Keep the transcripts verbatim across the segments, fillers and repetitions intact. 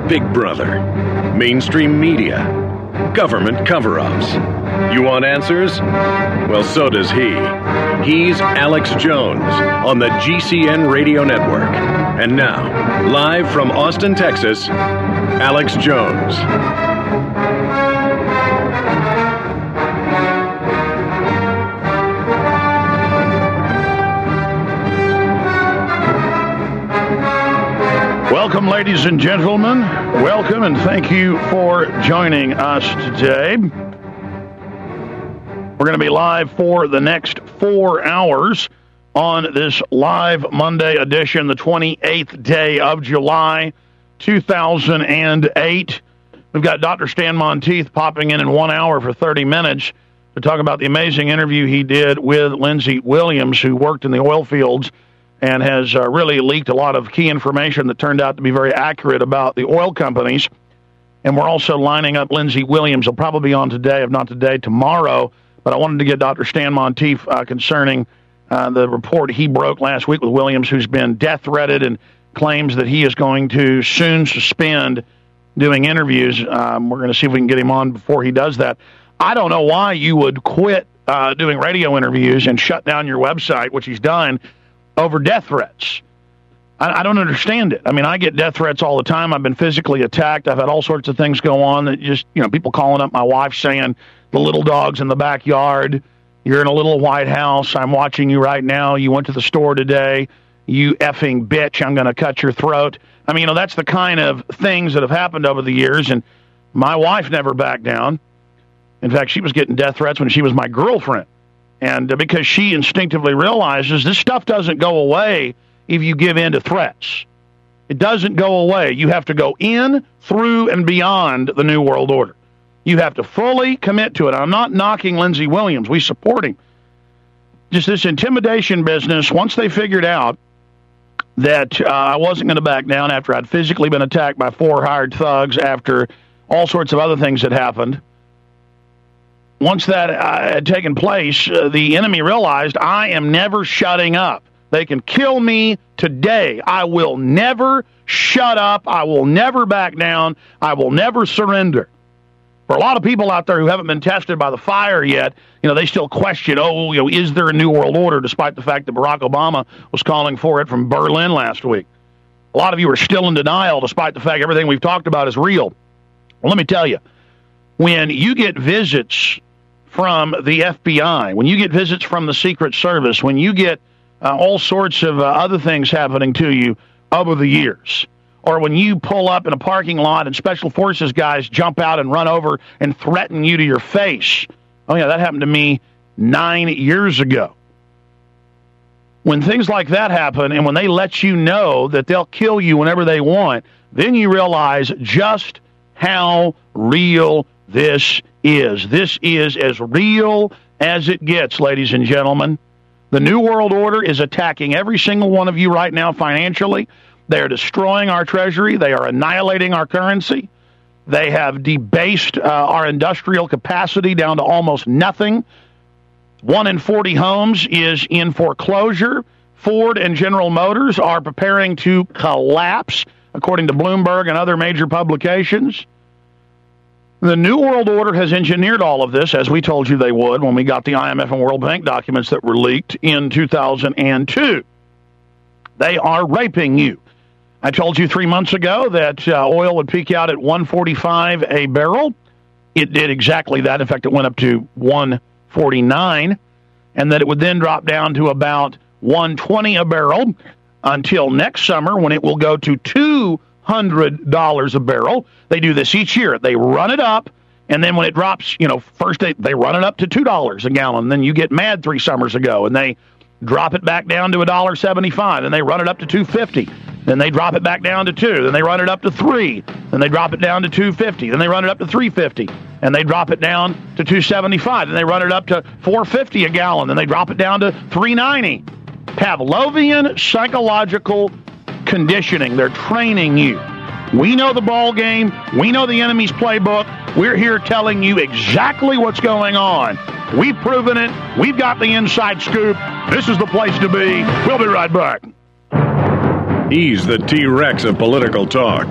Big Brother, mainstream media, government cover-ups. You want answers? Well, so does he. He's Alex Jones on the G C N Radio Network. And now, live from Austin, Texas, Alex Jones. Welcome, ladies and gentlemen. Welcome, and thank you for joining us today. We're going to be live for the next four hours on this live Monday edition, the twenty-eighth day of July, two thousand eight. We've got Doctor Stan Monteith popping in in one hour for thirty minutes to talk about the amazing interview he did with Lindsey Williams, who worked in the oil fields and has uh, really leaked a lot of key information that turned out to be very accurate about the oil companies. And we're also lining up Lindsey Williams. He'll probably be on today, if not today, tomorrow. But I wanted to get Doctor Stan Monteith uh, concerning uh, the report he broke last week with Williams, who's been death-threated and claims that he is going to soon suspend doing interviews. Um, we're going to see if we can get him on before he does that. I don't know why you would quit uh, doing radio interviews and shut down your website, which he's done, over death threats. I, I don't understand it. I mean, I get death threats all the time. I've been physically attacked. I've had all sorts of things go on that just, you know, people calling up my wife saying, the little dog's in the backyard, you're in a little White House, I'm watching you right now, you went to the store today, you effing bitch, I'm going to cut your throat. I mean, you know, that's the kind of things that have happened over the years, and my wife never backed down. In fact, she was getting death threats when she was my girlfriend. And because she instinctively realizes this stuff doesn't go away if you give in to threats. It doesn't go away. You have to go in, through, and beyond the New World Order. You have to fully commit to it. I'm not knocking Lindsey Williams. We support him. Just this intimidation business, once they figured out that uh, I wasn't going to back down after I'd physically been attacked by four hired thugs, after all sorts of other things had happened, once that uh, had taken place, uh, the enemy realized I am never shutting up. They can kill me today. I will never shut up. I will never back down. I will never surrender. For a lot of people out there who haven't been tested by the fire yet, you know, they still question, oh, you know, is there a new world order, despite the fact that Barack Obama was calling for it from Berlin last week. A lot of you are still in denial, despite the fact everything we've talked about is real. Well, let me tell you, when you get visits from the F B I, when you get visits from the Secret Service, when you get uh, all sorts of uh, other things happening to you over the years, or when you pull up in a parking lot and Special Forces guys jump out and run over and threaten you to your face. Oh, yeah, that happened to me nine years ago. When things like that happen, and when they let you know that they'll kill you whenever they want, then you realize just how real this is. This is as real as it gets, ladies and gentlemen. The New World Order is attacking every single one of you right now financially. They are destroying our treasury. They are annihilating our currency. They have debased uh, our industrial capacity down to almost nothing. One in forty homes is in foreclosure. Ford and General Motors are preparing to collapse, according to Bloomberg and other major publications. The New World Order has engineered all of this, as we told you they would when we got the I M F and World Bank documents that were leaked in two thousand two. They are raping you. I told you three months ago that uh, oil would peak out at one forty-five a barrel. It did exactly that. In fact, it went up to one forty-nine, and that it would then drop down to about one twenty a barrel until next summer, when it will go to two hundred dollars a barrel. They do this each year. They run it up, and then when it drops, you know, first they, they run it up to two dollars a gallon. Then you get mad three summers ago, and they drop it back down to one dollar seventy-five. Then they run it up to two fifty. Then they drop it back down to two. Then they run it up to three. Then they drop it down to two fifty. Then they run it up to three fifty. And they drop it down to two seventy-five. Then they run it up to four fifty a gallon. Then they drop it down to three ninety. Pavlovian psychological conditioning. They're training you. We know the ball game. We know the enemy's playbook. We're here telling you exactly what's going on. We've proven it. We've got the inside scoop. This is the place to be. We'll be right back. He's the T-Rex of political talk.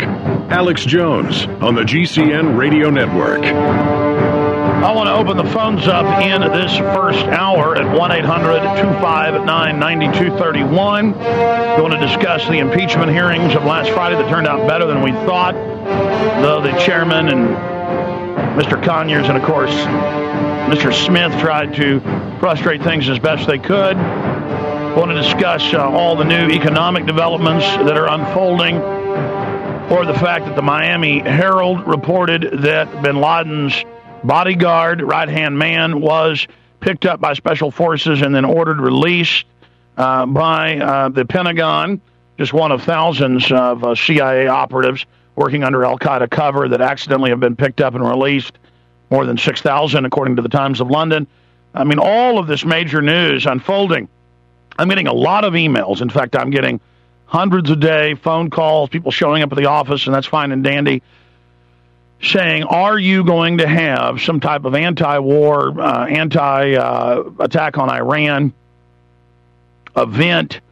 Alex Jones on the G C N Radio Network. I want to open the phones up in this first hour at one eight hundred two five nine nine two three one. We want to discuss the impeachment hearings of last Friday that turned out better than we thought, though the chairman and Mister Conyers and, of course, Mister Smith tried to frustrate things as best they could. We want to discuss uh, all the new economic developments that are unfolding, or the fact that the Miami Herald reported that bin Laden's bodyguard, right-hand man, was picked up by special forces and then ordered released uh, by uh, the Pentagon, just one of thousands of uh, C I A operatives working under al-Qaeda cover that accidentally have been picked up and released, more than six thousand, according to the Times of London. I mean, all of this major news unfolding. I'm getting a lot of emails. In fact, I'm getting hundreds a day, phone calls, people showing up at the office, and that's fine and dandy, saying, are you going to have some type of anti-war, uh, anti-attack uh, on Iran event,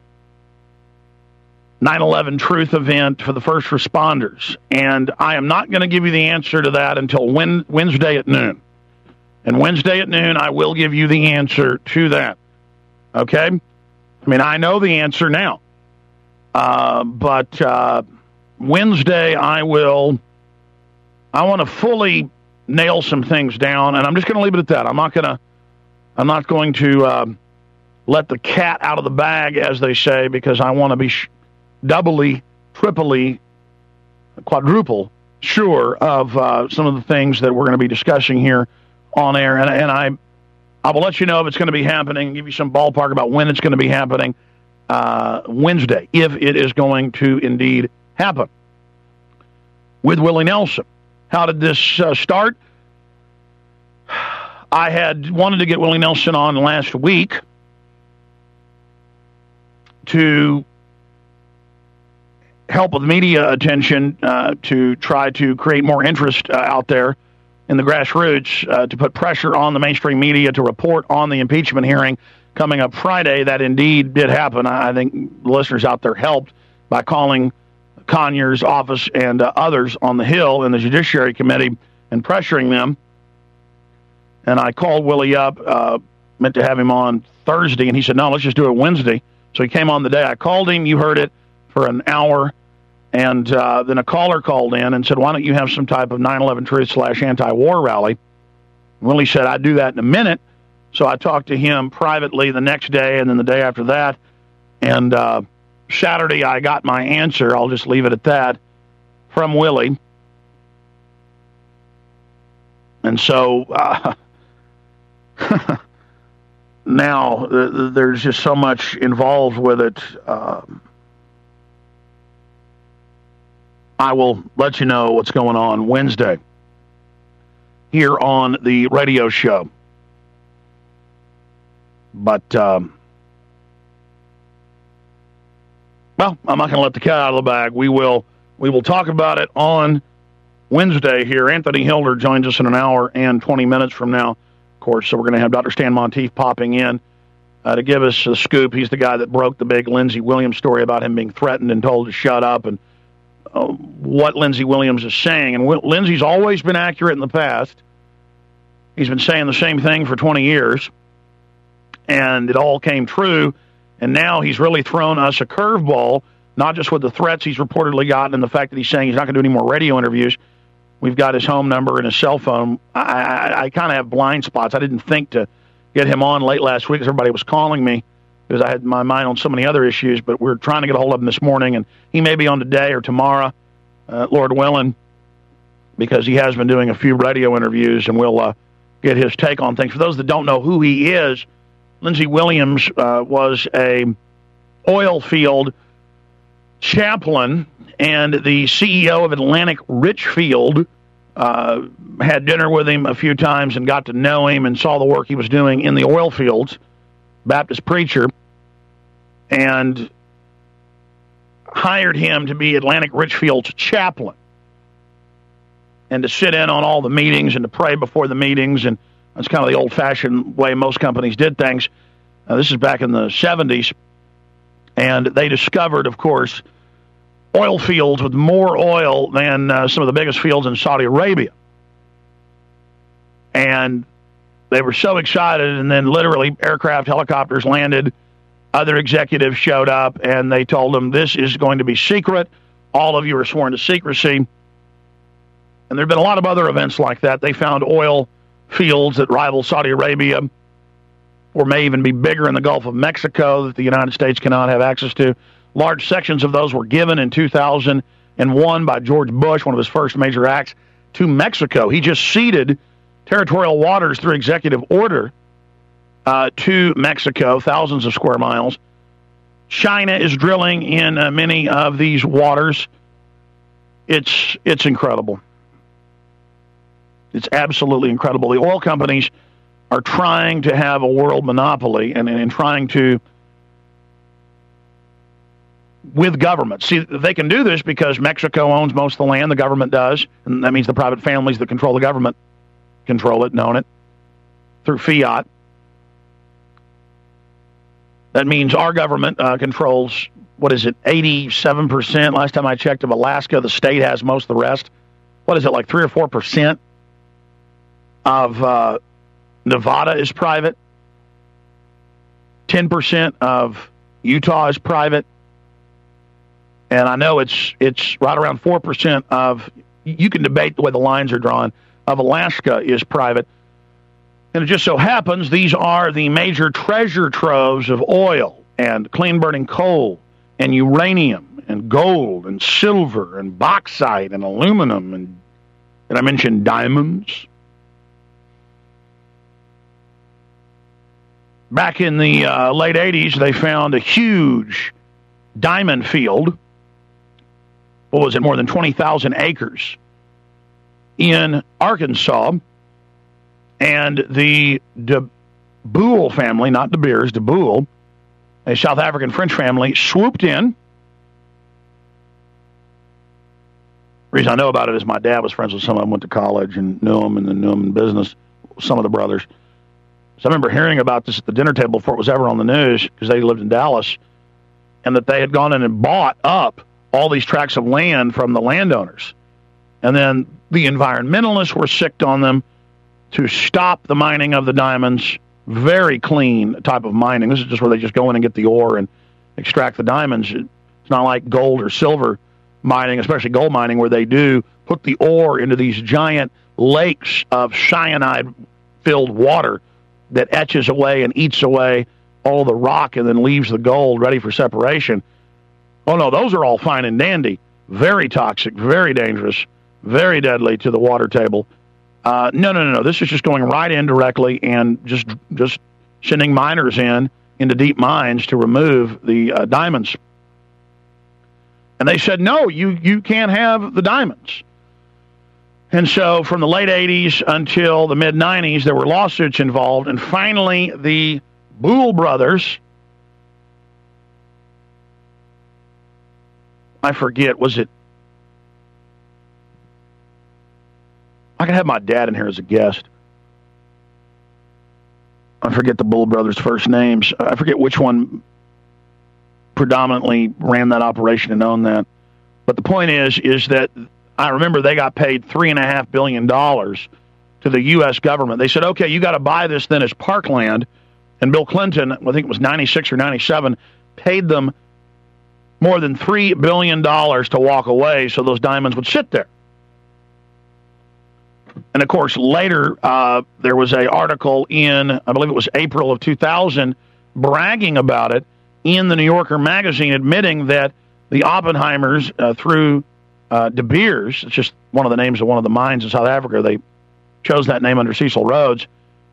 nine eleven truth event for the first responders? And I am not going to give you the answer to that until Wednesday at noon. And Wednesday at noon, I will give you the answer to that. Okay? I mean, I know the answer now. Uh, but uh, Wednesday, I will... I want to fully nail some things down, and I'm just going to leave it at that. I'm not going to, I'm not going to uh, let the cat out of the bag, as they say, because I want to be sh- doubly, triply, quadruple sure of uh, some of the things that we're going to be discussing here on air. And, and I, I will let you know if it's going to be happening and give you some ballpark about when it's going to be happening uh, Wednesday, if it is going to indeed happen. With Willie Nelson. How did this uh, start? I had wanted to get Willie Nelson on last week to help with media attention, uh, to try to create more interest uh, out there in the grassroots, uh, to put pressure on the mainstream media to report on the impeachment hearing coming up Friday. That indeed did happen. I think the listeners out there helped by calling Conyers' office and uh, others on the Hill in the Judiciary Committee and pressuring them. And I called Willie up, uh, meant to have him on Thursday, and he said, no, let's just do it Wednesday. So he came on the day I called him. You heard it for an hour. And uh, then a caller called in and said, why don't you have some type of nine eleven truth slash anti-war rally? Willie said, I'd do that in a minute. So I talked to him privately the next day and then the day after that. And uh, Saturday, I got my answer. I'll just leave it at that, from Willie. And so uh, now uh, there's just so much involved with it. Uh, I will let you know what's going on Wednesday here on the radio show. But... Um, Well, I'm not going to let the cat out of the bag. We will we will talk about it on Wednesday here. Anthony Hilder joins us in an hour and twenty minutes from now, of course. So we're going to have Doctor Stan Monteith popping in uh, to give us a scoop. He's the guy that broke the big Lindsey Williams story about him being threatened and told to shut up, and uh, what Lindsey Williams is saying. And w- Lindsey's always been accurate in the past. He's been saying the same thing for twenty years, and it all came true. And now he's really thrown us a curveball, not just with the threats he's reportedly gotten and the fact that he's saying he's not going to do any more radio interviews. We've got his home number and his cell phone. I, I, I kind of have blind spots. I didn't think to get him on late last week because everybody was calling me because I had my mind on so many other issues, but we're trying to get a hold of him this morning, and he may be on today or tomorrow, uh, Lord willing, because he has been doing a few radio interviews, and we'll uh, get his take on things. For those that don't know who he is, Lindsey Williams uh, was a oil field chaplain and the C E O of Atlantic Richfield. Uh, had dinner with him a few times and got to know him and saw the work he was doing in the oil fields, Baptist preacher, and hired him to be Atlantic Richfield's chaplain and to sit in on all the meetings and to pray before the meetings. And that's kind of the old-fashioned way most companies did things. Uh, this is back in the seventies. And they discovered, of course, oil fields with more oil than uh, some of the biggest fields in Saudi Arabia. And they were so excited, and then literally aircraft, helicopters landed. Other executives showed up, and they told them, this is going to be secret. All of you are sworn to secrecy. And there have been a lot of other events like that. They found oil fields that rival Saudi Arabia, or may even be bigger in the Gulf of Mexico that the United States cannot have access to. Large sections of those were given in two thousand one by George Bush, one of his first major acts, to Mexico. He just ceded territorial waters through executive order uh, to Mexico, thousands of square miles. China is drilling in uh, many of these waters. It's it's incredible. It's absolutely incredible. The oil companies are trying to have a world monopoly and, and trying to, with government. See, they can do this because Mexico owns most of the land, the government does, and that means the private families that control the government control it and own it through fiat. That means our government uh, controls, what is it, eighty-seven percent? Last time I checked, of Alaska. The state has most of the rest. What is it, like three or four percent of uh, Nevada is private? ten percent of Utah is private. And I know it's it's right around four percent of, you can debate the way the lines are drawn, of Alaska is private. And it just so happens these are the major treasure troves of oil and clean-burning coal and uranium and gold and silver and bauxite and aluminum and, did I mention diamonds? Back in the uh, late eighties, they found a huge diamond field. What was it, more than twenty thousand acres in Arkansas. And the De Boer family, not De Beers, De Boer, a South African French family, swooped in. The reason I know about it is my dad was friends with some of them, went to college and knew them, and then knew them in business, some of the brothers. So I remember hearing about this at the dinner table before it was ever on the news, because they lived in Dallas, and that they had gone in and bought up all these tracts of land from the landowners. And then the environmentalists were sicked on them to stop the mining of the diamonds. Very clean type of mining. This is just where they just go in and get the ore and extract the diamonds. It's not like gold or silver mining, especially gold mining, where they do put the ore into these giant lakes of cyanide-filled water that etches away and eats away all the rock and then leaves the gold ready for separation. Oh, no, those are all fine and dandy. Very toxic, very dangerous, very deadly to the water table. Uh, no, no, no, no. This is just going right in directly and just just sending miners in into deep mines to remove the uh, diamonds. And they said, no, you, you can't have the diamonds. And so from the late eighties until the mid nineties, there were lawsuits involved. And finally, the Boole brothers, I forget, was it, I could have my dad in here as a guest. I forget the Boole brothers' first names. I forget which one predominantly ran that operation and owned that. But the point is, is that I remember they got paid three and a half billion dollars to the U S government. They said, okay, you got to buy this then as parkland. And Bill Clinton, I think it was ninety-six or ninety-seven, paid them more than three billion dollars to walk away so those diamonds would sit there. And, of course, later uh, there was an article in, I believe it was April of two thousand, bragging about it in the New Yorker magazine, admitting that the Oppenheimers, uh, through uh, De Beers, it's just one of the names of one of the mines in South Africa, they chose that name under Cecil Rhodes.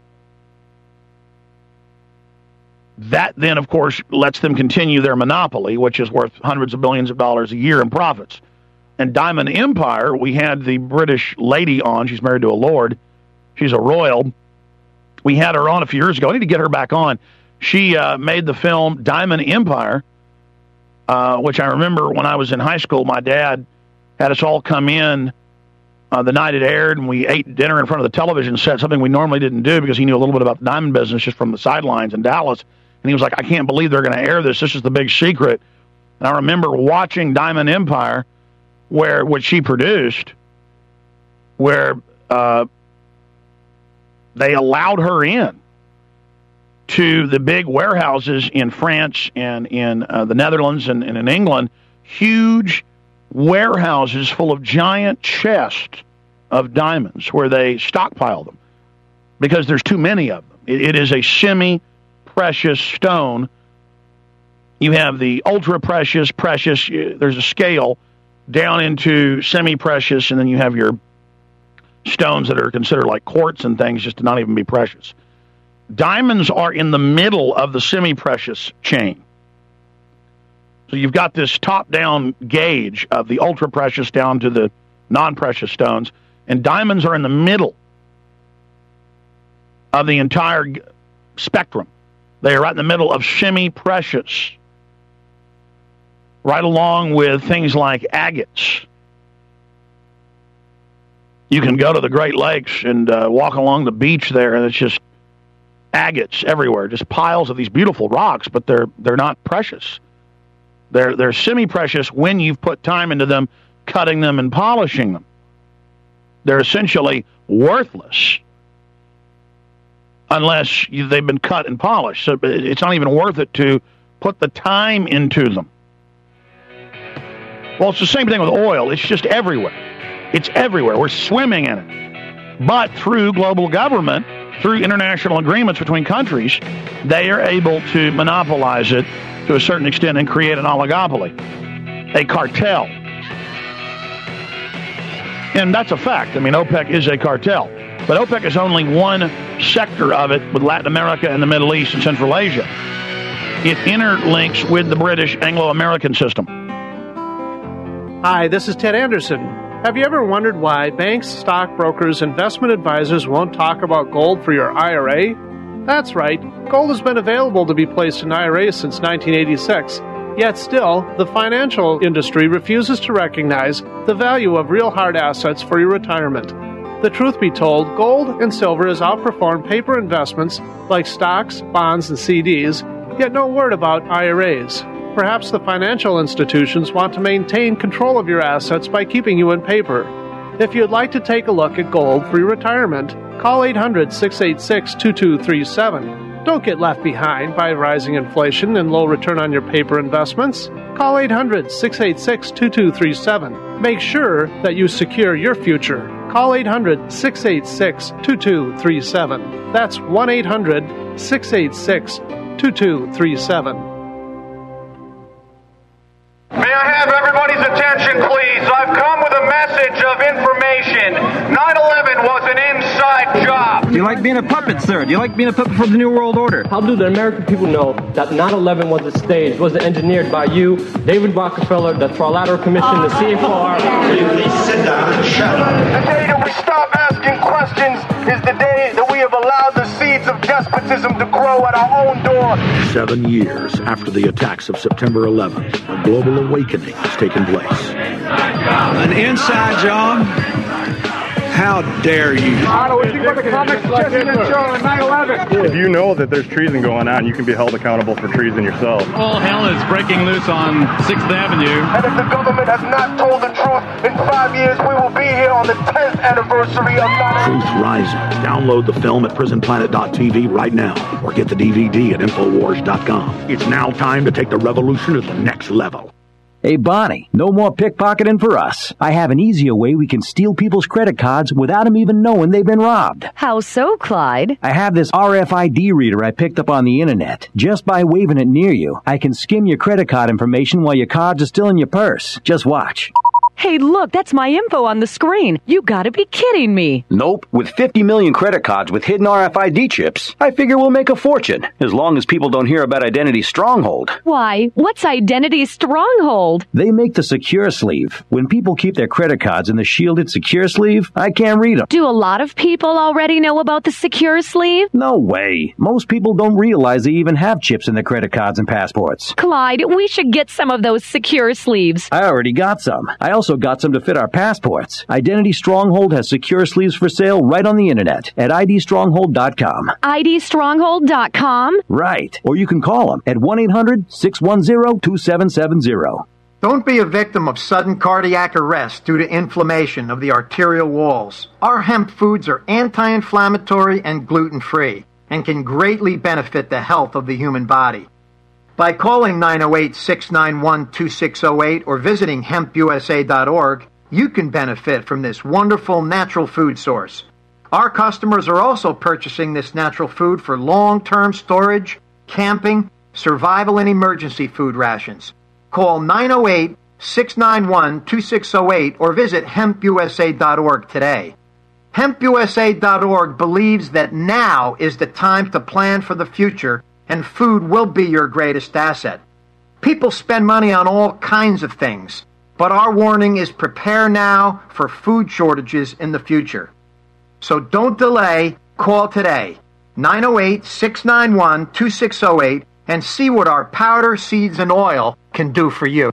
That then, of course, lets them continue their monopoly, which is worth hundreds of billions of dollars a year in profits. And Diamond Empire, we had the British lady on. She's married to a lord. She's a royal. We had her on a few years ago. I need to get her back on. She uh, made the film Diamond Empire, uh, which I remember when I was in high school, my dad had us all come in uh, the night it aired, and we ate dinner in front of the television set, something we normally didn't do because he knew a little bit about the diamond business just from the sidelines in Dallas. And he was like, I can't believe they're going to air this. This is the big secret. And I remember watching Diamond Empire, where what she produced, where uh, they allowed her in to the big warehouses in France and in uh, the Netherlands and, and in England, huge warehouses full of giant chests of diamonds where they stockpile them because there's too many of them. It, it is a semi-precious stone. You have the ultra-precious, precious, there's a scale down into semi-precious, and then you have your stones that are considered like quartz and things just to not even be precious. Diamonds are in the middle of the semi-precious chain. So you've got this top-down gauge of the ultra-precious down to the non-precious stones, and diamonds are in the middle of the entire spectrum. They are right in the middle of semi-precious, right along with things like agates. You can go to the Great Lakes and uh, walk along the beach there, and it's just agates everywhere, just piles of these beautiful rocks, but they're they're not precious. They're they're semi-precious when you've put time into them, cutting them and polishing them. They're essentially worthless unless you, they've been cut and polished. So it's not even worth it to put the time into them. Well, it's the same thing with oil. It's just everywhere. It's everywhere. We're swimming in it. But through global government, through international agreements between countries, they are able to monopolize it to a certain extent and create an oligopoly, a cartel. And that's a fact. I mean, OPEC is a cartel. But OPEC is only one sector of it with Latin America and the Middle East and Central Asia. It interlinks with the British Anglo-American system. Hi, this is Ted Anderson. Have you ever wondered why banks, stockbrokers, investment advisors won't talk about gold for your I R A? That's right. Gold has been available to be placed in I R As since nineteen eighty-six. Yet still, the financial industry refuses to recognize the value of real hard assets for your retirement. The truth be told, gold and silver has outperformed paper investments like stocks, bonds, and C Ds, yet no word about I R As. Perhaps the financial institutions want to maintain control of your assets by keeping you in paper. If you'd like to take a look at gold for your retirement, call eight hundred, six eight six, two two three seven. Don't get left behind by rising inflation and low return on your paper investments. Call eight hundred, six eight six, two two three seven. Make sure that you secure your future. Call eight hundred, six eight six, two two three seven. That's one eight hundred, six eight six, two two three seven. May I have everybody's attention, please? I've come with a message of information. nine eleven was an inside job. Do you like being a puppet, sir? Do you like being a puppet for the New World Order? How do the American people know that nine eleven was a stage, was engineered by you, David Rockefeller, the Trilateral Commission, the C F R? Please sit down and shut up. The day that we stop asking questions is the day that we have allowed the seeds of despotism to grow at our own door. Seven years after the attacks of September eleventh, a global awakening has taken place. An inside job? How dare you? If you know that there's treason going on, you can be held accountable for treason yourself. All hell is breaking loose on sixth Avenue. And if the government has not told the truth, in five years we will be here on the tenth anniversary of nine eleven. Truth Rising. Download the film at prison planet dot t v right now or get the D V D at infowars dot com. It's now time to take the revolution to the next level. Hey, Bonnie, no more pickpocketing for us. I have an easier way we can steal people's credit cards without them even knowing they've been robbed. How so, Clyde? I have this R F I D reader I picked up on the internet. Just by waving it near you, I can skim your credit card information while your cards are still in your purse. Just watch. Hey, look, that's my info on the screen. You gotta be kidding me. Nope. With fifty million credit cards with hidden R F I D chips, I figure we'll make a fortune, as long as people don't hear about Identity Stronghold. Why? What's Identity Stronghold? They make the secure sleeve. When people keep their credit cards in the shielded secure sleeve, I can't read them. Do a lot of people already know about the secure sleeve? No way. Most people don't realize they even have chips in their credit cards and passports. Clyde, we should get some of those secure sleeves. I already got some. I also also got some to fit our passports. Identity Stronghold has secure sleeves for sale right on the internet at I D stronghold dot com. I D stronghold dot com? Right. Or you can call them at one eight hundred six one zero two seven seven zero. Don't be a victim of sudden cardiac arrest due to inflammation of the arterial walls. Our hemp foods are anti-inflammatory and gluten-free and can greatly benefit the health of the human body. By calling nine oh eight, six nine one, two six oh eight or visiting hemp u s a dot org, you can benefit from this wonderful natural food source. Our customers are also purchasing this natural food for long-term storage, camping, survival, and emergency food rations. Call nine oh eight, six nine one, two six oh eight or visit hemp u s a dot org today. hemp u s a dot org believes that now is the time to plan for the future, and food will be your greatest asset. People spend money on all kinds of things, but our warning is prepare now for food shortages in the future. So don't delay, call today, nine oh eight, six nine one, two six oh eight, and see what our powder, seeds, and oil can do for you.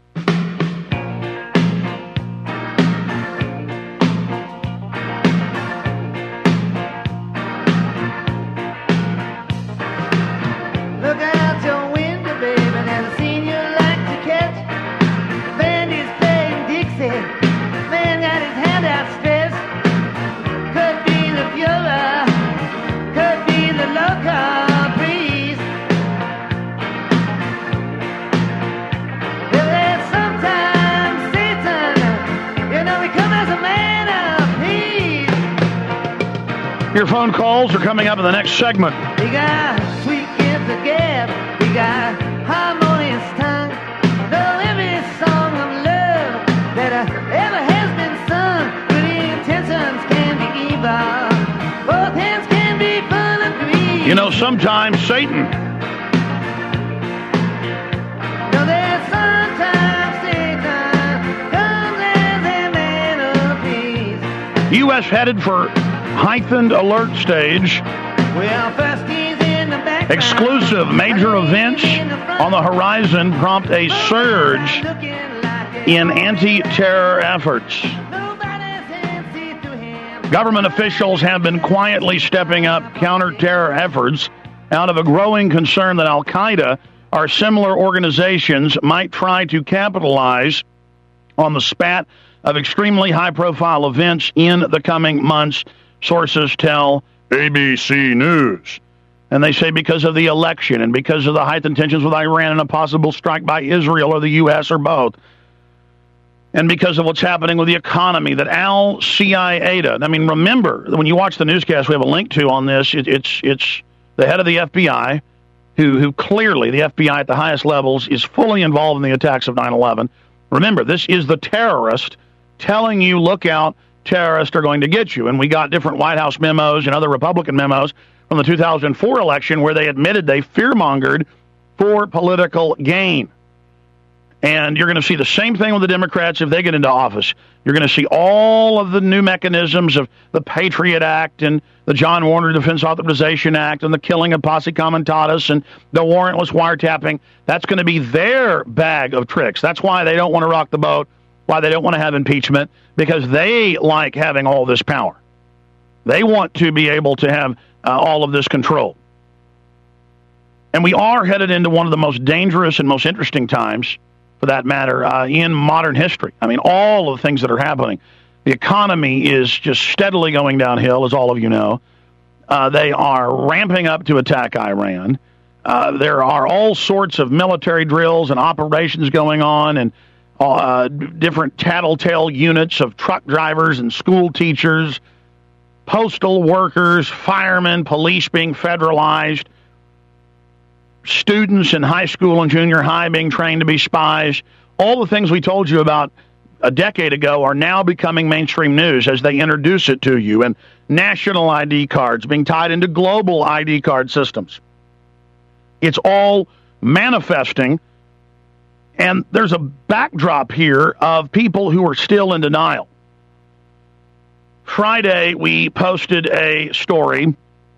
Look out your window, baby, there's a scene you like to catch. The band is playing Dixie, man got his hand outstretched. Could be the Fuhrer, could be the local breeze. Your phone calls are coming up in the next segment. We got sweet gift of gab, we got harmonious tongue. Though every song of love that ever has been sung, with intentions can be evil, both hands can be full of greed. You know, sometimes Satan. No, there's sometimes Satan comes as a man of peace. U S headed for heightened alert stage. Well, first he's in the background. Exclusive major events on the horizon prompt a surge in anti-terror efforts. Government officials have been quietly stepping up counter-terror efforts out of a growing concern that Al-Qaeda or similar organizations might try to capitalize on the spat of extremely high-profile events in the coming months. Sources tell A B C News. And they say because of the election and because of the heightened tensions with Iran and a possible strike by Israel or the U S or both, and because of what's happening with the economy, that Al-Qaeda, I mean, remember, when you watch the newscast we have a link to on this, it, it's it's the head of the F B I, who, who clearly, the F B I at the highest levels, is fully involved in the attacks of nine eleven. Remember, this is the terrorist telling you, look out, terrorists are going to get you. And we got different White House memos and other Republican memos from the two thousand four election where they admitted they fear-mongered for political gain. And you're going to see the same thing with the Democrats if they get into office. You're going to see all of the new mechanisms of the Patriot Act and the John Warner Defense Authorization Act and the killing of Posse Comitatus and the warrantless wiretapping. That's going to be their bag of tricks. That's why they don't want to rock the boat, why they don't want to have impeachment, because they like having all this power. They want to be able to have uh, all of this control. And we are headed into one of the most dangerous and most interesting times, for that matter, uh, in modern history. I mean, all of the things that are happening. The economy is just steadily going downhill, as all of you know. Uh, they are ramping up to attack Iran. Uh, there are all sorts of military drills and operations going on, and uh, different tattletale units of truck drivers and school teachers, postal workers, firemen, police being federalized, students in high school and junior high being trained to be spies. All the things we told you about a decade ago are now becoming mainstream news as they introduce it to you, and national I D cards being tied into global I D card systems. It's all manifesting, and there's a backdrop here of people who are still in denial. Friday, we posted a story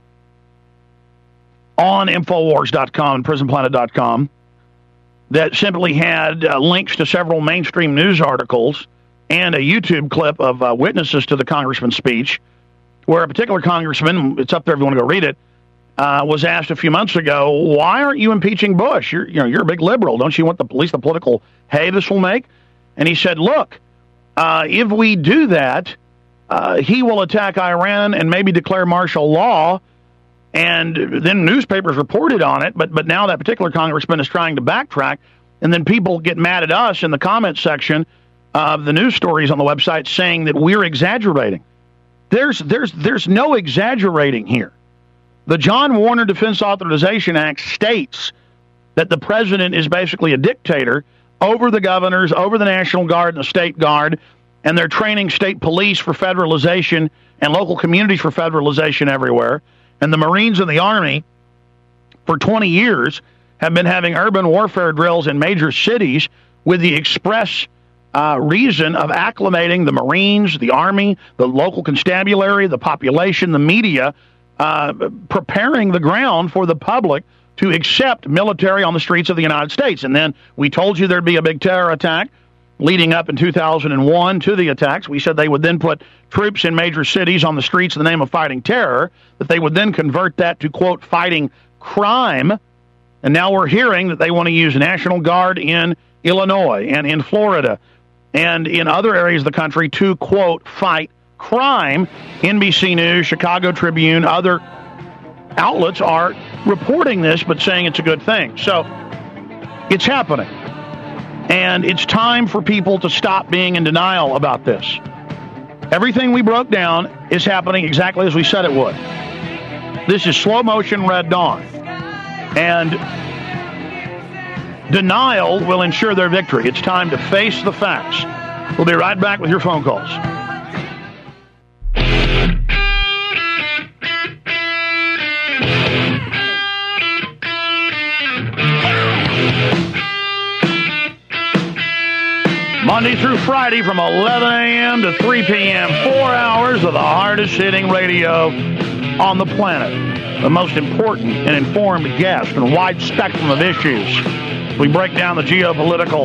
on Infowars dot com and Prison Planet dot com that simply had uh, links to several mainstream news articles and a YouTube clip of uh, witnesses to the congressman's speech, where a particular congressman, it's up there if you want to go read it, uh, was asked a few months ago, why aren't you impeaching Bush? You're, you know, you're a big liberal. Don't you want the, at least the political hay this will make? And he said, look, uh, if we do that, uh, he will attack Iran and maybe declare martial law. And then newspapers reported on it, but but now that particular congressman is trying to backtrack, and then people get mad at us in the comments section of the news stories on the website saying that we're exaggerating. There's there's there's no exaggerating here. The John Warner Defense Authorization Act states that the president is basically a dictator over the governors, over the National Guard and the State Guard, and they're training state police for federalization and local communities for federalization everywhere. And the Marines and the Army, for twenty years, have been having urban warfare drills in major cities with the express uh, reason of acclimating the Marines, the Army, the local constabulary, the population, the media, uh, preparing the ground for the public to accept military on the streets of the United States. And then we told you there'd be a big terror attack leading up in two thousand one to the attacks. We said they would then put troops in major cities on the streets in the name of fighting terror, that they would then convert that to, quote, fighting crime. And now we're hearing that they want to use National Guard in Illinois and in Florida and in other areas of the country to, quote, fight crime. N B C News, Chicago Tribune, other outlets are reporting this but saying it's a good thing. So it's happening. And it's time for people to stop being in denial about this. Everything we broke down is happening exactly as we said it would. This is slow motion Red Dawn. And denial will ensure their victory. It's time to face the facts. We'll be right back with your phone calls. Monday through Friday from eleven a.m. to three p.m., four hours of the hardest-hitting radio on the planet. The most important and informed guest and a wide spectrum of issues. We break down the geopolitical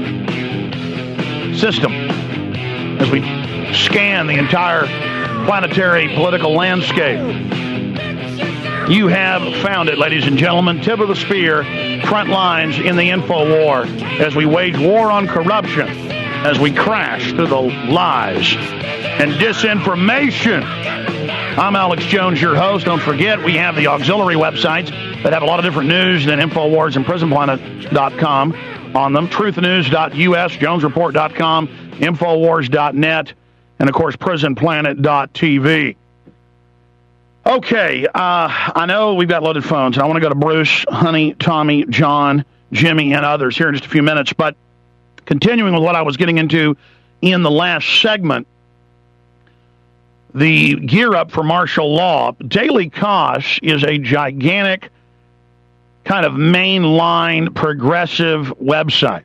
system as we scan the entire planetary political landscape. You have found it, ladies and gentlemen. Tip of the spear, front lines in the info war as we wage war on corruption, as we crash through the lies and disinformation. I'm Alex Jones, your host. Don't forget, we have the auxiliary websites that have a lot of different news than InfoWars and Prison Planet dot com on them. truth news dot U S, Jones Report dot com, Infowars dot net, and, of course, Prison Planet dot T V. Okay, uh, I know we've got loaded phones, and I want to go to Bruce, Honey, Tommy, John, Jimmy, and others here in just a few minutes. But continuing with what I was getting into in the last segment, the gear up for martial law, Daily Kos is a gigantic kind of mainline progressive website.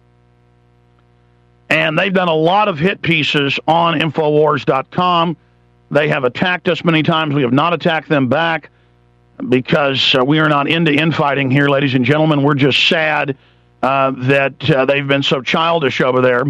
And they've done a lot of hit pieces on Infowars dot com. They have attacked us many times. We have not attacked them back because uh, we are not into infighting here, ladies and gentlemen. We're just sad uh, that uh, they've been so childish over there.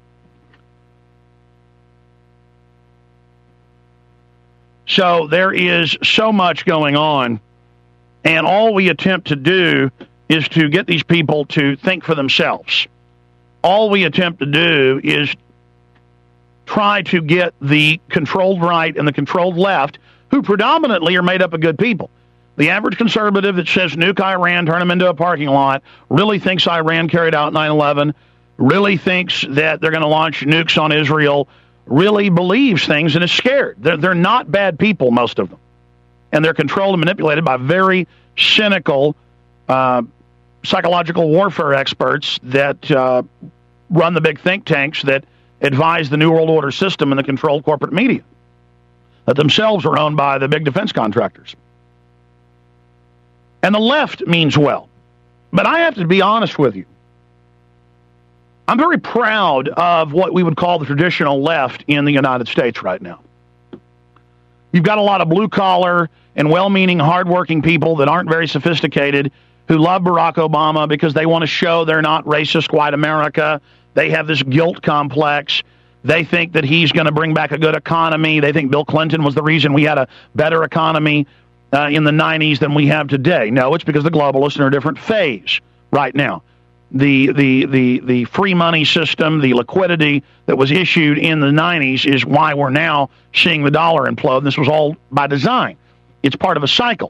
So there is so much going on, and all we attempt to do is to get these people to think for themselves. All we attempt to do is try to get the controlled right and the controlled left, who predominantly are made up of good people. The average conservative that says nuke Iran, turn them into a parking lot, really thinks Iran carried out nine eleven, really thinks that they're going to launch nukes on Israel, really believes things and is scared. They're, they're not bad people, most of them. And they're controlled and manipulated by very cynical uh, psychological warfare experts that uh, run the big think tanks that advise the New World Order system and the controlled corporate media that themselves are owned by the big defense contractors. And the left means well. But I have to be honest with you. I'm very proud of what we would call the traditional left in the United States right now. You've got a lot of blue-collar and well-meaning, hard-working people that aren't very sophisticated who love Barack Obama because they want to show they're not racist white America. They have this guilt complex They think that he's going to bring back a good economy. They think Bill Clinton was the reason we had a better economy uh, in the nineties than we have today. No, it's because the globalists are in a different phase right now. The, the, the, the free money system, the liquidity that was issued in the nineties is why we're now seeing the dollar implode. This was all by design. It's part of a cycle.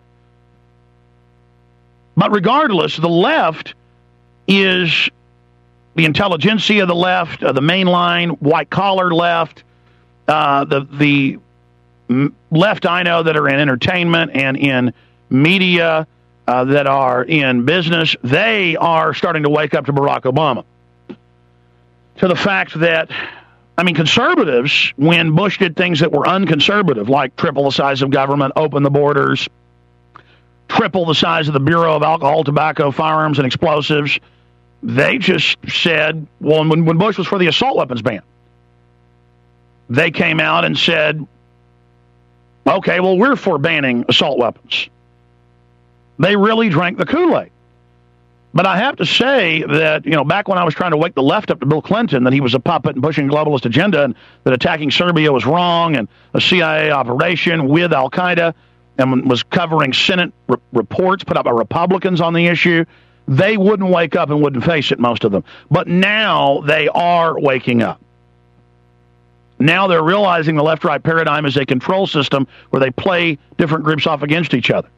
But regardless, the left is the intelligentsia of the left, uh, the mainline, white-collar left, uh, the, the left I know that are in entertainment and in media, Uh, that are in business, they are starting to wake up to Barack Obama. To the fact that, I mean, conservatives, when Bush did things that were unconservative, like triple the size of government, open the borders, triple the size of the Bureau of Alcohol, Tobacco, Firearms, and Explosives, they just said, well, when, when Bush was for the assault weapons ban, they came out and said, okay, well, we're for banning assault weapons. They really drank the Kool-Aid. But I have to say that, you know, back when I was trying to wake the left up to Bill Clinton, that he was a puppet and pushing a globalist agenda, and that attacking Serbia was wrong, and a C I A operation with Al-Qaeda, and was covering Senate re- reports put out by Republicans on the issue, they wouldn't wake up and wouldn't face it, most of them. But now they are waking up. Now they're realizing the left-right paradigm is a control system where they play different groups off against each other.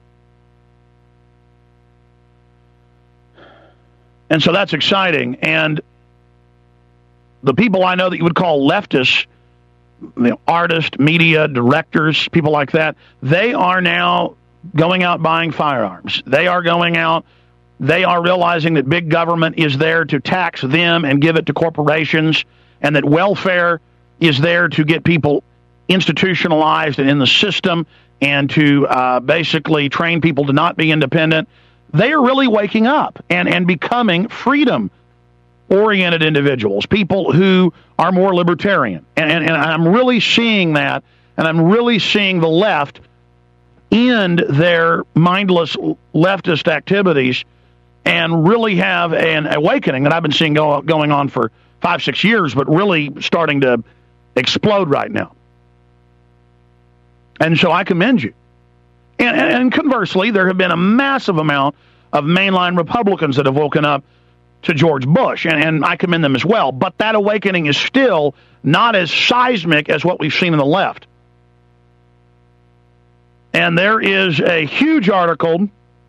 And so that's exciting. And the people I know that you would call leftists, you know, artists, media, directors, people like that, they are now going out buying firearms. They are going out, they are realizing that big government is there to tax them and give it to corporations, and that welfare is there to get people institutionalized and in the system, and to uh, basically train people to not be independent. They are really waking up and, and becoming freedom-oriented individuals, people who are more libertarian. And, and, and I'm really seeing that, and I'm really seeing the left end their mindless leftist activities and really have an awakening that I've been seeing go, going on for five, six years, but really starting to explode right now. And so I commend you. And, and conversely, there have been a massive amount of mainline Republicans that have woken up to George Bush, and, and I commend them as well. But that awakening is still not as seismic as what we've seen in the left. And there is a huge article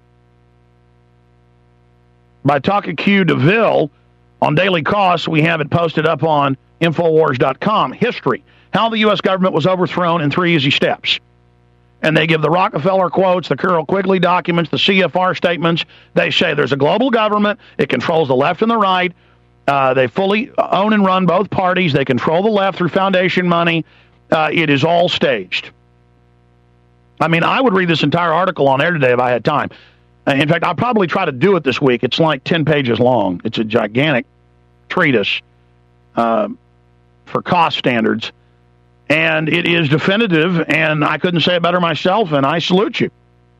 by Taka Q DeVille on Daily Costs. We have it posted up on Infowars dot com. History: how the U S government was overthrown in three easy steps. And they give the Rockefeller quotes, the Carroll Quigley documents, the C F R statements. They say there's a global government. It controls the left and the right. Uh, they fully own and run both parties. They control the left through foundation money. Uh, it is all staged. I mean, I would read this entire article on air today if I had time. In fact, I'll probably try to do it this week. It's like ten pages long. It's a gigantic treatise uh, for cost standards. And it is definitive, and I couldn't say it better myself, and I salute you.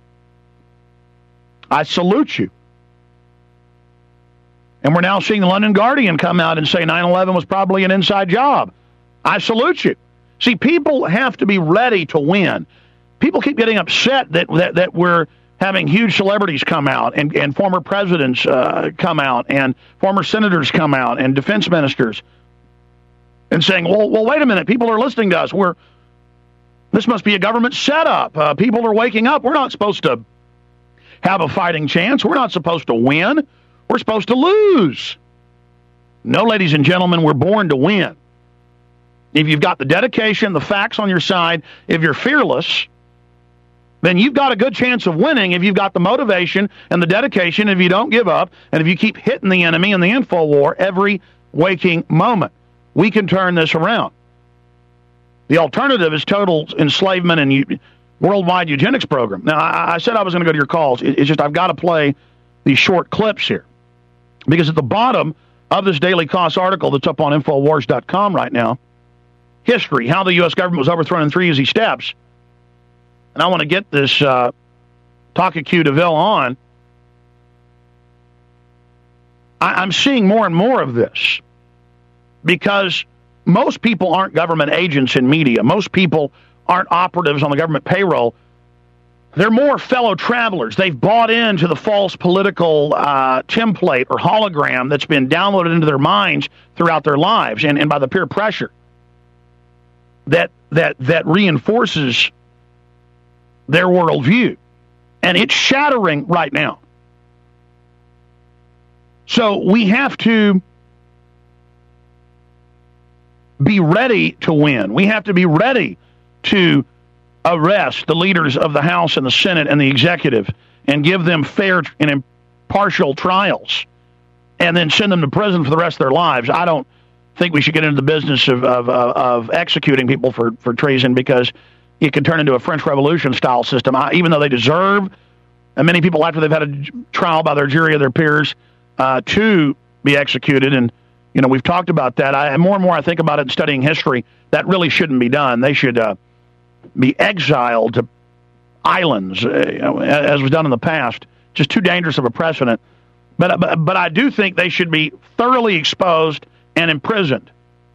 I salute you. And we're now seeing the London Guardian come out and say nine eleven was probably an inside job. I salute you. See, people have to be ready to win. People keep getting upset that that, that we're having huge celebrities come out, and, and former presidents uh, come out, and former senators come out, and defense ministers, and saying, well, well, wait a minute, people are listening to us. We're, this must be a government setup. Uh, people are waking up. We're not supposed to have a fighting chance. We're not supposed to win. We're supposed to lose. No, ladies and gentlemen, we're born to win. If you've got the dedication, the facts on your side, if you're fearless, then you've got a good chance of winning if you've got the motivation and the dedication, if you don't give up, and if you keep hitting the enemy in the info war every waking moment. We can turn this around. The alternative is total enslavement and u- worldwide eugenics program. Now, I, I said I was going to go to your calls. It, it's just I've got to play these short clips here. Because at the bottom of this Daily Cost article that's up on Infowars dot com right now, history, how the U S government was overthrown in three easy steps. And I want to get this uh, Taka Q DeVille on. I, I'm seeing more and more of this. Because most people aren't government agents in media. Most people aren't operatives on the government payroll. They're more fellow travelers. They've bought into the false political uh, template or hologram that's been downloaded into their minds throughout their lives, and, and by the peer pressure that that that reinforces their worldview. And it's shattering right now. So we have to be ready to win. We have to be ready to arrest the leaders of the House and the Senate and the executive and give them fair and impartial trials and then send them to prison for the rest of their lives. I don't think we should get into the business of of, of executing people for, for treason, because it could turn into a French Revolution-style system, I, even though they deserve, and many people after they've had a trial by their jury of their peers, uh, to be executed. And, you know, we've talked about that. I, and more and more I think about it in studying history, that really shouldn't be done. They should uh, be exiled to islands, uh, you know, as was done in the past. Just too dangerous of a precedent. But, but, but I do think they should be thoroughly exposed and imprisoned.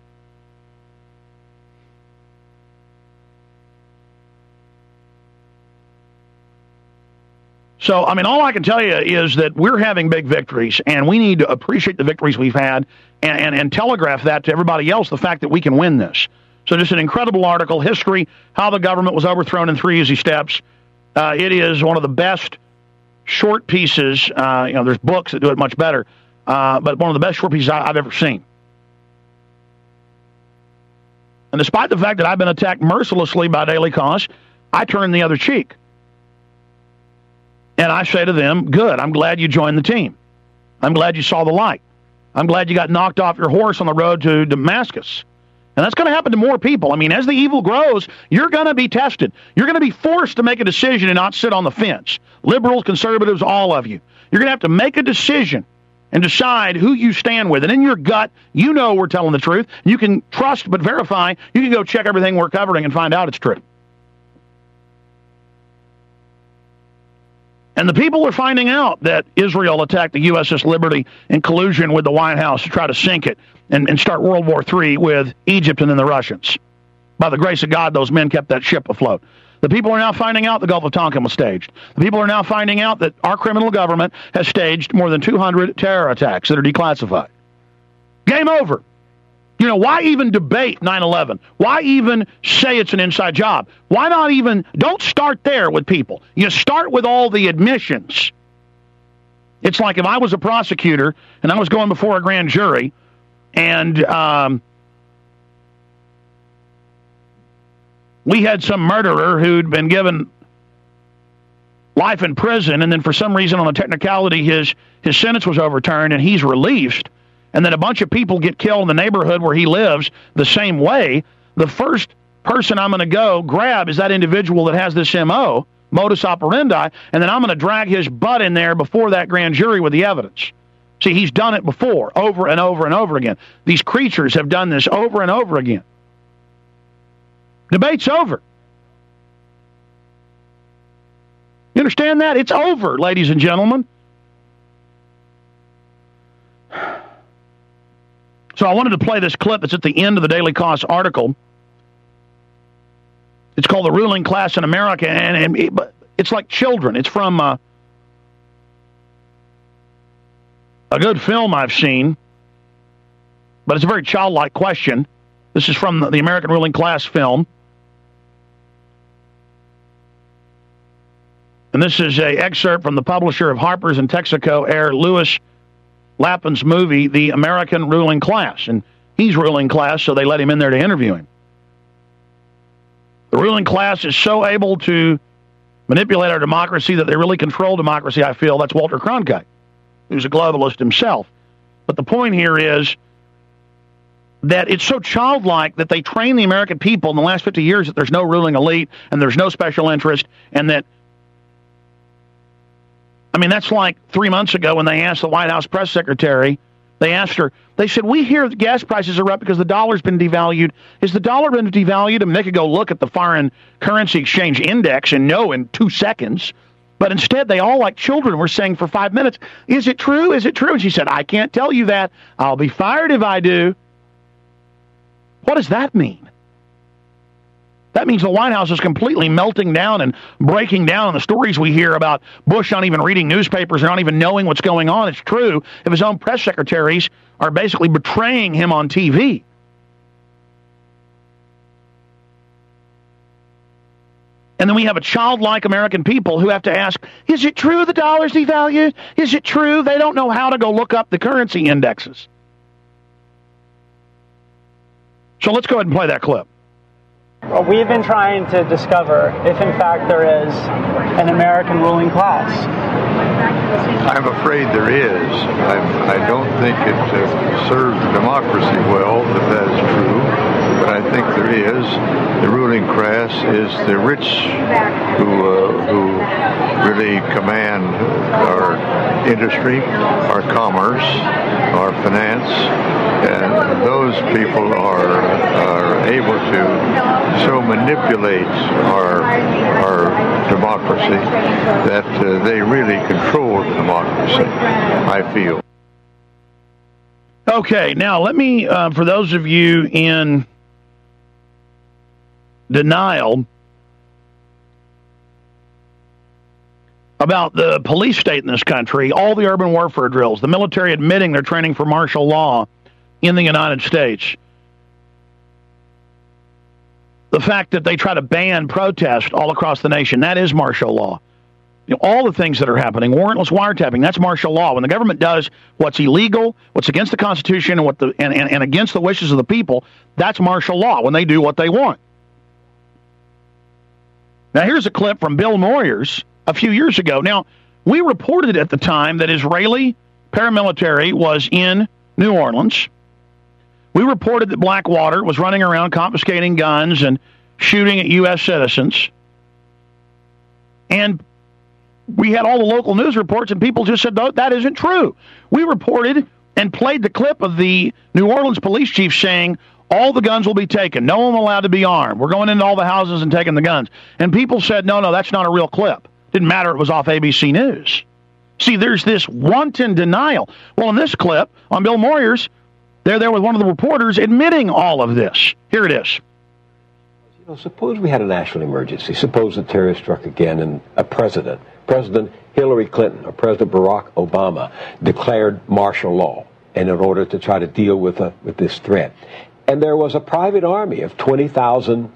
So, I mean, all I can tell you is that we're having big victories, and we need to appreciate the victories we've had and, and, and telegraph that to everybody else, the fact that we can win this. So just an incredible article, History, How the Government Was Overthrown in Three Easy Steps. Uh, it is one of the best short pieces. Uh, you know, there's books that do it much better, uh, but one of the best short pieces I, I've ever seen. And despite the fact that I've been attacked mercilessly by Daily Kos, I turn the other cheek. And I say to them, good, I'm glad you joined the team. I'm glad you saw the light. I'm glad you got knocked off your horse on the road to Damascus. And that's going to happen to more people. I mean, as the evil grows, you're going to be tested. You're going to be forced to make a decision and not sit on the fence. Liberals, conservatives, all of you. You're going to have to make a decision and decide who you stand with. And in your gut, you know we're telling the truth. You can trust but verify. You can go check everything we're covering and find out it's true. And the people are finding out that Israel attacked the U S S Liberty in collusion with the White House to try to sink it and, and start World War Three with Egypt and then the Russians. By the grace of God, those men kept that ship afloat. The people are now finding out the Gulf of Tonkin was staged. The people are now finding out that our criminal government has staged more than two hundred terror attacks that are declassified. Game over. You know, why even debate nine eleven? Why even say it's an inside job? Why not even, don't start there with people. You start with all the admissions. It's like if I was a prosecutor and I was going before a grand jury and um, we had some murderer who'd been given life in prison, and then for some reason on a technicality his, his sentence was overturned and he's released, and then a bunch of people get killed in the neighborhood where he lives the same way, the first person I'm going to go grab is that individual that has this M O, modus operandi, and then I'm going to drag his butt in there before that grand jury with the evidence. See, he's done it before, over and over and over again. These creatures have done this over and over again. Debate's over. You understand that? It's over, ladies and gentlemen. So I wanted to play this clip that's at the end of the Daily Kos article. It's called The Ruling Class in America, and, and it, it's like children. It's from uh, a good film I've seen, but it's a very childlike question. This is from the, the American Ruling Class film. And this is an excerpt from the publisher of Harper's and Texaco Air, Louis Lapin's movie, The American Ruling Class. And he's ruling class, so they let him in there to interview him. The ruling class is so able to manipulate our democracy that they really control democracy, I feel. That's Walter Cronkite, who's a globalist himself. But the point here is that it's so childlike that they train the American people in the last fifty years that there's no ruling elite and there's no special interest, and that, I mean, that's like three months ago when they asked the White House press secretary, they asked her, they said, we hear the gas prices are up because the dollar's been devalued. Is the dollar been devalued? I mean, they could go look at the foreign currency exchange index and know in two seconds. But instead, they all, like children, were saying for five minutes, is it true? Is it true? And she said, I can't tell you that. I'll be fired if I do. What does that mean? That means the White House is completely melting down and breaking down on the stories we hear about Bush not even reading newspapers and not even knowing what's going on. It's true if his own press secretaries are basically betraying him on T V. And then we have a childlike American people who have to ask, is it true the dollar's devalued? Is it true? They don't know how to go look up the currency indexes. So let's go ahead and play that clip. Well, we've been trying to discover if, in fact, there is an American ruling class. I'm afraid there is. I, I don't think it uh, serves democracy well, if that is true. But I think there is. The ruling class is the rich who uh, who really command our industry, our commerce, our finance, and those people are are able to so manipulate our our democracy that uh, they really control the democracy, I feel. Okay, now let me, uh, for those of you in denial about the police state in this country, all the urban warfare drills, the military admitting they're training for martial law in the United States, the fact that they try to ban protest all across the nation, that is martial law. You know, all the things that are happening, warrantless wiretapping, that's martial law. When the government does what's illegal, what's against the Constitution, and what the and, and, and against the wishes of the people, that's martial law, when they do what they want. Now, here's a clip from Bill Moyers a few years ago. Now, we reported at the time that Israeli paramilitary was in New Orleans. We reported that Blackwater was running around confiscating guns and shooting at U S citizens. And we had all the local news reports, and people just said, no, that isn't true. We reported and played the clip of the New Orleans police chief saying, all the guns will be taken. No one allowed to be armed. We're going into all the houses and taking the guns. And people said, no, no, that's not a real clip. Didn't matter. It was off A B C News. See, there's this wanton denial. Well, in this clip, on Bill Moyers, they're there with one of the reporters admitting all of this. Here it is. You know, suppose we had a national emergency. Suppose the terrorist struck again and a president, President Hillary Clinton or President Barack Obama declared martial law and in order to try to deal with, a, with this threat. And there was a private army of twenty thousand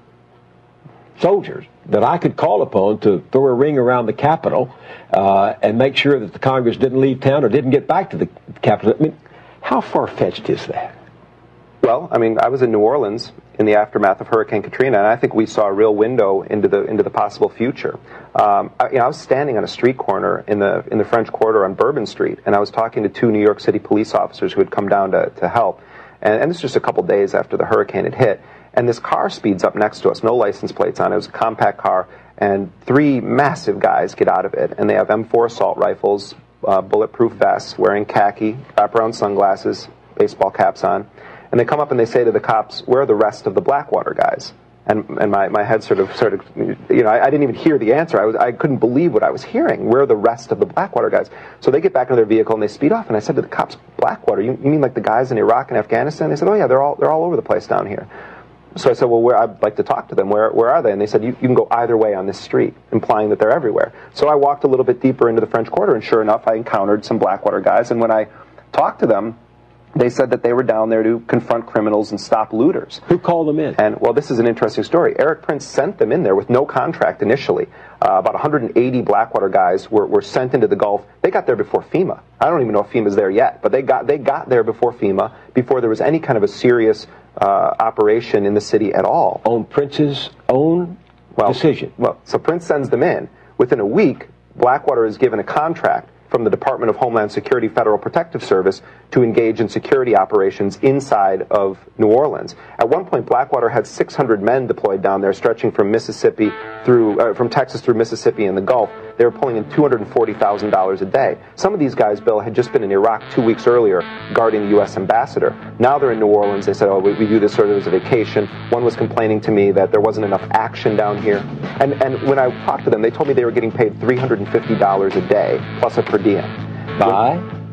soldiers that I could call upon to throw a ring around the Capitol uh, and make sure that the Congress didn't leave town or didn't get back to the Capitol. I mean, how far-fetched is that? Well, I mean, I was in New Orleans in the aftermath of Hurricane Katrina, and I think we saw a real window into the into the possible future. Um, I, you know, I was standing on a street corner in the in the French Quarter on Bourbon Street, and I was talking to two New York City police officers who had come down to, to help. And, and this was just a couple days after the hurricane had hit. And this car speeds up next to us, no license plates on it. It was a compact car, and three massive guys get out of it, and they have M four assault rifles, uh, bulletproof vests, wearing khaki, wraparound sunglasses, baseball caps on. And they come up and they say to the cops, where are the rest of the Blackwater guys? And and my, my head sort of, sort of, you know, I, I didn't even hear the answer. I was I couldn't believe what I was hearing. Where are the rest of the Blackwater guys? So they get back into their vehicle and they speed off. And I said to the cops, Blackwater, you, you mean like the guys in Iraq and Afghanistan? They said, oh yeah, they're all they're all over the place down here. So I said, well, where, I'd like to talk to them. Where where are they? And they said, you, you can go either way on this street, implying that they're everywhere. So I walked a little bit deeper into the French Quarter, and sure enough, I encountered some Blackwater guys. And when I talked to them, they said that they were down there to confront criminals and stop looters. Who called them in? And, well, this is an interesting story. Eric Prince sent them in there with no contract initially. Uh, about one hundred eighty Blackwater guys were, were sent into the Gulf. They got there before FEMA. I don't even know if FEMA's there yet, but they got they got there before FEMA, before there was any kind of a serious uh, operation in the city at all. On Prince's own well, decision? Well, so Prince sends them in. Within a week, Blackwater is given a contract from the Department of Homeland Security Federal Protective Service to engage in security operations inside of New Orleans. At one point, Blackwater had six hundred men deployed down there, stretching from Mississippi through, uh, from Texas through Mississippi and the Gulf. They were pulling in two hundred forty thousand dollars a day. Some of these guys, Bill, had just been in Iraq two weeks earlier guarding the U S ambassador. Now they're in New Orleans. They said, oh, we, we do this sort of as a vacation. One was complaining to me that there wasn't enough action down here. And, and when I talked to them, they told me they were getting paid three hundred fifty dollars a day, plus a per diem. By?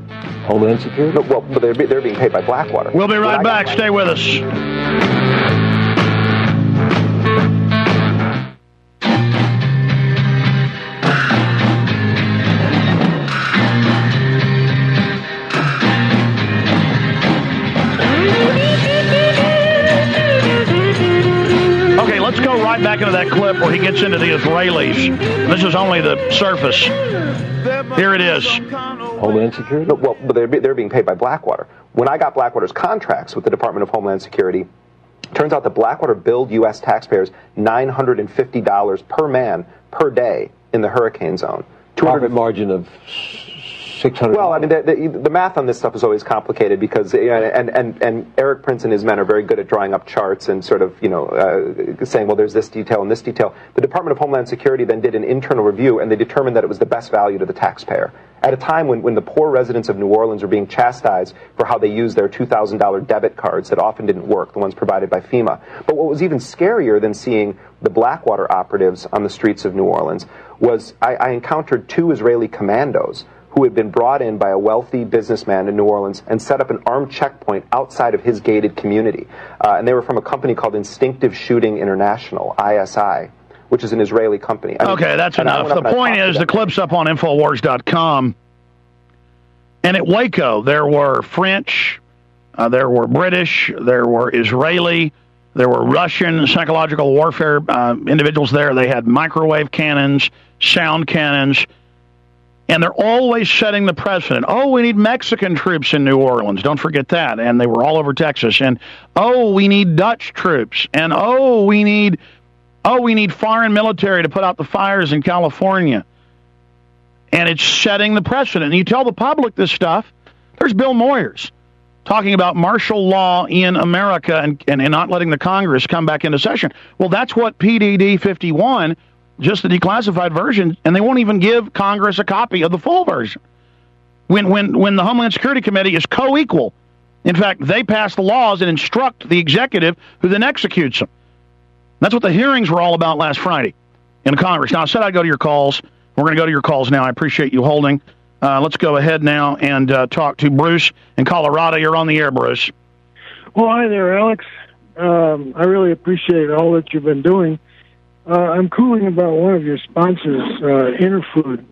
Homeland Security? No, well, but they're, they're being paid by Blackwater. We'll be right back. Stay with us. Let's go right back into that clip where he gets into the Israelis. This is only the surface. Here it is. Homeland Security? No, well, but they're, they're being paid by Blackwater. When I got Blackwater's contracts with the Department of Homeland Security, turns out that Blackwater billed U S taxpayers nine hundred fifty dollars per man per day in the hurricane zone. Profit margin of six hundred dollars. Well, I mean, the, the, the math on this stuff is always complicated because, you know, and, and, and Eric Prince and his men are very good at drawing up charts and sort of, you know, uh, saying, well, there's this detail and this detail. The Department of Homeland Security then did an internal review, and they determined that it was the best value to the taxpayer. At a time when, when the poor residents of New Orleans are being chastised for how they use their two thousand dollars debit cards that often didn't work, the ones provided by FEMA. But what was even scarier than seeing the Blackwater operatives on the streets of New Orleans was I, I encountered two Israeli commandos who had been brought in by a wealthy businessman in New Orleans and set up an armed checkpoint outside of his gated community. Uh, and they were from a company called Instinctive Shooting International, I S I, which is an Israeli company. I mean, okay, that's enough. The point is, the clip's up on Infowars dot com. And at Waco, there were French, uh, there were British, there were Israeli, there were Russian psychological warfare uh, individuals there. They had microwave cannons, sound cannons. And they're always setting the precedent. Oh, we need Mexican troops in New Orleans. Don't forget that. And they were all over Texas. And, oh, we need Dutch troops. And, oh, we need, oh, we need foreign military to put out the fires in California. And it's setting the precedent. And you tell the public this stuff. There's Bill Moyers talking about martial law in America and, and, and not letting the Congress come back into session. Well, that's what P D D fifty-one, just the declassified version, and they won't even give Congress a copy of the full version. When when when the Homeland Security Committee is co-equal. In fact, they pass the laws and instruct the executive who then executes them. That's what the hearings were all about last Friday in Congress. Now, I said I'd go to your calls. We're going to go to your calls now. I appreciate you holding. Uh, let's go ahead now and uh, talk to Bruce in Colorado. You're on the air, Bruce. Well, hi there, Alex. Um, I really appreciate all that you've been doing. Uh, I'm calling about one of your sponsors, uh, Interfood.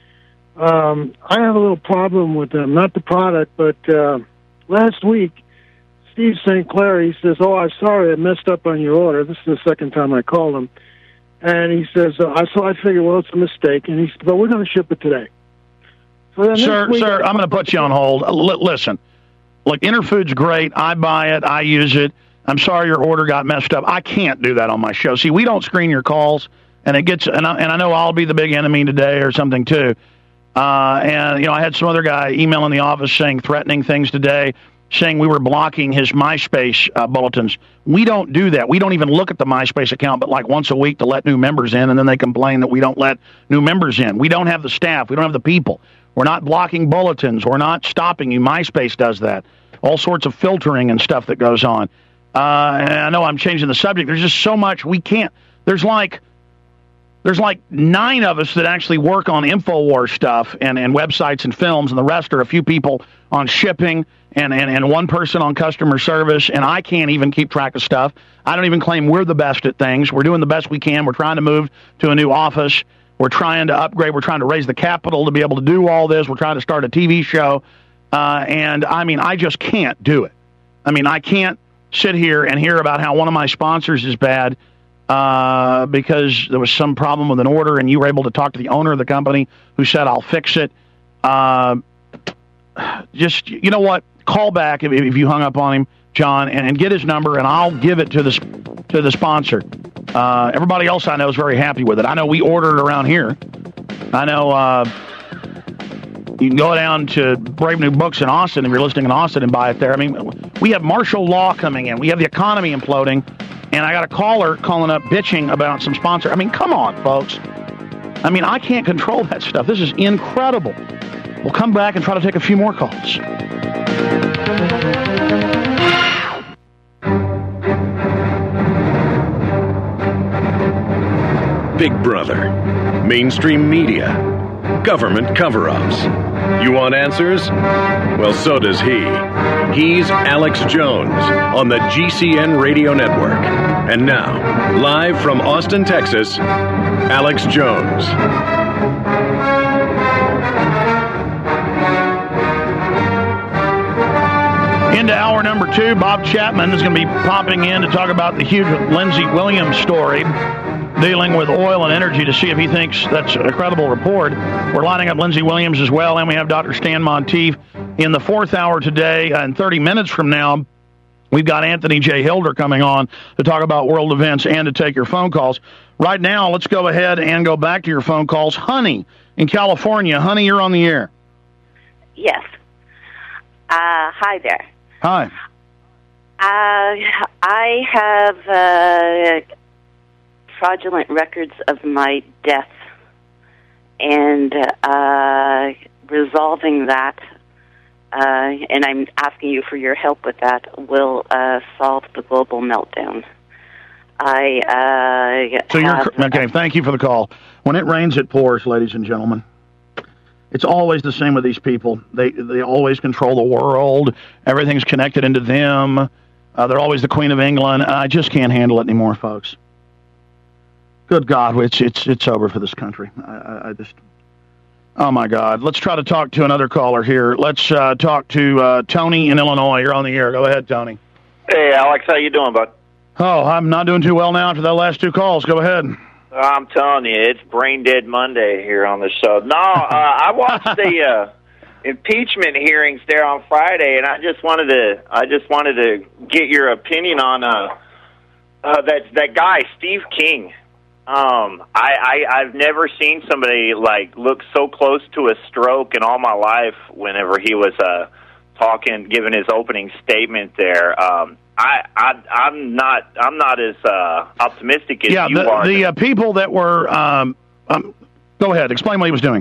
Um, I have a little problem with them, not the product, but uh, last week, Steve Saint Clair, he says, oh, I'm sorry, I messed up on your order. This is the second time I called him. And he says, uh, I so I figured, well, it's a mistake. And he said, but we're going to ship it today. So then sir, week, sir, I'm going to put you on hold. L- listen, look, Interfood's great. I buy it. I use it. I'm sorry your order got messed up. I can't do that on my show. See, we don't screen your calls, and it gets, and I, and I know I'll be the big enemy today or something too. Uh, and, you know, I had some other guy emailing the office saying threatening things today, saying we were blocking his MySpace uh, bulletins. We don't do that. We don't even look at the MySpace account but like once a week to let new members in, and then they complain that we don't let new members in. We don't have the staff. We don't have the people. We're not blocking bulletins. We're not stopping you. MySpace does that. All sorts of filtering and stuff that goes on. Uh, and I know I'm changing the subject. There's just so much we can't. There's like there's like nine of us that actually work on InfoWars stuff and, and websites and films, and the rest are a few people on shipping and, and, and one person on customer service, and I can't even keep track of stuff. I don't even claim we're the best at things. We're doing the best we can. We're trying to move to a new office. We're trying to upgrade. We're trying to raise the capital to be able to do all this. We're trying to start a T V show. Uh, and, I mean, I just can't do it. I mean, I can't sit here and hear about how one of my sponsors is bad uh, because there was some problem with an order and you were able to talk to the owner of the company who said, I'll fix it. Uh, just, you know what? Call back if, if you hung up on him, John, and, and get his number, and I'll give it to the, to the sponsor. Uh, everybody else I know is very happy with it. I know we ordered around here. I know uh, you can go down to Brave New Books in Austin if you're listening in Austin and buy it there. I mean, we have martial law coming in. We have the economy imploding, and I got a caller calling up bitching about some sponsor. I mean, come on, folks. I mean, I can't control that stuff. This is incredible. We'll come back and try to take a few more calls. Big Brother, mainstream media, government cover-ups. You want answers? Well, so does he. He's Alex Jones on the G C N Radio Network. And now, live from Austin, Texas, Alex Jones. Into hour number two, Bob Chapman is going to be popping in to talk about the huge Lindsey Williams story dealing with oil and energy to see if he thinks that's a credible report. We're lining up Lindsey Williams as well, and we have Doctor Stan Monteith in the fourth hour today. And thirty minutes from now, we've got Anthony J. Hilder coming on to talk about world events and to take your phone calls. Right now, let's go ahead and go back to your phone calls. Honey in California. Honey, you're on the air. Yes. Uh, hi there. Hi. Uh, I have uh, fraudulent records of my death, and uh, resolving that, uh, and I'm asking you for your help with that, will uh, solve the global meltdown. I uh, so you're have, okay. Thank you for the call. When it rains, it pours, ladies and gentlemen. It's always the same with these people. They they always control the world. Everything's connected into them. Uh, they're always the Queen of England. I just can't handle it anymore, folks. Good God, it's it's it's over for this country. I, I, I just, oh my God. Let's try to talk to another caller here. Let's uh, talk to uh, Tony in Illinois. You're on the air. Go ahead, Tony. Hey, Alex, how you doing, bud? Oh, I'm not doing too well now after the last two calls. Go ahead. I'm telling you, it's Brain Dead Monday here on the show. No, uh, I watched the uh, impeachment hearings there on Friday, and I just wanted to, I just wanted to get your opinion on uh, uh, that that guy, Steve King. Um, I, I I've never seen somebody like look so close to a stroke in all my life. Whenever he was uh, talking, giving his opening statement there. Um, I, I, I'm not. I'm not as uh, optimistic as yeah, you the, are. the uh, people that were. Um, um, go ahead. Explain what he was doing.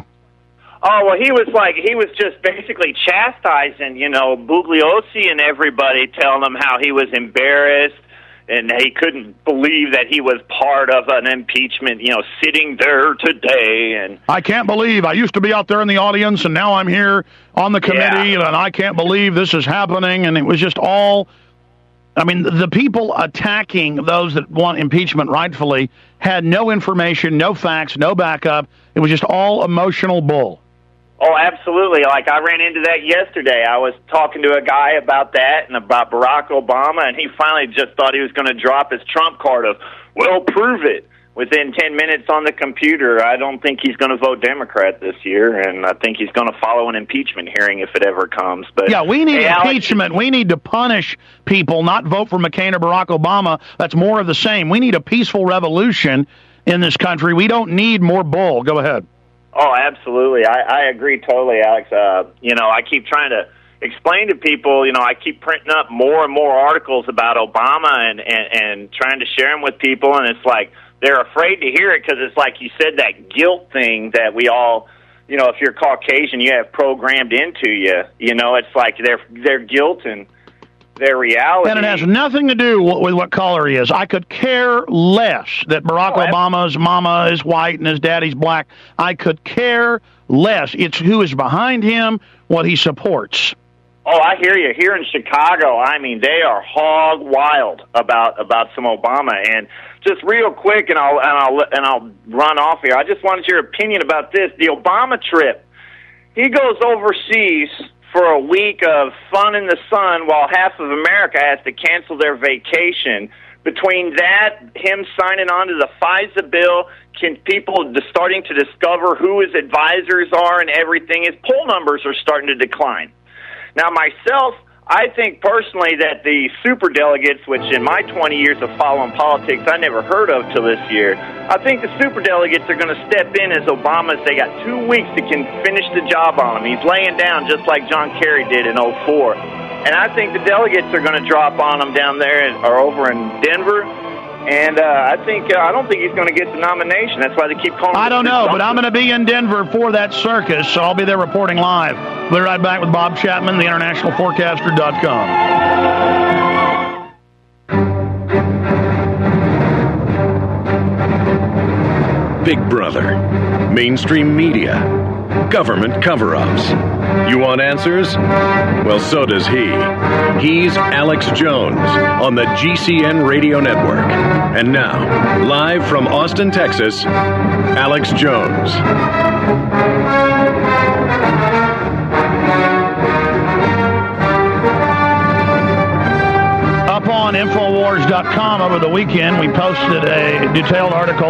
Oh well, he was like he was just basically chastising, you know, Bugliosi and everybody, telling them how he was embarrassed and he couldn't believe that he was part of an impeachment, you know, sitting there today. And I can't believe I used to be out there in the audience and now I'm here on the committee, yeah. and I can't believe this is happening. And it was just all. I mean, the people attacking those that want impeachment rightfully had no information, no facts, no backup. It was just all emotional bull. Oh, absolutely. Like, I ran into that yesterday. I was talking to a guy about that and about Barack Obama, and he finally just thought he was going to drop his trump card of, well, prove it. Within ten minutes on the computer, I don't think he's going to vote Democrat this year, and I think he's going to follow an impeachment hearing if it ever comes. But yeah, we need hey, impeachment. Alex, we need to punish people, not vote for McCain or Barack Obama. That's more of the same. We need a peaceful revolution in this country. We don't need more bull. Go ahead. Oh, absolutely. I, I agree totally, Alex. Uh, you know, I keep trying to explain to people, you know, I keep printing up more and more articles about Obama and, and, and trying to share them with people, and it's like, they're afraid to hear it because it's like you said, that guilt thing that we all, you know, if you're Caucasian, you have programmed into you. You know, it's like their their guilt and their reality. And it has nothing to do with what color he is. I could care less that Barack oh, Obama's mama is white and his daddy's black. I could care less. It's who is behind him, what he supports. Oh, I hear you. Here in Chicago, I mean, they are hog wild about about some Obama. And just real quick, and I'll and I'll and I'll run off here. I just wanted your opinion about this. The Obama trip. He goes overseas for a week of fun in the sun, while half of America has to cancel their vacation. Between that, him signing on to the FISA bill, can people starting to discover who his advisors are and everything? His poll numbers are starting to decline. Now, myself, I think personally that the superdelegates, which in my twenty years of following politics I never heard of till this year, I think the superdelegates are going to step in as Obama's. They got two weeks to can finish the job on him. He's laying down just like John Kerry did in oh four. And I think the delegates are going to drop on him down there or over in Denver. And uh, I think uh, I don't think he's going to get the nomination. That's why they keep calling him. I don't know, but I'm going to be in Denver for that circus, so I'll be there reporting live. We'll be right back with Bob Chapman, the international forecaster dot com. Big Brother, mainstream media, government cover-ups. You want answers? Well, so does he. He's Alex Jones on the G C N Radio Network. And now, live from Austin, Texas, Alex Jones. Up on Infowars dot com over the weekend, we posted a detailed article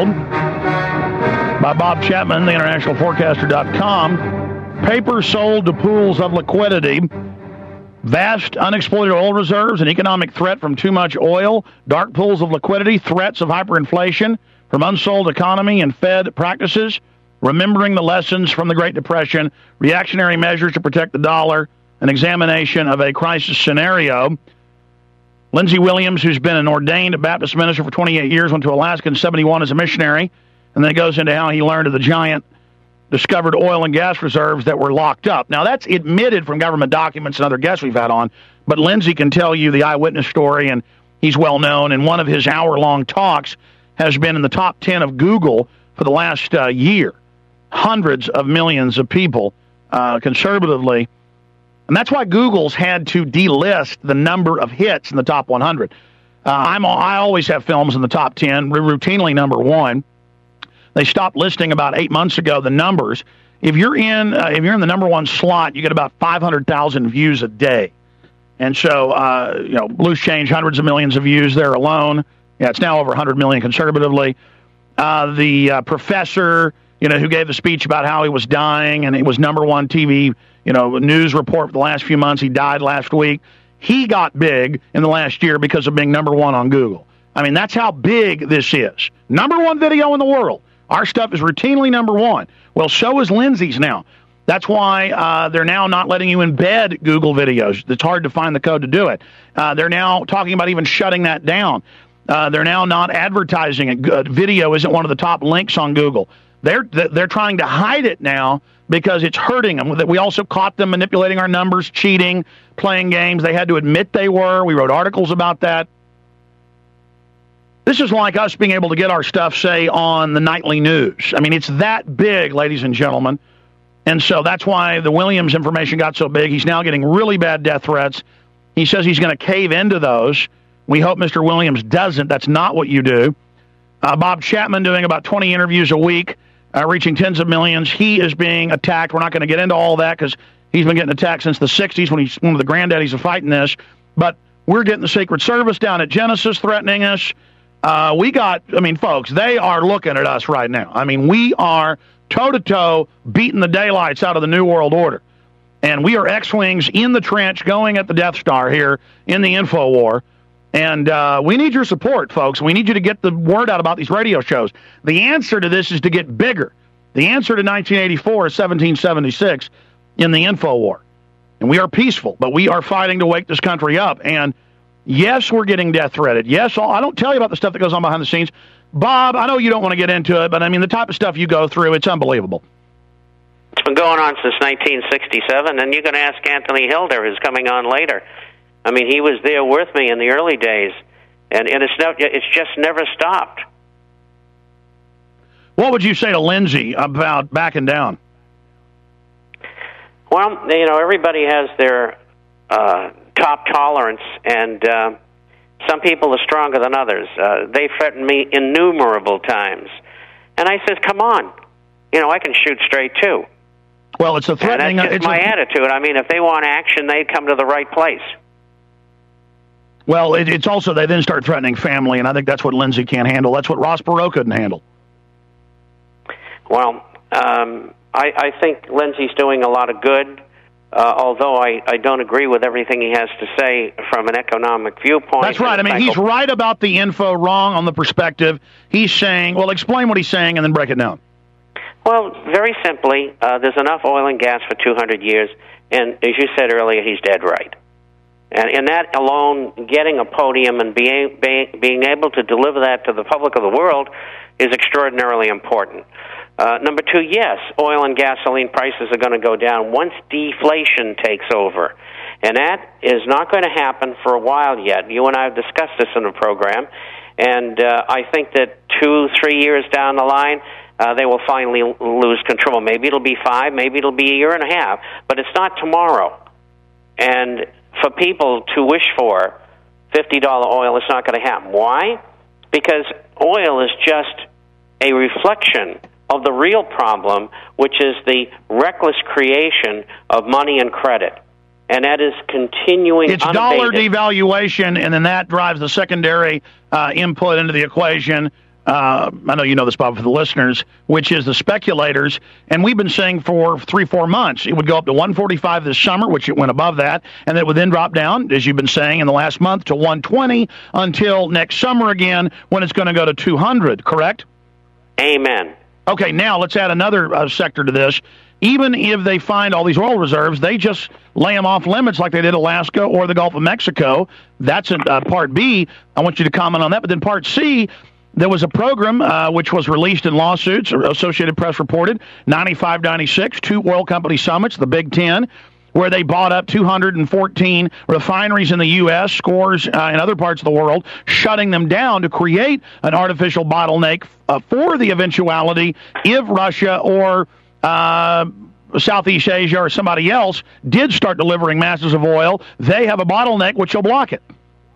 by Bob Chapman, the international forecaster dot com. Paper sold to pools of liquidity. Vast unexploited oil reserves, an economic threat from too much oil, dark pools of liquidity, threats of hyperinflation from unsold economy and Fed practices, remembering the lessons from the Great Depression, reactionary measures to protect the dollar, an examination of a crisis scenario. Lindsey Williams, who's been an ordained Baptist minister for twenty-eight years, went to Alaska in seventy-one as a missionary, and then it goes into how he learned of the giant discovered oil and gas reserves that were locked up. Now, that's admitted from government documents and other guests we've had on, but Lindsey can tell you the eyewitness story, and he's well known, and one of his hour-long talks has been in the top ten of Google for the last uh, year. Hundreds of millions of people, uh, conservatively. And that's why Google's had to delist the number of hits in the top one hundred. Uh, I'm, I always have films in the top ten, routinely number one. They stopped listing about eight months ago the numbers. If you're in, uh, if you're in the number one slot, you get about five hundred thousand views a day. And so, uh, you know, Loose Change, hundreds of millions of views there alone. Yeah, it's now over one hundred million conservatively. Uh, the uh, professor, you know, who gave the speech about how he was dying, and it was number one T V, you know, news report for the last few months. He died last week. He got big in the last year because of being number one on Google. I mean, that's how big this is. Number one video in the world. Our stuff is routinely number one. Well, so is Lindsey's now. That's why uh, they're now not letting you embed Google videos. It's hard to find the code to do it. Uh, they're now talking about even shutting that down. Uh, they're now not advertising it. Uh, video isn't one of the top links on Google. They're they're trying to hide it now because it's hurting them. We also caught them manipulating our numbers, cheating, playing games. They had to admit they were. We wrote articles about that. This is like us being able to get our stuff, say, on the nightly news. I mean, it's that big, ladies and gentlemen. And so that's why the Williams information got so big. He's now getting really bad death threats. He says he's going to cave into those. We hope Mister Williams doesn't. That's not what you do. Uh, Bob Chapman doing about twenty interviews a week, uh, reaching tens of millions. He is being attacked. We're not going to get into all that because he's been getting attacked since the sixties when he's one of the granddaddies of fighting this. But we're getting the Secret Service down at Genesis threatening us. Uh, we got, I mean, folks, they are looking at us right now. I mean, we are toe-to-toe beating the daylights out of the New World Order. And we are X-Wings in the trench going at the Death Star here in the Info War. And uh, we need your support, folks. We need you to get the word out about these radio shows. The answer to this is to get bigger. The answer to nineteen eighty-four is seventeen seventy-six in the Info War. And we are peaceful, but we are fighting to wake this country up. And yes, we're getting death threatened. Yes, I don't tell you about the stuff that goes on behind the scenes. Bob, I know you don't want to get into it, but I mean, the type of stuff you go through, it's unbelievable. It's been going on since nineteen sixty-seven, and you can ask Anthony Hilder, who's coming on later. I mean, he was there with me in the early days, and, and it's, no, it's just never stopped. What would you say to Lindsey about backing down? Well, you know, everybody has their uh, top tolerance, and uh, some people are stronger than others. Uh, they threatened me innumerable times. And I said, come on. You know, I can shoot straight, too. Well, it's a threatening... And that's just it's my a, attitude. I mean, if they want action, they come to the right place. Well, it, it's also, they then start threatening family, and I think that's what Lindsey can't handle. That's what Ross Perot couldn't handle. Well, um, I, I think Lindsey's doing a lot of good, uh, although I, I don't agree with everything he has to say from an economic viewpoint. That's right. I mean, he's right about the info, wrong on the perspective. He's saying, well, explain what he's saying and then break it down. Well, very simply, uh, there's enough oil and gas for two hundred years, and as you said earlier, he's dead right. And in that alone, getting a podium and being, being, being able to deliver that to the public of the world is extraordinarily important. Uh, number two, yes, oil and gasoline prices are going to go down once deflation takes over. And that is not going to happen for a while yet. You and I have discussed this in the program. And uh, I think that two, three years down the line, uh, they will finally l- lose control. Maybe it'll be five, maybe it'll be a year and a half, but it's not tomorrow. And for people to wish for fifty dollars oil, it's not going to happen. Why? Because oil is just a reflection of the real problem, which is the reckless creation of money and credit. And that is continuing. It's unabated. dollar devaluation, and then that drives the secondary uh, input into the equation. Uh, I know you know this, Bob, for the listeners, which is the speculators. And we've been saying for three, four months, it would go up to one forty-five this summer, which it went above that, and then it would then drop down, as you've been saying, in the last month to one twenty until next summer again, when it's going to go to two hundred, correct? Amen. Okay, now let's add another uh, sector to this. Even if they find all these oil reserves, they just lay them off limits like they did Alaska or the Gulf of Mexico. That's in uh, Part B. I want you to comment on that. But then Part C, there was a program uh, which was released in lawsuits, Associated Press reported, ninety-five ninety-six, two oil company summits, the Big Ten, where they bought up two hundred fourteen refineries in the U S, scores uh, in other parts of the world, shutting them down to create an artificial bottleneck uh, for the eventuality if Russia or uh, Southeast Asia or somebody else did start delivering masses of oil, they have a bottleneck which will block it.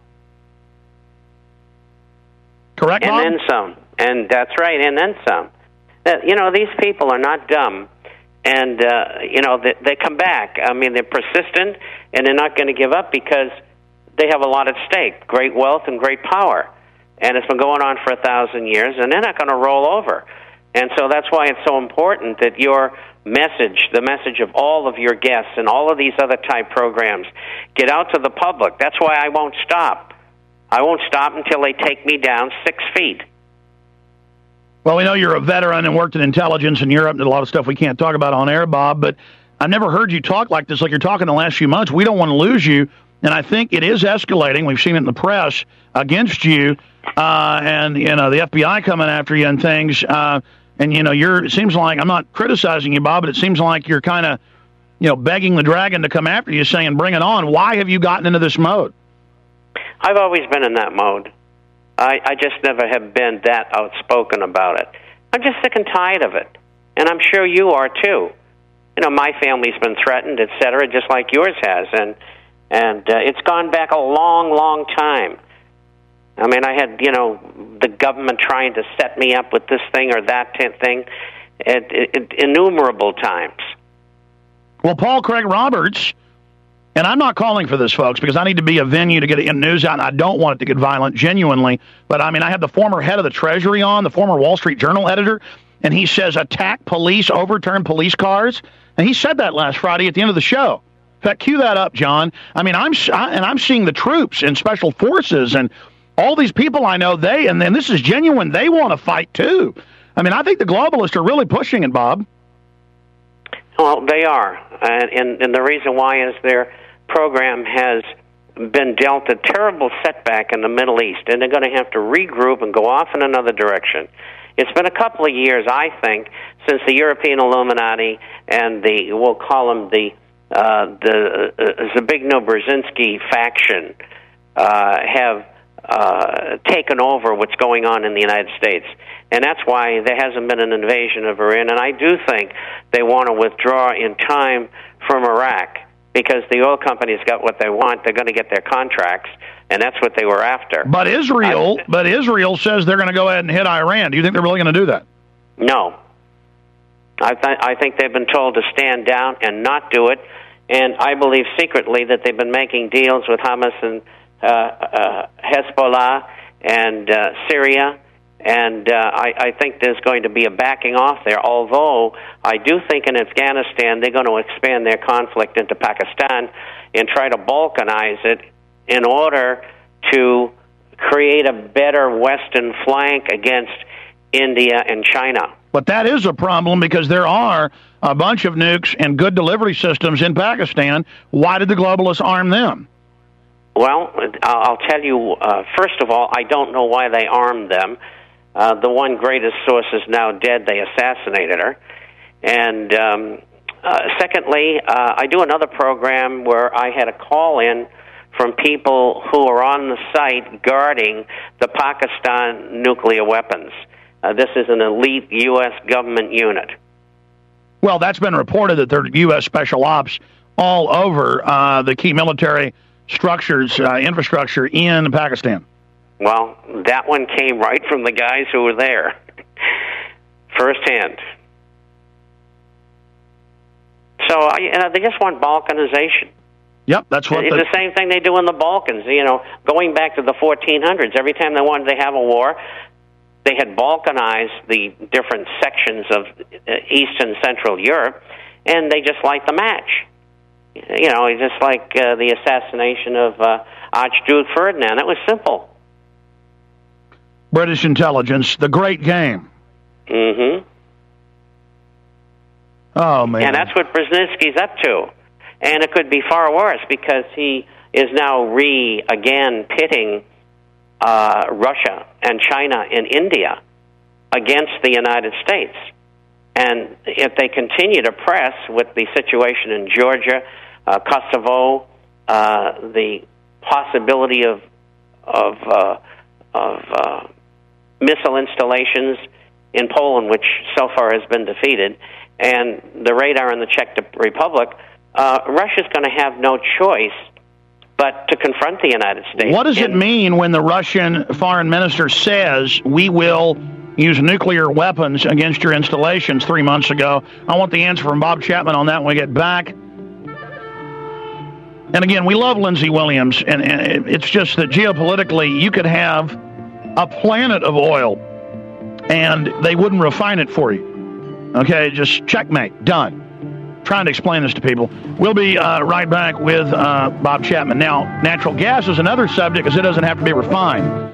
Correct, And Bob? then some. And that's right, and then some. Uh, you know, these people are not dumb. And, uh, you know, they, they come back. I mean, they're persistent, and they're not going to give up because they have a lot at stake, great wealth and great power. And it's been going on for a thousand years, and they're not going to roll over. And so that's why it's so important that your message, the message of all of your guests and all of these other type programs, get out to the public. That's why I won't stop. I won't stop until they take me down six feet. Well, we know you're a veteran and worked in intelligence in Europe and did a lot of stuff we can't talk about on air, Bob, but I've never heard you talk like this, like you're talking the last few months. We don't want to lose you, and I think it is escalating. We've seen it in the press against you, uh, and, you know, the F B I coming after you and things, uh, and, you know, you're, it seems like, I'm not criticizing you, Bob, but it seems like you're kind of, you know, begging the dragon to come after you, saying, bring it on. Why have you gotten into this mode? I've always been in that mode. I, I just never have been that outspoken about it. I'm just sick and tired of it, and I'm sure you are too. You know, my family's been threatened, et cetera, just like yours has, and and uh, it's gone back a long, long time. I mean, I had, you know, the government trying to set me up with this thing or that thing at, at innumerable times. Well, Paul Craig Roberts, and I'm not calling for this, folks, because I need to be a venue to get the news out, and I don't want it to get violent, genuinely. But, I mean, I had the former head of the Treasury on, the former Wall Street Journal editor, and he says, attack police, overturn police cars. And he said that last Friday at the end of the show. In fact, cue that up, John. I mean, I'm I, and I'm seeing the troops and special forces and all these people I know, they, and then this is genuine, they want to fight, too. I mean, I think the globalists are really pushing it, Bob. Well, they are. And, and, and the reason why is their program has been dealt a terrible setback in the Middle East, and they're going to have to regroup and go off in another direction. It's been a couple of years, I think, since the European Illuminati and the, we'll call them the uh, the uh, Zbigniew Brzezinski faction uh, have uh, taken over what's going on in the United States. And that's why there hasn't been an invasion of Iran. And I do think they want to withdraw in time from Iraq because the oil companies got what they want. They're going to get their contracts, and that's what they were after. But Israel, I, but Israel says they're going to go ahead and hit Iran. Do you think they're really going to do that? No. I, th- I think they've been told to stand down and not do it. And I believe secretly that they've been making deals with Hamas and uh, uh, Hezbollah and uh, Syria. And uh, I, I think there's going to be a backing off there, although I do think in Afghanistan they're going to expand their conflict into Pakistan and try to balkanize it in order to create a better Western flank against India and China. But that is a problem because there are a bunch of nukes and good delivery systems in Pakistan. Why did the globalists arm them? Well, I'll tell you, uh, first of all, I don't know why they armed them. Uh, the one greatest source is now dead. They assassinated her. And um, uh, secondly, uh, I do another program where I had a call in from people who are on the site guarding the Pakistan nuclear weapons. Uh, this is an elite U S government unit. Well, that's been reported that there are U S special ops all over uh, the key military structures, uh, infrastructure in Pakistan. Well, that one came right from the guys who were there, firsthand. So uh, you know, they just want balkanization. Yep, that's what it's the, the same thing they do in the Balkans. You know, going back to the fourteen hundreds, every time they wanted to have a war, they had balkanized the different sections of uh, East and Central Europe, and they just light the match. You know, it's just like uh, the assassination of uh, Archduke Ferdinand. It was simple. British intelligence, the great game. Mm-hmm. Oh, man. And that's what Brzezinski's up to. And it could be far worse because he is now re, again, pitting uh, Russia and China and India against the United States. And if they continue to press with the situation in Georgia, uh, Kosovo, uh, the possibility of of uh, of uh, missile installations in Poland, which so far has been defeated, and the radar in the Czech Republic, uh, Russia's going to have no choice but to confront the United States. What does it mean when the Russian foreign minister says we will use nuclear weapons against your installations three months ago? I want the answer from Bob Chapman on that when we get back. And again, we love Lindsey Williams, and, and it's just that geopolitically, you could have a planet of oil, and they wouldn't refine it for you. Okay, just checkmate, done. Trying to explain this to people. We'll be uh, right back with uh, Bob Chapman. Now, natural gas is another subject because it doesn't have to be refined.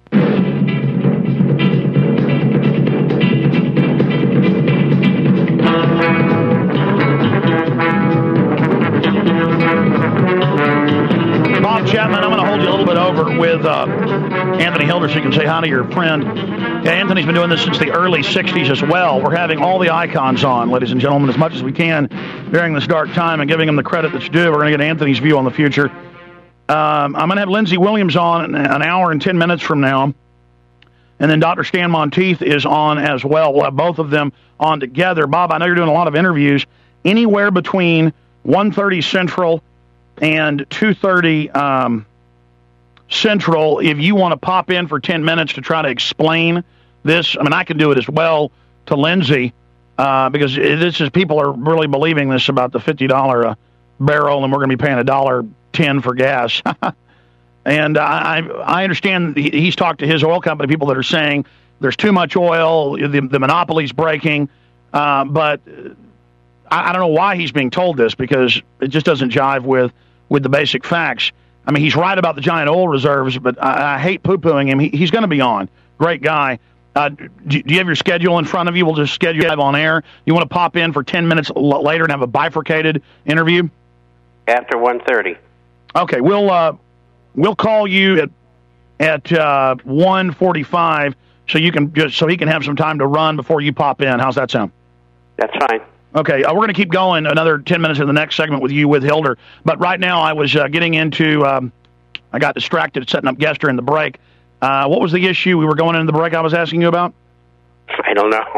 Bob Chapman, I'm going to hold you a little bit over with uh, Anthony Hilder so you can say hi to your friend. Yeah, Anthony's been doing this since the early sixties as well. We're having all the icons on, ladies and gentlemen, as much as we can during this dark time and giving them the credit that's due. We're going to get Anthony's view on the future. Um, I'm going to have Lindsey Williams on an hour and ten minutes from now. And then Doctor Stan Monteith is on as well. We'll have both of them on together. Bob, I know you're doing a lot of interviews. Anywhere between one thirty Central and two thirty um, Central, if you want to pop in for ten minutes to try to explain this, I mean, I can do it as well to Lindsey, uh, because this is, people are really believing this about the fifty dollars a barrel, and we're going to be paying a dollar ten for gas. And I, I understand he's talked to his oil company people that are saying there's too much oil, the, the monopoly's breaking, uh, but I, I don't know why he's being told this, because it just doesn't jive with, with the basic facts. I mean, he's right about the giant oil reserves, but I, I hate poo-pooing him. He, he's going to be on. Great guy. Uh, do, do you have your schedule in front of you? We'll just schedule live on air. You want to pop in for ten minutes l- later and have a bifurcated interview? After one thirty. Okay, we'll uh, we'll call you at at uh, one forty-five so you can just so he can have some time to run before you pop in. How's that sound? That's fine. Okay, uh, we're going to keep going another ten minutes in the next segment with you with Hilder. But right now I was uh, getting into, um, I got distracted setting up guests during the break. Uh, what was the issue we were going into the break I was asking you about? I don't know.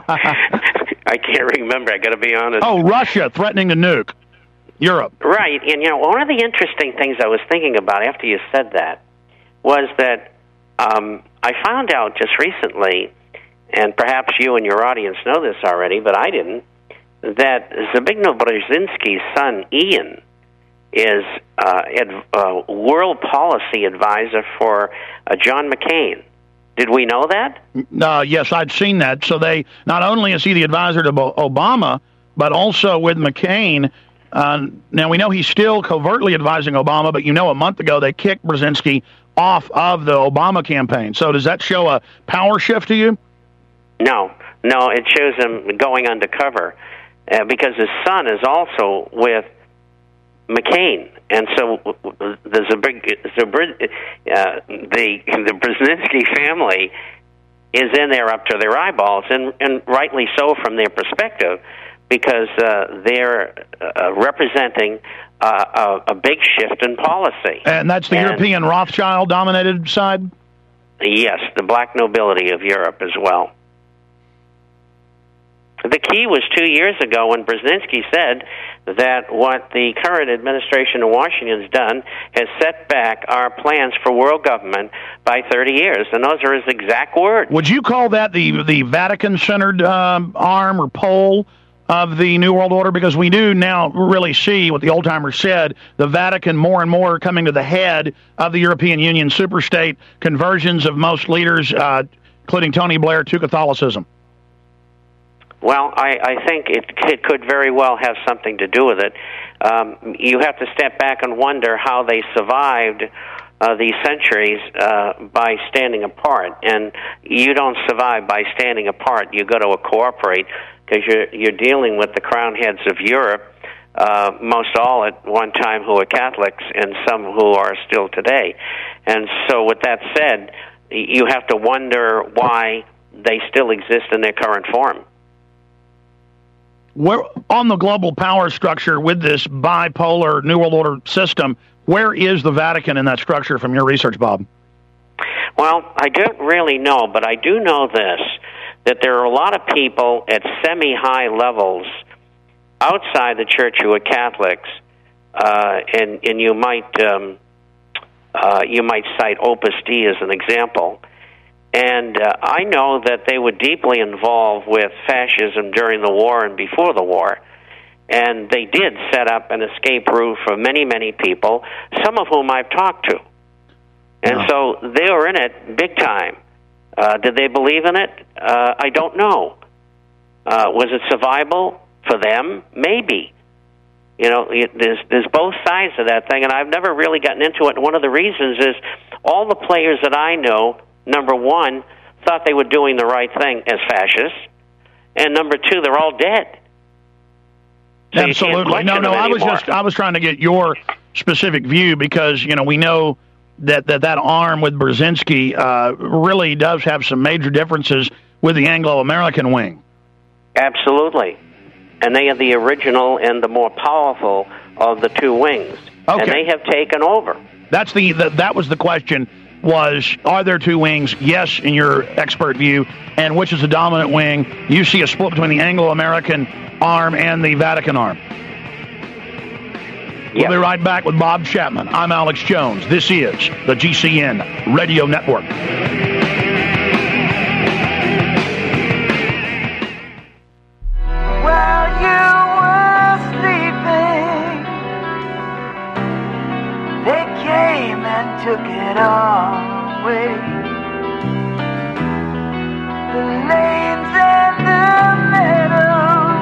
I can't remember, I got to be honest. Oh, Russia threatening to nuke Europe. Right, and you know, one of the interesting things I was thinking about after you said that was that um, I found out just recently, and perhaps you and your audience know this already, but I didn't, that Zbigniew Brzezinski's son, Ian, is uh, ad, uh, world policy advisor for uh, John McCain. Did we know that? Uh, yes, I'd seen that. So they not only is he the advisor to Obama, but also with McCain. Uh, now, we know he's still covertly advising Obama, but you know a month ago they kicked Brzezinski off of the Obama campaign. So does that show a power shift to you? No, no, it shows him going undercover. Uh, because his son is also with McCain, and so there's a big the uh, the the Brzezinski family is in there up to their eyeballs, and and rightly so from their perspective, because uh, they're uh, representing uh, a, a big shift in policy. And that's the and, European Rothschild-dominated side? Yes, the black nobility of Europe as well. The key was two years ago when Brzezinski said that what the current administration in Washington has done has set back our plans for world government by thirty years, and those are his exact words. Would you call that the the Vatican-centered um, arm or pole of the New World Order? Because we do now really see what the old-timers said, the Vatican more and more coming to the head of the European Union superstate, conversions of most leaders, uh, including Tony Blair, to Catholicism. Well, I, I think it, it could very well have something to do with it. Um, you have to step back and wonder how they survived uh, these centuries uh, by standing apart. And you don't survive by standing apart. You got to cooperate, because you're, you're dealing with the crown heads of Europe, uh, most all at one time who are Catholics and some who are still today. And so with that said, you have to wonder why they still exist in their current form. Where, on the global power structure with this bipolar New World Order system, where is the Vatican in that structure from your research, Bob? Well, I don't really know, but I do know this, that there are a lot of people at semi-high levels outside the church who are Catholics, uh, and, and you might um, uh, you might cite Opus Dei as an example. And uh, I know that they were deeply involved with fascism during the war and before the war. And they did set up an escape route for many, many people, some of whom I've talked to. And wow. So they were in it big time. Uh, did they believe in it? Uh, I don't know. Uh, was it survival for them? Maybe. You know, it, there's there's both sides of that thing, and I've never really gotten into it. And one of the reasons is all the players that I know, number one, thought they were doing the right thing as fascists, and number two, they're all dead. So Absolutely. No, no, I was just I was trying to get your specific view, because, you know, we know that that, that arm with Brzezinski uh, really does have some major differences with the Anglo-American wing. Absolutely. And they are the original and the more powerful of the two wings. Okay. And they have taken over. That's the, the that was the question. Was, are there two wings? Yes, in your expert view. And which is the dominant wing? You see a split between the Anglo-American arm and the Vatican arm. Yep. We'll be right back with Bob Chapman. I'm Alex Jones. This is the G C N Radio Network. While you were sleeping, they came and took it all away. The lanes and the meadows,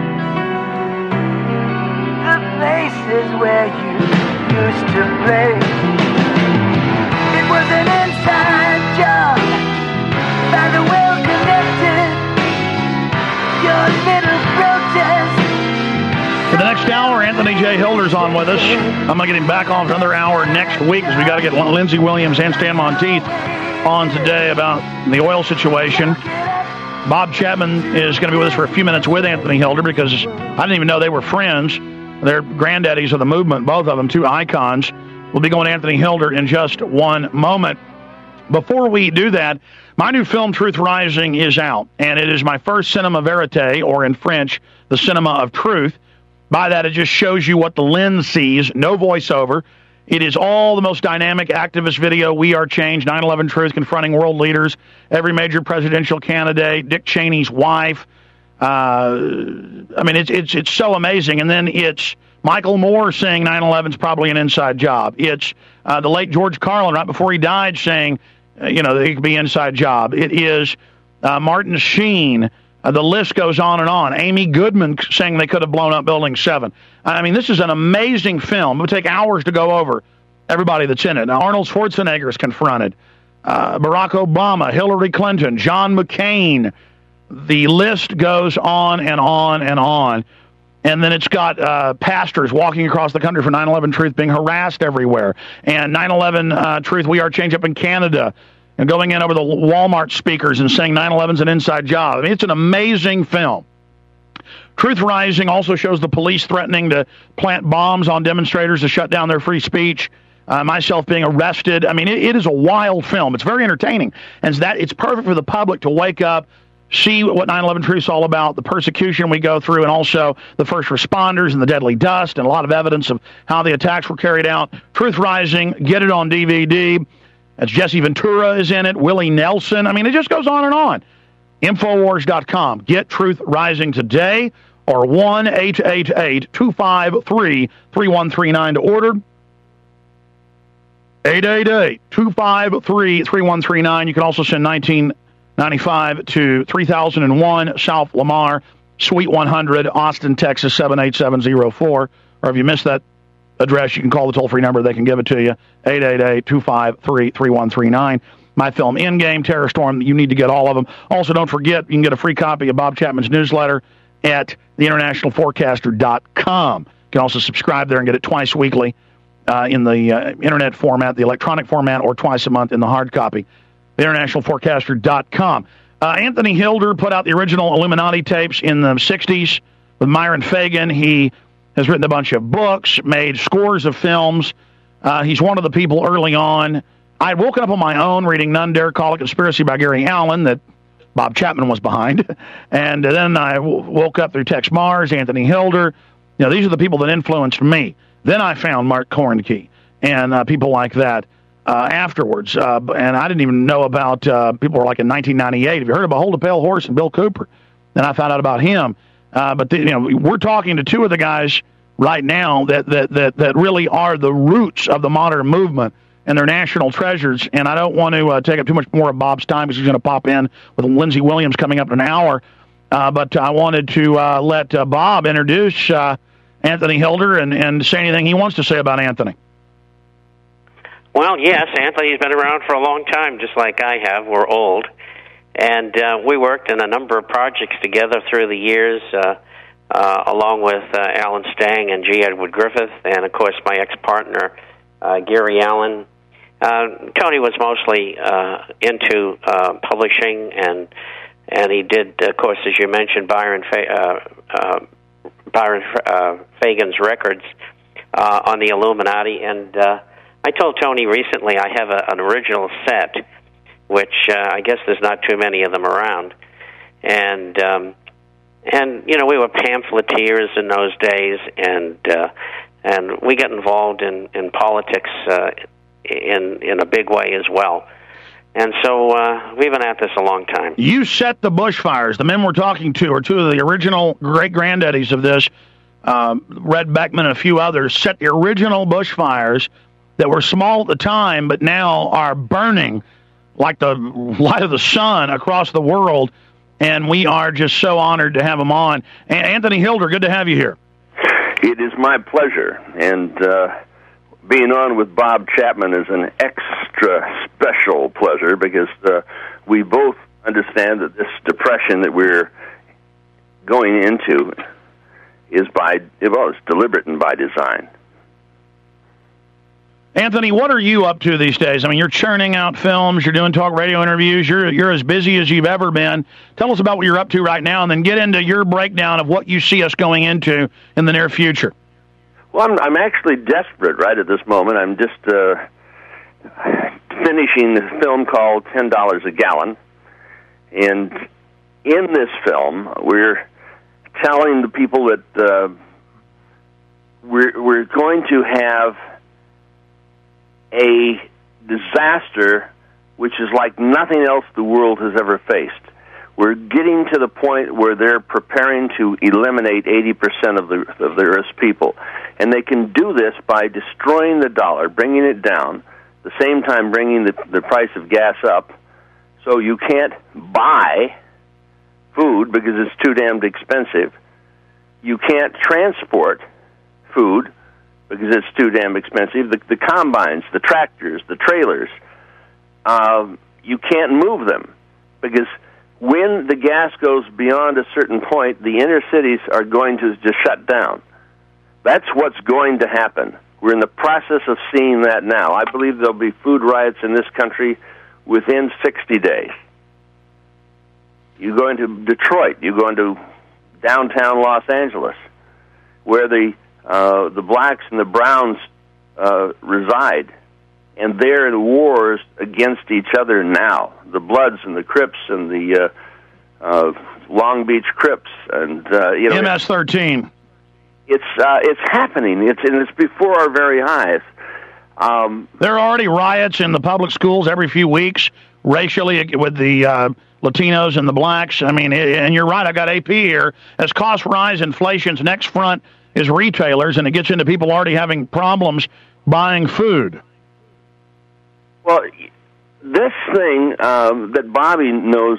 the places where you used to play. It was an inside job by the well-connected. Your little protest. For the next hour, Anthony J. Hilder's on with us. I'm going to get him back on for another hour next week, because we got to get Lindsey Williams and Stan Monteith on today about the oil situation. Bob Chapman is going to be with us for a few minutes with Anthony Hilder, because I didn't even know they were friends. They're granddaddies of the movement, both of them, two icons. We'll be going to Anthony Hilder in just one moment. Before we do that, my new film, Truth Rising, is out, and it is my first cinema verite, or in French, the cinema of truth. By that, it just shows you what the lens sees, no voiceover. It is all the most dynamic activist video, We Are Change, nine eleven Truth, confronting world leaders, every major presidential candidate, Dick Cheney's wife. Uh, I mean, it's, it's, it's so amazing. And then it's Michael Moore saying nine eleven is probably an inside job. It's uh, the late George Carlin, right before he died, saying, uh, you know, that it could be an inside job. It is uh, Martin Sheen. Uh, the list goes on and on. Amy Goodman saying they could have blown up Building seven. I mean, this is an amazing film. It would take hours to go over everybody that's in it. Now, Arnold Schwarzenegger is confronted. Uh, Barack Obama, Hillary Clinton, John McCain. The list goes on and on and on. And then it's got uh, pastors walking across the country for nine eleven Truth being harassed everywhere. And nine eleven uh, Truth, We Are Change up in Canada. And going in over the Walmart speakers and saying nine eleven is an inside job. I mean, it's an amazing film. Truth Rising also shows the police threatening to plant bombs on demonstrators to shut down their free speech. Uh, myself being arrested. I mean, it, it is a wild film. It's very entertaining. And it's, that, it's perfect for the public to wake up, see what nine eleven Truth's all about, the persecution we go through, and also the first responders and the deadly dust, and a lot of evidence of how the attacks were carried out. Truth Rising, get it on D V D. That's Jesse Ventura is in it, Willie Nelson. I mean, it just goes on and on. Infowars dot com. Get Truth Rising today, or one eight eight eight, two five three, three one three nine to order. eight eight eight, two five three, three one three nine. You can also send nineteen ninety-five to three thousand one South Lamar, Suite one hundred, Austin, Texas, seven eight seven zero four. Or if you missed that address, you can call the toll-free number. They can give it to you, eight eight eight, two five three, three one three nine. My Film Endgame, Terror Storm, you need to get all of them. Also, don't forget, you can get a free copy of Bob Chapman's newsletter at the international forecaster dot com. You can also subscribe there and get it twice weekly uh, in the uh, internet format, the electronic format, or twice a month in the hard copy. the international forecaster dot com. Uh, Anthony Hilder put out the original Illuminati tapes in the sixties with Myron Fagan. He has written a bunch of books, made scores of films. Uh, he's one of the people early on. I had woken up on my own reading None Dare Call a Conspiracy by Gary Allen that Bob Chapman was behind. And then I w- woke up through Tex Mars, Anthony Hilder. You know, these are the people that influenced me. Then I found Mark Kornke and uh, people like that uh, afterwards. Uh, and I didn't even know about uh, people were like in nineteen ninety-eight. Have you heard of Behold a Pale Horse and Bill Cooper? Then I found out about him. Uh, but, the, you know, we're talking to two of the guys right now that, that, that, that really are the roots of the modern movement, and they're national treasures. And I don't want to uh, take up too much more of Bob's time because he's going to pop in with Lindsey Williams coming up in an hour. Uh, but I wanted to uh, let uh, Bob introduce uh, Anthony Hilder and, and say anything he wants to say about Anthony. Well, yes, Anthony's been around for a long time, just like I have. We're old. And uh, we worked in a number of projects together through the years, uh, uh, along with uh, Alan Stang and G. Edward Griffith, and, of course, my ex-partner, uh, Gary Allen. Uh, Tony was mostly uh, into uh, publishing, and and he did, of course, as you mentioned, Byron Fa- uh, uh, Byron uh, Fagan's records uh, on the Illuminati. And uh, I told Tony recently I have a, an original set, which uh, I guess there's not too many of them around. And, um, and you know, we were pamphleteers in those days, and uh, and we got involved in, in politics uh, in in a big way as well. And so uh, we've been at this a long time. You set the bushfires. The men we're talking to are two of the original great-granddaddies of this, um, Red Beckman and a few others, set the original bushfires that were small at the time but now are burning like the light of the sun across the world, and we are just so honored to have him on. And Anthony Hilder, good to have you here. It is my pleasure, and uh, being on with Bob Chapman is an extra special pleasure because uh, we both understand that this depression that we're going into is by, well, it's deliberate and by design. Anthony, what are you up to these days? I mean, you're churning out films, you're doing talk radio interviews, you're you're as busy as you've ever been. Tell us about what you're up to right now, and then get into your breakdown of what you see us going into in the near future. Well, I'm, I'm actually desperate right at this moment. I'm just uh, finishing this film called ten dollars a Gallon, and in this film, we're telling the people that uh, we're we're going to have a disaster which is like nothing else the world has ever faced. We're getting to the point where they're preparing to eliminate eighty percent of the of the Earth's people. And they can do this by destroying the dollar, bringing it down, at the same time bringing the, the price of gas up, so you can't buy food because it's too damned expensive. You can't transport food because it's too damn expensive. The, the combines, the tractors, the trailers, um, you can't move them because when the gas goes beyond a certain point, the inner cities are going to just shut down. That's what's going to happen. We're in the process of seeing that now. I believe there'll be food riots in this country within sixty days. You go into Detroit, you go into downtown Los Angeles, where the uh, the blacks and the browns uh, reside, and they're in wars against each other now. The Bloods and the Crips and the uh, uh, Long Beach Crips, and uh, you know, M S thirteen. It's uh, it's happening. It's and it's before our very eyes. Um, there are already riots in the public schools every few weeks, racially with the uh, Latinos and the blacks. I mean, and you're right. I got A P here. As costs rise, inflation's next front is retailers, and it gets into people already having problems buying food. Well, this thing um, that Bobby knows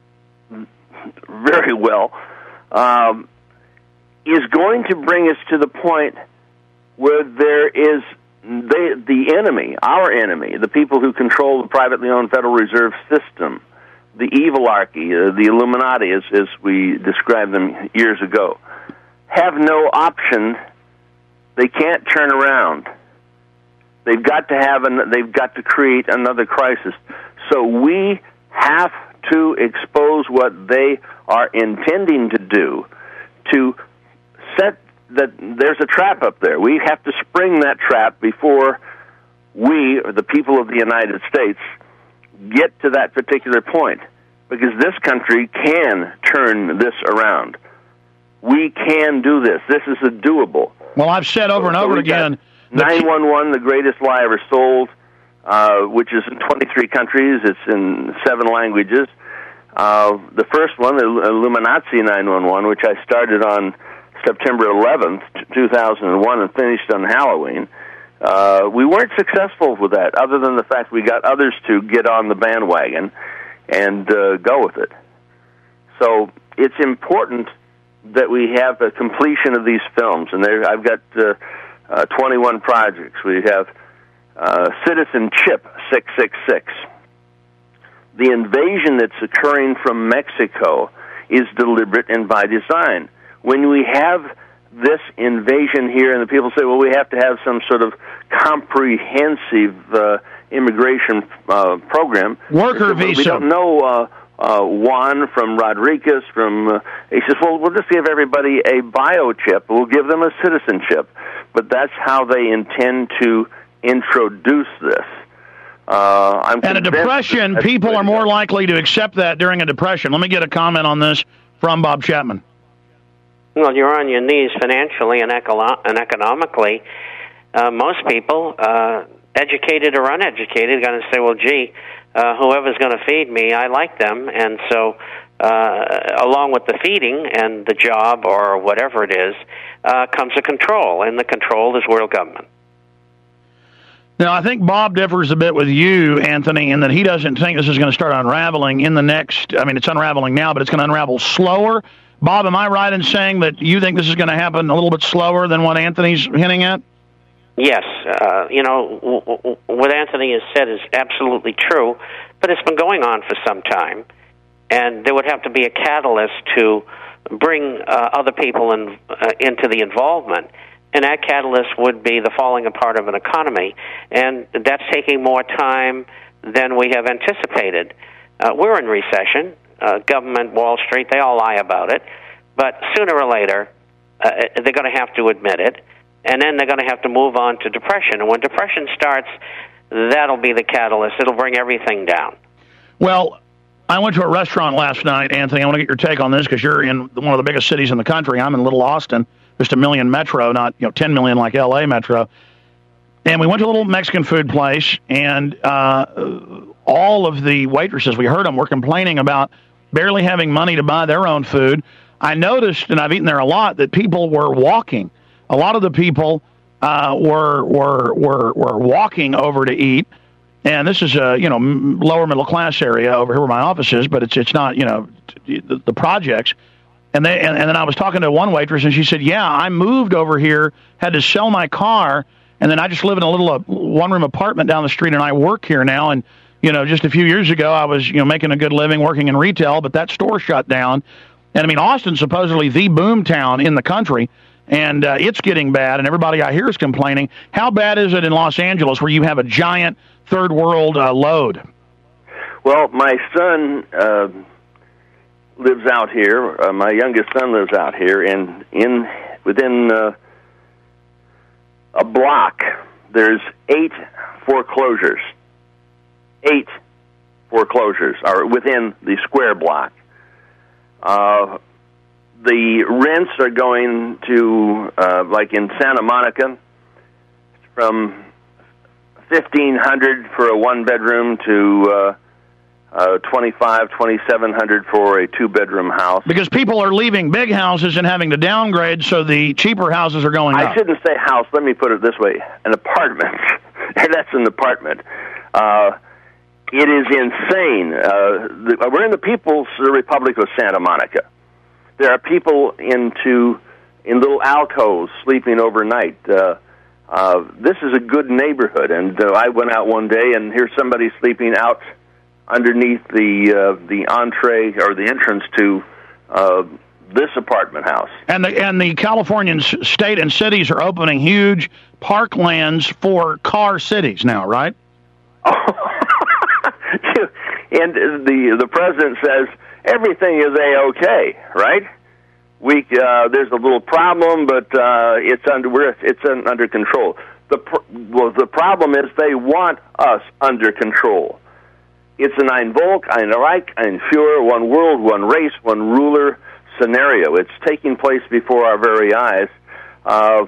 very well um, is going to bring us to the point where there is they, the enemy, our enemy, the people who control the privately owned Federal Reserve System, the evilarchy, uh, the Illuminati, as, as we described them years ago, have no option. They can't turn around. They've got to have an, they've got to create another crisis. So we have to expose what they are intending to do, to set that there's a trap up there. We have to spring that trap before we, or the people of the United States, get to that particular point, because this country can turn this around. We can do this. This is a doable. Well, I've said over and so over again, nine one one, the greatest lie ever sold, uh, which is in twenty-three countries. It's in seven languages. Uh, the first one, the Illuminati nine one one, which I started on September eleventh, two thousand one, and finished on Halloween. Uh, we weren't successful with that, other than the fact we got others to get on the bandwagon and uh, go with it. So it's important that we have the completion of these films, and there I've got uh, uh, twenty-one projects. We have uh, Citizen Chip six six six. The invasion that's occurring from Mexico is deliberate and by design. When we have this invasion here, and the people say, well, we have to have some sort of comprehensive uh, immigration uh, program. Worker we visa. We don't know uh, uh, Juan from Rodriguez. From uh, he says, well, we'll just give everybody a biochip. We'll give them a citizenship. But that's how they intend to introduce this. Uh, I'm and a depression, people are more likely to accept that during a depression. Let me get a comment on this from Bob Chapman. Well, you're on your knees financially and, eco- and economically. Uh, most people, uh, educated or uneducated, are going to say, well, gee, uh, whoever's going to feed me, I like them. And so uh, along with the feeding and the job or whatever it is, uh, comes a control, and the control is world government. Now, I think Bob differs a bit with you, Anthony, in that he doesn't think this is going to start unraveling in the next, I mean, it's unraveling now, but it's going to unravel slower. Bob, am I right in saying that you think this is going to happen a little bit slower than what Anthony's hinting at? Yes. Uh, you know, w- w- what Anthony has said is absolutely true, but it's been going on for some time, and there would have to be a catalyst to bring uh, other people in, uh, into the involvement. And that catalyst would be the falling apart of an economy. And that's taking more time than we have anticipated. Uh, we're in recession. Uh, government, Wall Street, they all lie about it. But sooner or later, uh, they're going to have to admit it. And then they're going to have to move on to depression. And when depression starts, that'll be the catalyst. It'll bring everything down. Well, I went to a restaurant last night, Anthony. I want to get your take on this because you're in one of the biggest cities in the country. I'm in Little Austin. Just a million metro, not you know ten million like L A metro. And we went to a little Mexican food place, and uh, all of the waitresses, we heard them, were complaining about barely having money to buy their own food. I noticed, and I've eaten there a lot, that people were walking. A lot of the people uh, were were were were walking over to eat. And this is a you know lower middle class area over here where my office is, but it's it's not you know the, the projects. And, they, and, and then I was talking to one waitress, and she said, yeah, I moved over here, had to sell my car, and then I just live in a little uh, one-room apartment down the street, and I work here now. And, you know, just a few years ago, I was, you know, making a good living working in retail, but that store shut down. And, I mean, Austin's supposedly the boom town in the country, and uh, it's getting bad, and everybody I hear is complaining. How bad is it in Los Angeles where you have a giant third-world uh, load? Well, my son... Uh lives out here. Uh, my youngest son lives out here, and in within uh, a block, there's eight foreclosures. Eight foreclosures are within the square block. Uh, the rents are going to, uh, like in Santa Monica, from fifteen hundred dollars for a one-bedroom to uh, uh, twenty-five, twenty-seven hundred for a two-bedroom house. Because people are leaving big houses and having to downgrade, so the cheaper houses are going up. I shouldn't say house. Let me put it this way: an apartment. That's an apartment. Uh, it is insane. Uh, the, we're in the People's Republic of Santa Monica. There are people into in little alcoves sleeping overnight. Uh, uh, this is a good neighborhood, and uh, I went out one day and here's somebody sleeping out underneath the uh, the entree or the entrance to uh, this apartment house. And the and the Californian state and cities are opening huge parklands for car cities now, right? And the the president says everything is a-okay, right? We uh, there's a little problem, but uh, it's under we're, it's under control. The pr- well, the problem is they want us under control. It's an ein Volk, ein Reich, ein Führer, one world, one race, one ruler scenario. It's taking place before our very eyes. Uh,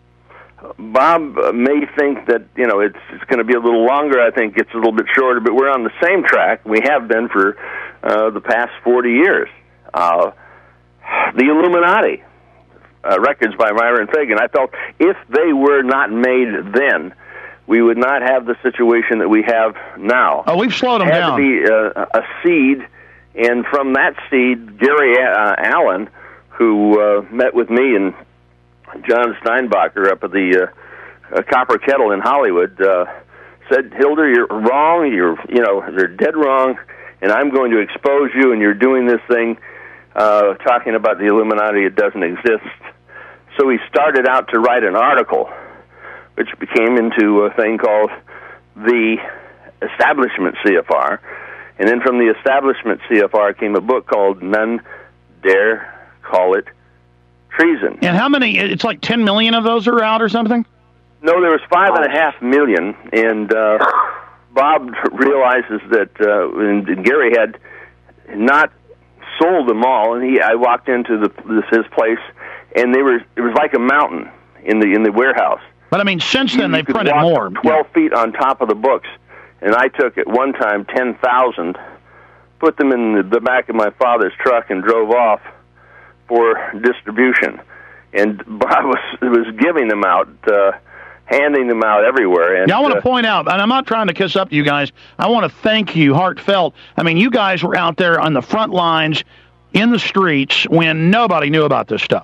Bob may think that, you know, it's, it's going to be a little longer. I think it's a little bit shorter, but we're on the same track. We have been for uh, the past forty years. Uh, the Illuminati, uh, records by Myron Fagan. I felt if they were not made then, we would not have the situation that we have now. Oh, we've slowed them it had down. to be uh, a seed, and from that seed, Gary uh, Allen, who uh, met with me and John Steinbacher up at the uh, uh, Copper Kettle in Hollywood, uh, said, Hilder, you're wrong, you're, you know, you're dead wrong, and I'm going to expose you, and you're doing this thing, uh, talking about the Illuminati, it doesn't exist. So he started out to write an article, which became into a thing called the Establishment C F R, and then from the Establishment C F R came a book called None Dare Call It Treason. And how many? It's like ten million of those are out or something? No, there was five and a half million, and uh, Bob realizes that uh, and, and Gary had not sold them all, and he I walked into the this, his place, and they were it was like a mountain in the in the warehouse. But I mean, since then you they've could printed walk more. Twelve yeah. feet on top of the books, and I took at one time ten thousand, put them in the, the back of my father's truck, and drove off for distribution. And Bob was was giving them out, uh, handing them out everywhere. And yeah, I want to uh, point out, and I'm not trying to kiss up to you guys, I want to thank you, heartfelt. I mean, you guys were out there on the front lines, in the streets, when nobody knew about this stuff.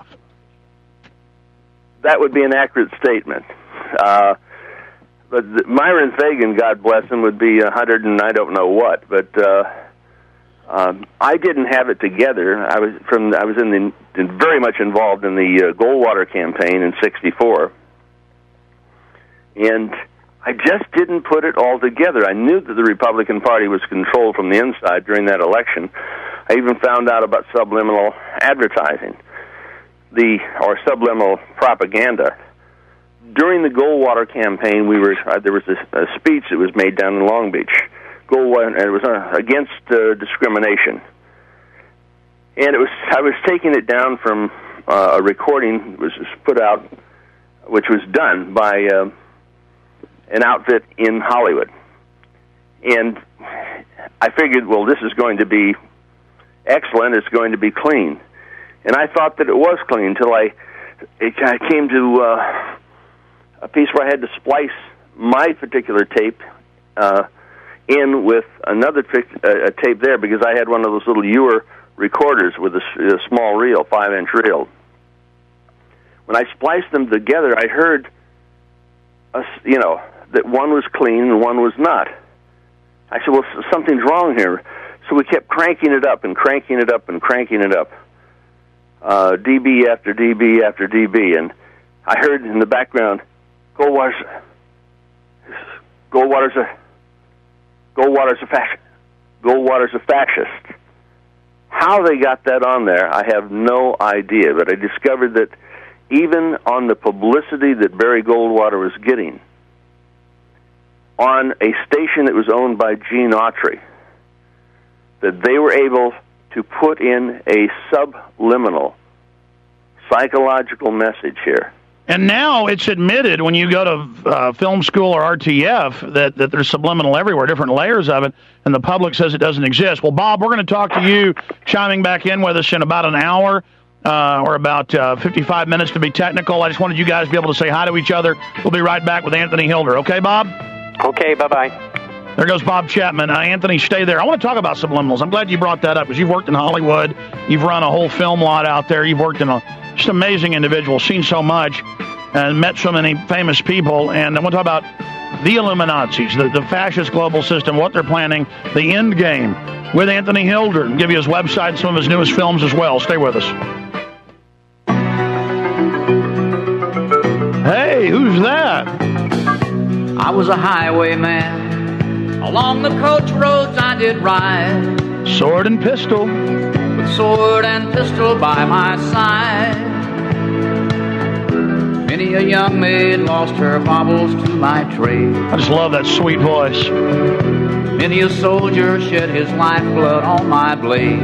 That would be an accurate statement. Uh, but the, Myron Fagan, God bless him, would be a hundred and I don't know what. But uh, um, I didn't have it together. I was from. I was in the in very much involved in the uh, Goldwater campaign in sixty-four, and I just didn't put it all together. I knew that the Republican Party was controlled from the inside during that election. I even found out about subliminal advertising, the or subliminal propaganda. During the Goldwater campaign, we were uh, there was a, a speech that was made down in Long Beach. Goldwater, and it was uh, against uh, discrimination, and it was I was taking it down from uh, a recording that was put out, which was done by uh, an outfit in Hollywood, and I figured, well, this is going to be excellent. It's going to be clean, and I thought that it was clean until I it, I came to uh, a piece where I had to splice my particular tape uh, in with another t- uh, tape there, because I had one of those little Ewer recorders with a, a small reel, five-inch reel. When I spliced them together, I heard, a, you know, that one was clean and one was not. I said, well, something's wrong here. So we kept cranking it up and cranking it up and cranking it up, uh, D B after D B after D B, and I heard in the background, Goldwater's, Goldwater's a, Goldwater's a fascist. Goldwater's a fascist. How they got that on there, I have no idea, but I discovered that even on the publicity that Barry Goldwater was getting, on a station that was owned by Gene Autry, that they were able to put in a subliminal psychological message here. And now it's admitted when you go to uh, film school or R T F that, that there's subliminal everywhere, different layers of it, and the public says it doesn't exist. Well, Bob, we're going to talk to you chiming back in with us in about an hour uh, or about uh, fifty-five minutes to be technical. I just wanted you guys to be able to say hi to each other. We'll be right back with Anthony Hilder. Okay, Bob? Okay, bye-bye. There goes Bob Chapman. Uh, Anthony, stay there. I want to talk about subliminals. I'm glad you brought that up because you've worked in Hollywood. You've run a whole film lot out there. You've worked in a just amazing individual, seen so much, and met so many famous people. And I want to talk about the Illuminatis, the, the fascist global system, what they're planning, the end game, with Anthony Hilder, and give you his website and some of his newest films as well. Stay with us. Hey, who's that? I was a highwayman. Along the coach roads I did ride. Sword and pistol. With sword and pistol by my side. Many a young maid lost her baubles to my trade. I just love that sweet voice. Many a soldier shed his lifeblood on my blade.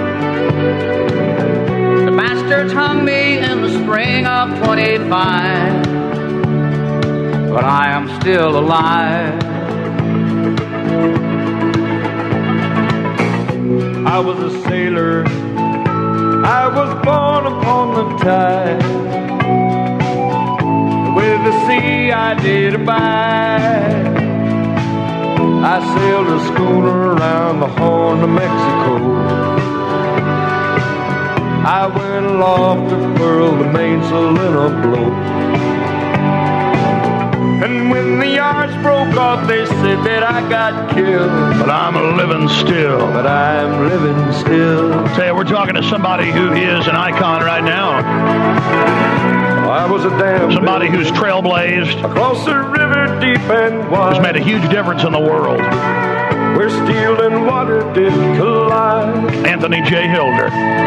The bastards hung me in the spring of twenty-five, but I am still alive. I was a sailor, I was born upon the tide. With the sea I did abide. I sailed a schooner around the Horn of Mexico. I went aloft to furl the mainsail in a blow. And when the yards broke off, they said that I got killed. But I'm a living still. But I'm living still. I'll tell you, we're talking to somebody who is an icon right now. I was a damn somebody who's trailblazed across the river deep and wide. Who's made a huge difference in the world. Where steel and water did collide. Anthony J. Hilder.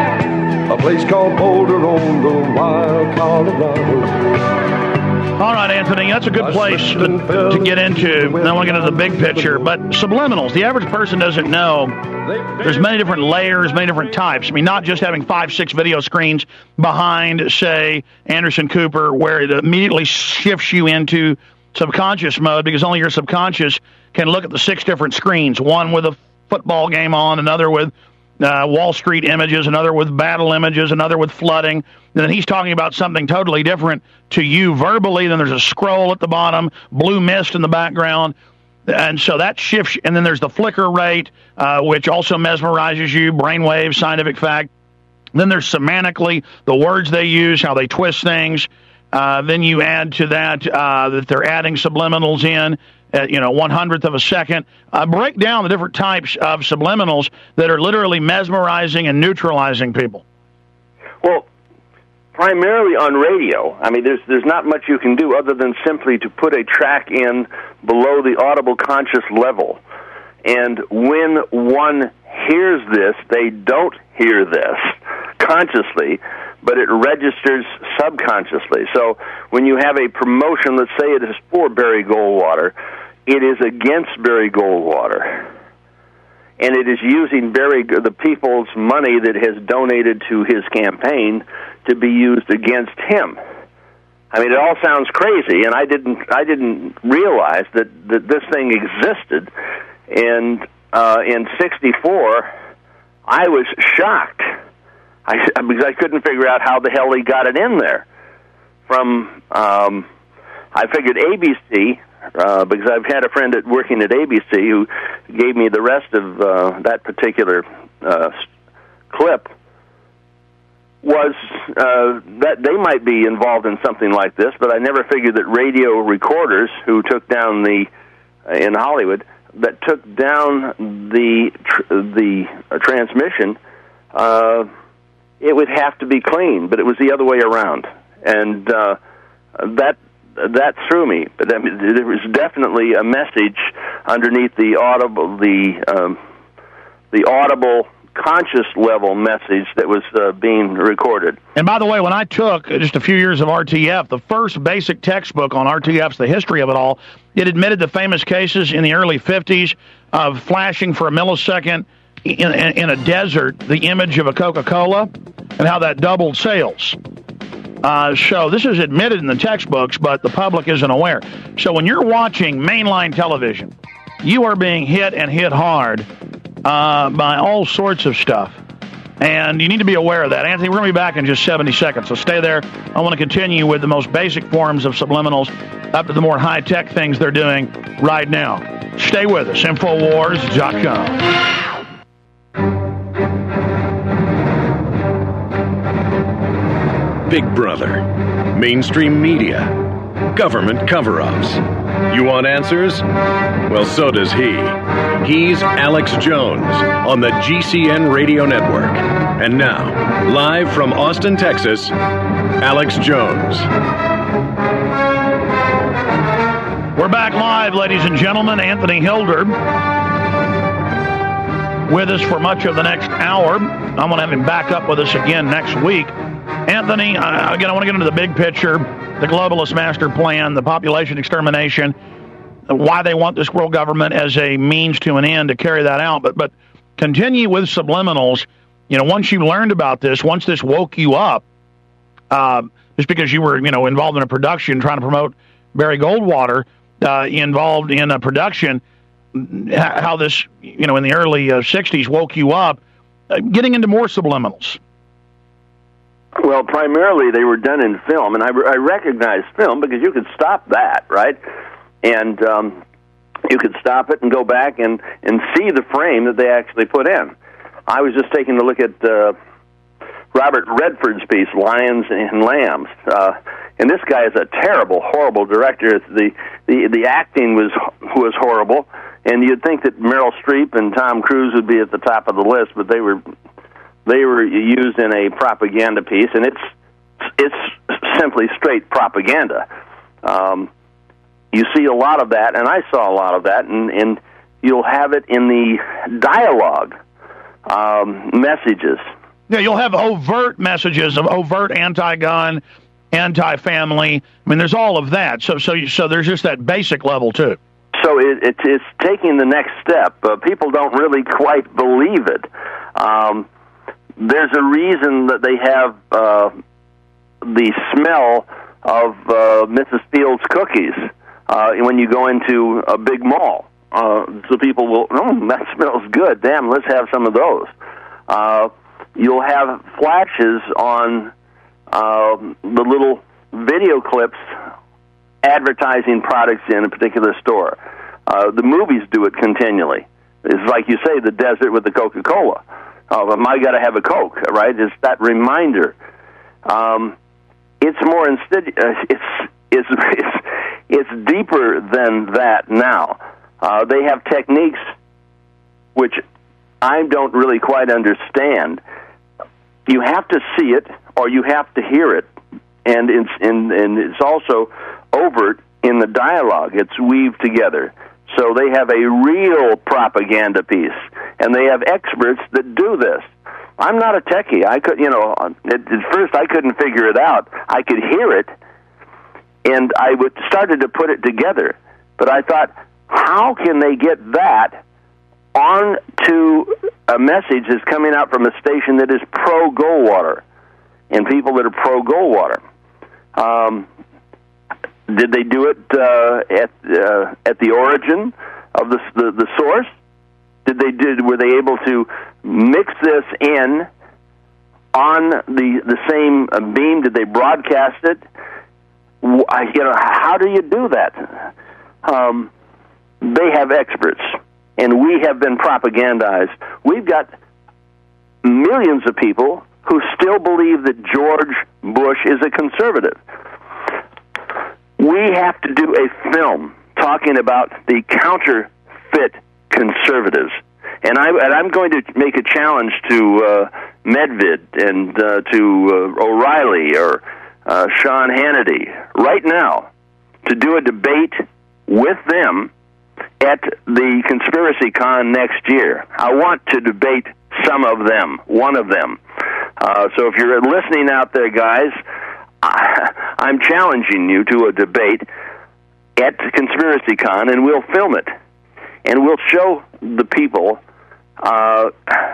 A place called Boulder on the wild Colorado. All right, Anthony, that's a good place to, to get into. Then we'll get into the big picture. But subliminals, the average person doesn't know. There's many different layers, many different types. I mean, not just having five, six video screens behind, say, Anderson Cooper, where it immediately shifts you into subconscious mode because only your subconscious can look at the six different screens, one with a football game on, another with uh, Wall Street images, another with battle images, another with flooding. And then he's talking about something totally different to you verbally. Then there's a scroll at the bottom, blue mist in the background. And so that shifts. And then there's the flicker rate, uh, which also mesmerizes you, brainwave, scientific fact. Then there's semantically the words they use, how they twist things. Uh, then you add to that uh, that they're adding subliminals in at, you know, one hundredth of a second. Uh, break down the different types of subliminals that are literally mesmerizing and neutralizing people. Well, primarily on radio. I mean, there's there's not much you can do other than simply to put a track in below the audible conscious level. And when one hears this, they don't hear this consciously, but it registers subconsciously. So when you have a promotion, let's say it is for Barry Goldwater, it is against Barry Goldwater. And it is using Barry, the people's money that has donated to his campaign to be used against him. I mean, it all sounds crazy, and I didn't I didn't realize that, that this thing existed. And uh, in sixty-four, I was shocked I, because I couldn't figure out how the hell he got it in there. From, um, I figured A B C, uh, because I've had a friend at, working at A B C who gave me the rest of uh, that particular uh, clip, was uh, that they might be involved in something like this, but I never figured that radio recorders who took down the, uh, in Hollywood, that took down the tr- the uh, transmission, uh, it would have to be clean, but it was the other way around, and uh, that that threw me. But I mean, there was definitely a message underneath the audible the um, the audible conscious level message that was uh, being recorded. And by the way, when I took just a few years of R T F, the first basic textbook on R T F's the history of it all, it admitted the famous cases in the early fifties of flashing for a millisecond in, in a desert the image of a Coca-Cola and how that doubled sales. Uh, so this is admitted in the textbooks, but the public isn't aware. So when you're watching mainline television, you are being hit and hit hard uh, by all sorts of stuff. And you need to be aware of that. Anthony, we're going to be back in just seventy seconds, so stay there. I want to continue with the most basic forms of subliminals up to the more high-tech things they're doing right now. Stay with us, Infowars dot com. Big Brother, mainstream media, government cover-ups. You want answers? Well, so does he. He's Alex Jones on the G C N Radio Network. And now, live from Austin, Texas, Alex Jones. We're back live, ladies and gentlemen. Anthony Hilder with us for much of the next hour. I'm going to have him back up with us again next week. Anthony, uh, again, I want to get into the big picture, the globalist master plan, the population extermination, why they want this world government as a means to an end to carry that out. But but continue with subliminals. You know, once you learned about this, once this woke you up, uh, just because you were, you know, involved in a production trying to promote Barry Goldwater, uh, involved in a production, how this, you know, in the early uh, sixties woke you up, uh, getting into more subliminals. Well, primarily they were done in film, and I, I recognize film because you could stop that, right? And um, you could stop it and go back and, and see the frame that they actually put in. I was just taking a look at uh, Robert Redford's piece, Lions and Lambs, uh, and this guy is a terrible, horrible director. The the the acting was was horrible, and you'd think that Meryl Streep and Tom Cruise would be at the top of the list, but they were they were used in a propaganda piece, and it's it's simply straight propaganda. Um, you see a lot of that, and I saw a lot of that, and, and you'll have it in the dialogue um, messages. Yeah, you'll have overt messages of overt anti-gun, anti-family. I mean, there's all of that. So, so, so there's just that basic level too. So it, it, it's taking the next step. Uh, people don't really quite believe it. Um, there's a reason that they have uh, the smell of uh, Missus Fields cookies uh, when you go into a big mall. Uh, so people will, oh, that smells good. Damn, let's have some of those. Uh, you'll have flashes on uh, the little video clips advertising products in a particular store. Uh, the movies do it continually. It's like you say, the desert with the Coca-Cola. Oh, um, I got to have a Coke, right? It's that reminder. Um, it's more instead. Uh, it's, it's it's it's deeper than that now. Uh, they have techniques which I don't really quite understand. You have to see it, or you have to hear it, and it's and, and it's also overt in the dialogue. It's weaved together. So they have a real propaganda piece, and they have experts that do this. I'm not a techie. I could, you know, at, at first I couldn't figure it out. I could hear it, and I would started to put it together. But I thought, how can they get that onto a message that's coming out from a station that is pro-Goldwater and people that are pro-Goldwater? Um, did they do it uh, at uh, at the origin of the, the the source? Did they did were they able to mix this in on the the same uh, beam? Did they broadcast it? You know, how do you do that? Um, they have experts, and we have been propagandized. We've got millions of people who still believe that George Bush is a conservative. We have to do a film talking about the counterfeit conservatives. And, I, and I'm going to make a challenge to uh, Medvid and uh, to uh, O'Reilly or uh, Sean Hannity right now to do a debate with them at the Conspiracy Con next year. I want to debate some of them, one of them. Uh, so if you're listening out there, guys, I, I'm challenging you to a debate at Conspiracy Con, and we'll film it. And we'll show the people uh,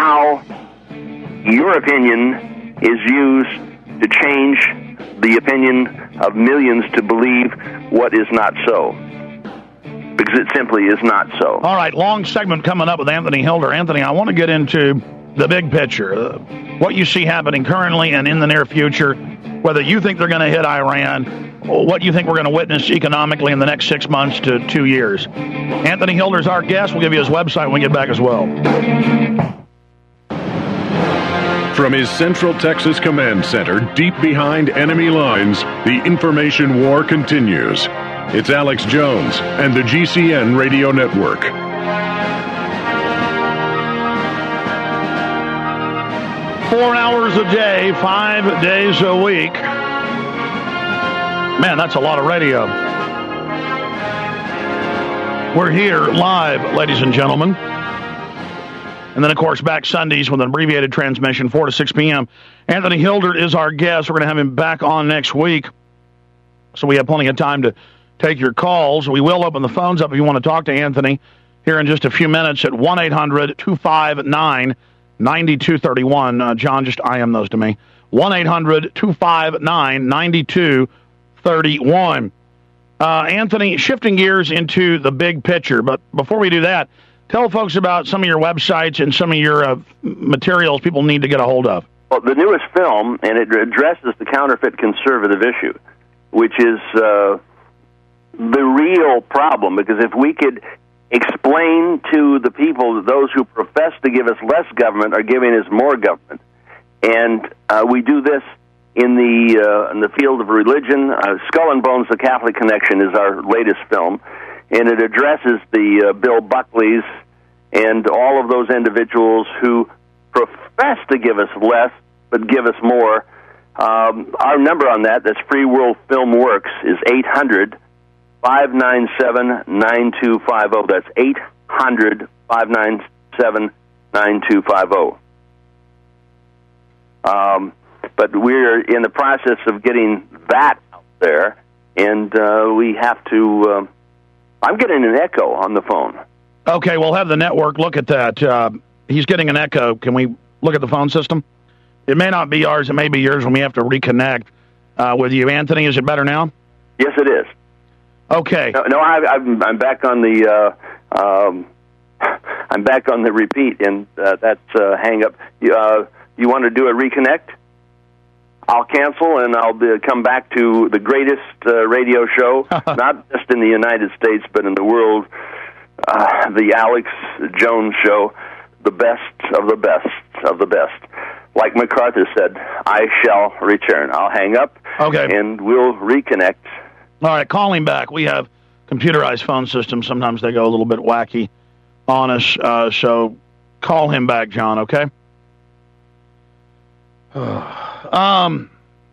how your opinion is used to change the opinion of millions to believe what is not so. Because it simply is not so. All right, long segment coming up with Anthony Hilder. Anthony, I want to get into the big picture, uh, what you see happening currently and in the near future, whether you think they're going to hit Iran, or what you think we're going to witness economically in the next six months to two years. Anthony Hilder's our guest. We'll give you his website when we get back as well. From his Central Texas Command Center, deep behind enemy lines, the information war continues. It's Alex Jones and the G C N Radio Network. Four hours a day, five days a week. Man, that's a lot of radio. We're here live, ladies and gentlemen. And then, of course, back Sundays with an abbreviated transmission, four to six p.m. Anthony Hilder is our guest. We're going to have him back on next week. So we have plenty of time to take your calls. We will open the phones up if you want to talk to Anthony here in just a few minutes at one eight hundred two five nine nine two three one. Uh, John, just I M those to me. one eight hundred two five nine nine two three one. Uh, Anthony, shifting gears into the big picture, but before we do that, tell folks about some of your websites and some of your uh, materials people need to get a hold of. Well, the newest film, and it addresses the counterfeit conservative issue, which is uh, the real problem, because if we could explain to the people, those who profess to give us less government are giving us more government, and uh, we do this in the uh, in the field of religion. uh, Skull and Bones, The Catholic Connection is our latest film, and it addresses the uh, Bill Buckleys and all of those individuals who profess to give us less but give us more. Um, our number on that, that's Free World Film Works, is eight hundred five nine seven nine two five zero. That's eight hundred five nine seven nine two five zero. Um, but we're in the process of getting that out there, and uh, we have to... Uh, I'm getting an echo on the phone. Okay, we'll have the network look at that. Uh, he's getting an echo. Can we look at the phone system? It may not be ours. It may be yours when we have to reconnect uh, with you. Anthony, is it better now? Yes, it is. Okay. No, no I, I'm, I'm back on the uh, um, I'm back on the repeat, and uh, that's uh, hang up. You, uh, you want to do a reconnect? I'll cancel, and I'll be, come back to the greatest uh, radio show, not just in the United States, but in the world, uh, the Alex Jones Show, the best of the best of the best. Like MacArthur said, I shall return. I'll hang up, okay, and we'll reconnect. All right, call him back. We have computerized phone systems. Sometimes they go a little bit wacky on us, uh, so call him back, John, okay? um,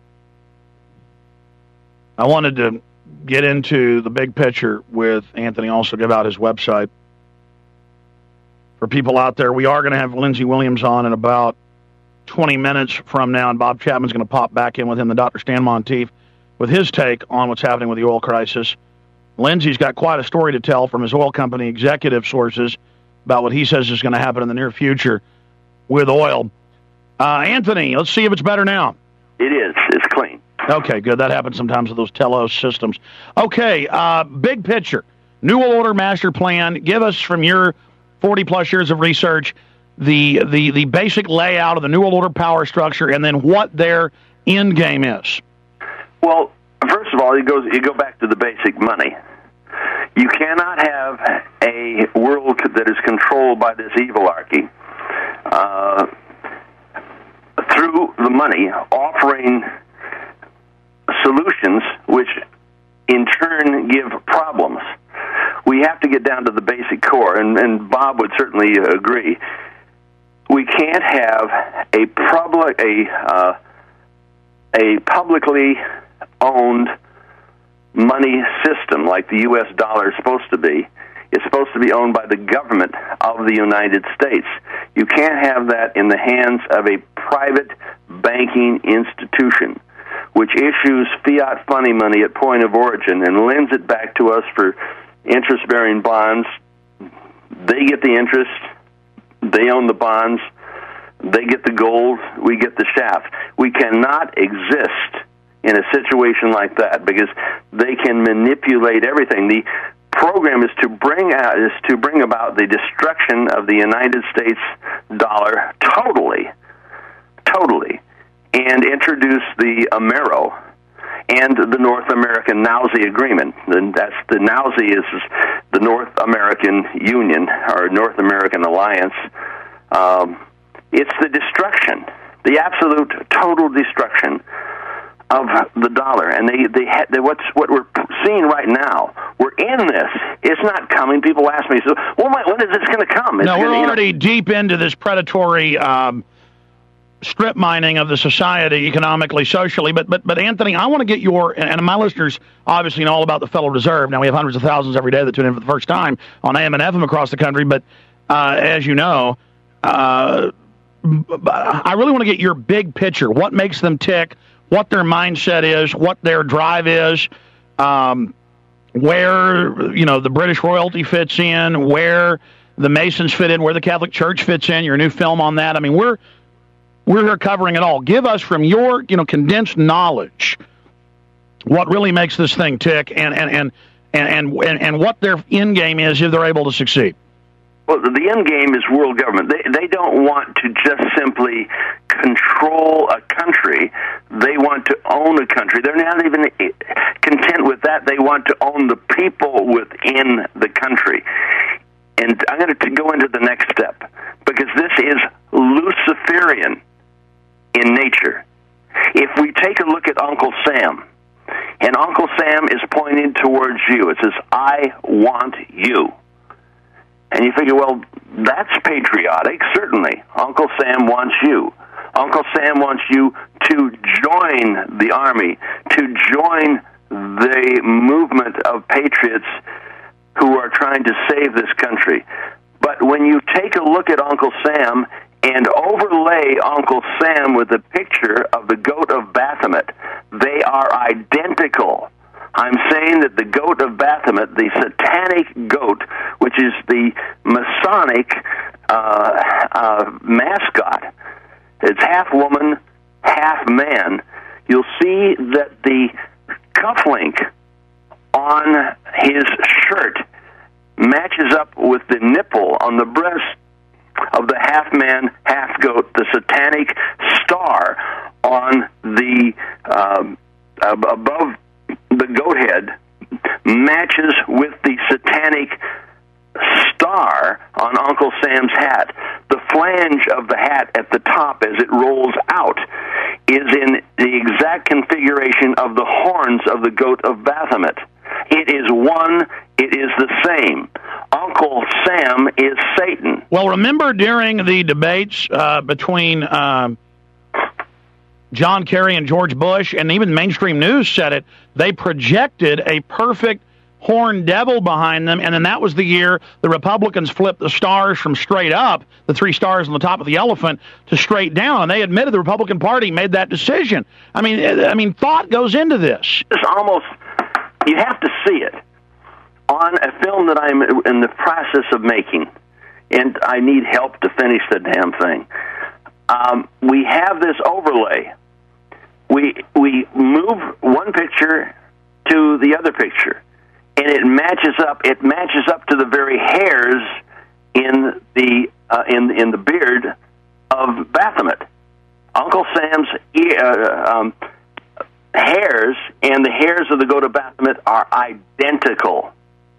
I wanted to get into the big picture with Anthony, also give out his website. For people out there, we are going to have Lindsey Williams on in about twenty minutes from now, and Bob Chapman's going to pop back in with him, the Doctor Stan Monteith, with his take on what's happening with the oil crisis. Lindsey's got quite a story to tell from his oil company executive sources about what he says is going to happen in the near future with oil. Uh, Anthony, let's see if it's better now. It is. It's clean. Okay, good. That happens sometimes with those Telos systems. Okay, uh, big picture. New World Order master plan. Give us, from your forty-plus years of research, the, the, the basic layout of the New World Order power structure, and then what their end game is. Well, first of all, it goes, you go back to the basic money. You cannot have a world that is controlled by this evilarchy uh, through the money offering solutions which in turn give problems. We have to get down to the basic core, and, and Bob would certainly agree. We can't have a public a uh, a publicly owned money system like the U S dollar is supposed to be. It's supposed to be owned by the government of the United States. You can't have that in the hands of a private banking institution which issues fiat funny money at point of origin and lends it back to us for interest-bearing bonds. They get the interest. They own the bonds. They get the gold, we get the shaft. We cannot exist in a situation like that because they can manipulate everything. The program is to bring out is to bring about the destruction of the United States dollar totally, totally, and introduce the Amero and the North American Nausea Agreement. And that's the Nausea is the North American Union or North American Alliance. Um, it's the destruction, the absolute total destruction of the dollar. And they they, ha- they what's what we're seeing right now. We're in this. It's not coming. People ask me, so well, when is this going to come? It's no, we're gonna, already you know, deep into this predatory Um strip mining of the society economically, socially. But, but, but Anthony, I want to get your, and my listeners obviously know all about the Federal Reserve. Now, we have hundreds of thousands every day that tune in for the first time on A M and F M across the country. But uh, as you know, uh, I really want to get your big picture. What makes them tick, what their mindset is, what their drive is, um, where, you know, the British royalty fits in, where the Masons fit in, where the Catholic Church fits in, your new film on that. I mean, we're, We're here covering it all. Give us from your, you know, condensed knowledge what really makes this thing tick, and and and and and, and what their end game is if they're able to succeed. Well, the end game is world government. They they don't want to just simply control a country. They want to own a country. They're not even content with that. They want to own the people within the country. And I'm going to go into the next step because this is Luciferian in nature. If we take a look at Uncle Sam, and Uncle Sam is pointing towards you, it says, I want you. And you figure, well, that's patriotic, certainly. Uncle Sam wants you. Uncle Sam wants you to join the army, to join the movement of patriots who are trying to save this country. But when you take a look at Uncle Sam and overlay Uncle Sam with a picture of the goat of Baphomet, they are identical. I'm saying that the goat of Baphomet, the satanic goat, which is the Masonic uh, uh, mascot, it's half woman, half man. You'll see that the cufflink on his shirt matches up with the nipple on the breast of the half-man, half-goat, the satanic star on the um, above the goat head matches with the satanic star on Uncle Sam's hat. The flange of the hat at the top as it rolls out is in the exact configuration of the horns of the goat of Baphomet. It is one, it is the same. Uncle Sam is Satan. Well, remember during the debates uh, between uh, John Kerry and George Bush, and even mainstream news said it, they projected a perfect horned devil behind them, and then that was the year the Republicans flipped the stars from straight up, the three stars on the top of the elephant, to straight down, and they admitted the Republican Party made that decision. I mean, I mean, thought goes into this. It's almost, you have to see it on a film that I'm in the process of making, and I need help to finish the damn thing. Um, we have this overlay. We we move one picture to the other picture, and it matches up. It matches up to the very hairs in the uh, in in the beard of Baphomet. Uncle Sam's uh, um, hairs and the hairs of the goat of Baphomet are identical.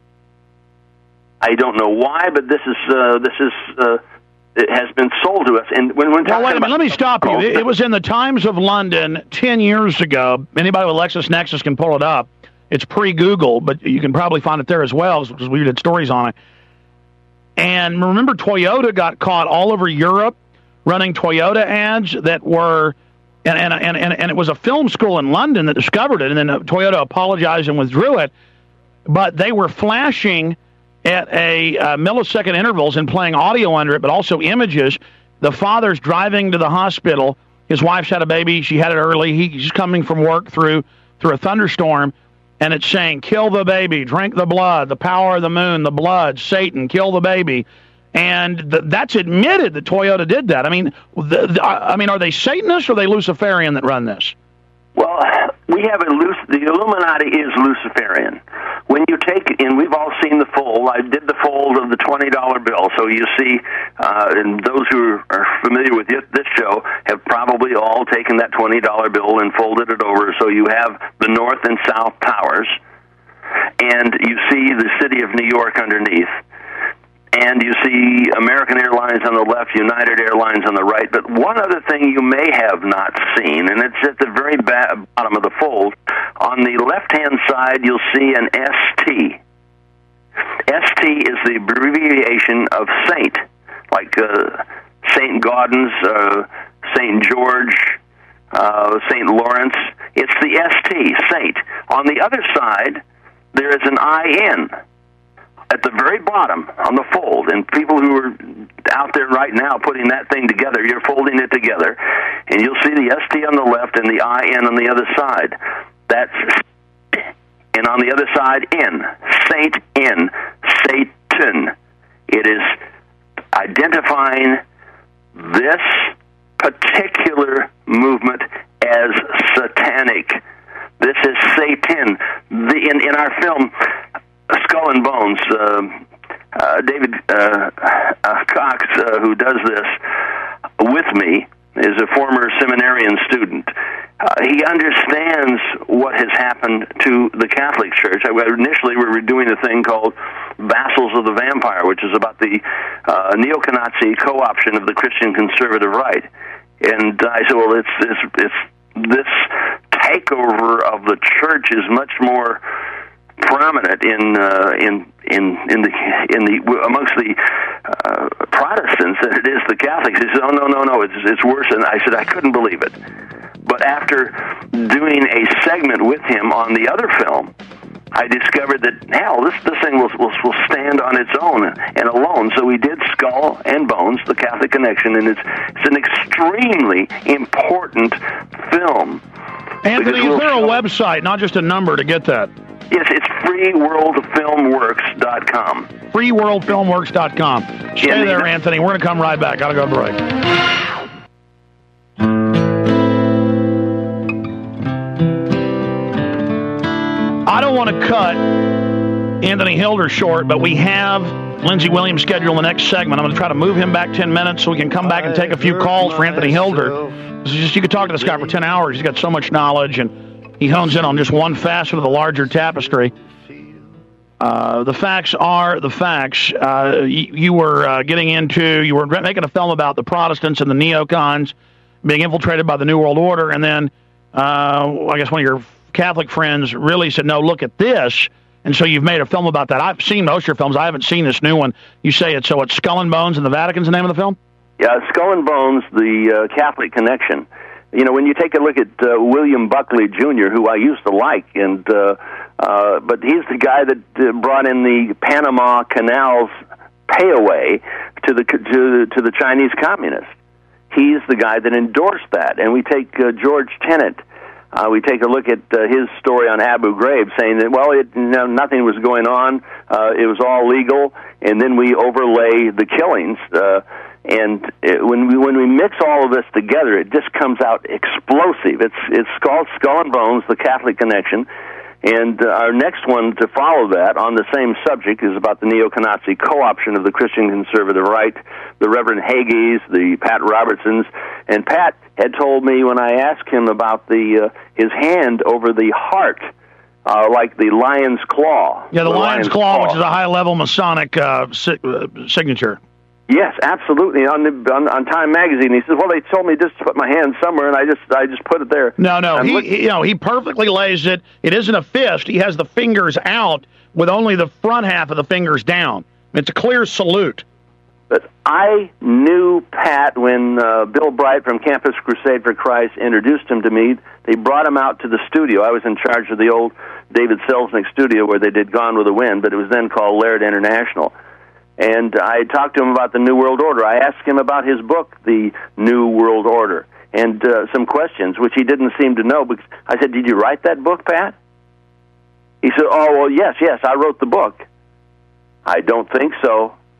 I don't know why, but this is uh, this is uh, it has been sold to us. And when we're well, wait a minute, let me stop you. It, it was in the Times of London ten years ago. Anybody with LexisNexis can pull it up. It's pre-Google, but you can probably find it there as well because we did stories on it. And remember, Toyota got caught all over Europe running Toyota ads that were, and and and and, and it was a film school in London that discovered it, and then Toyota apologized and withdrew it. But they were flashing at a uh, millisecond intervals and playing audio under it, but also images. The father's driving to the hospital. His wife's had a baby. She had it early. He's coming from work through through a thunderstorm, and it's saying, kill the baby, drink the blood, the power of the moon, the blood, Satan, kill the baby. And th- that's admitted that Toyota did that. I mean, the, the, I mean, are they Satanists or are they Luciferian that run this? Well, we have a Luc- the Illuminati is Luciferian. When you take, and we've all seen the fold. I did the fold of the twenty dollar bill, so you see, uh, and those who are familiar with this, this show have probably all taken that twenty dollar bill and folded it over, so you have the North and South Towers, and you see the city of New York underneath. And you see American Airlines on the left, United Airlines on the right. But one other thing you may have not seen, and it's at the very ba- bottom of the fold, on the left-hand side you'll see an S T. S T is the abbreviation of Saint, like uh, Saint Gaudens, uh, Saint George, uh, Saint Lawrence. It's the S T, Saint. On the other side, there is an I N. At the very bottom on the fold, and people who are out there right now putting that thing together, you're folding it together, and you'll see the S T on the left and the I N on the other side. That's, and on the other side, N. Saint N. Satan. It is identifying this particular movement as satanic. This is Satan. The, in, in our film, Skull and Bones, uh, uh, David uh, uh, Cox, uh, who does this with me, is a former seminarian student. Uh, he understands what has happened to the Catholic Church. Initially, we were doing a thing called Vassals of the Vampire, which is about the uh, neo-Nazi co-option of the Christian conservative right. And I said, well, it's, it's, it's this takeover of the church is much more prominent in uh, in in in the in the amongst the uh, Protestants than it is the Catholics. He said, "Oh no, no, no, it's it's worse." And I said, "I couldn't believe it." But after doing a segment with him on the other film, I discovered that hell, this this thing will will, will stand on its own and alone. So we did Skull and Bones, the Catholic Connection, and it's it's an extremely important film. Anthony, is there a website, not just a number, to get that? Yes, it's free world film works dot com. free world film works dot com. Stay yeah, there, Anthony. We're going to come right back. Got to go to break. I don't want to cut Anthony Hilder short, but we have Lindsey Williams scheduled in the next segment. I'm going to try to move him back ten minutes so we can come back and take a few calls for Anthony Hilder. Just, you could talk to this guy for ten hours. He's got so much knowledge, and he hones in on just one facet of the larger tapestry. Uh, the facts are the facts. Uh, you, you were uh, getting into, you were making a film about the Protestants and the neocons being infiltrated by the New World Order, and then uh, I guess one of your Catholic friends really said, no, look at this, and so you've made a film about that. I've seen most of your films. I haven't seen this new one. You say it's, so it's Skull and Bones and the Vatican's the name of the film? Yeah, Skull and Bones, the uh, Catholic Connection. You know, when you take a look at uh, William Buckley Junior, who I used to like, and uh, uh, but he's the guy that uh, brought in the Panama Canal's payaway to the to, to the Chinese communists. He's the guy that endorsed that. And we take uh, George Tenet. Uh, we take a look at uh, his story on Abu Ghraib, saying that, well, it, no, nothing was going on. Uh, it was all legal. And then we overlay the killings. Uh, And it, when we when we mix all of this together, it just comes out explosive. It's it's called Skull and Bones, the Catholic Connection. And uh, our next one to follow that on the same subject is about the neo-Nazi co-option of the Christian conservative right, the Reverend Hagees, the Pat Robertsons. And Pat had told me when I asked him about the uh, his hand over the heart, uh, like the lion's claw. Yeah, the, the lion's, lion's claw, claw, which is a high-level Masonic uh, si- uh, signature. Yes, absolutely. On the on, on Time Magazine, he says, "Well, they told me just to put my hand somewhere, and I just I just put it there." No, no, he, he you know he perfectly lays it. It isn't a fist. He has the fingers out with only the front half of the fingers down. It's a clear salute. But I knew Pat when uh, Bill Bright from Campus Crusade for Christ introduced him to me. They brought him out to the studio. I was in charge of the old David Selznick studio where they did Gone with the Wind, but it was then called Laird International. And I talked to him about the New World Order. I asked him about his book, The New World Order, and uh, some questions, which he didn't seem to know. Because I said, "Did you write that book, Pat?" He said, "Oh, well, yes, yes, I wrote the book." "I don't think so."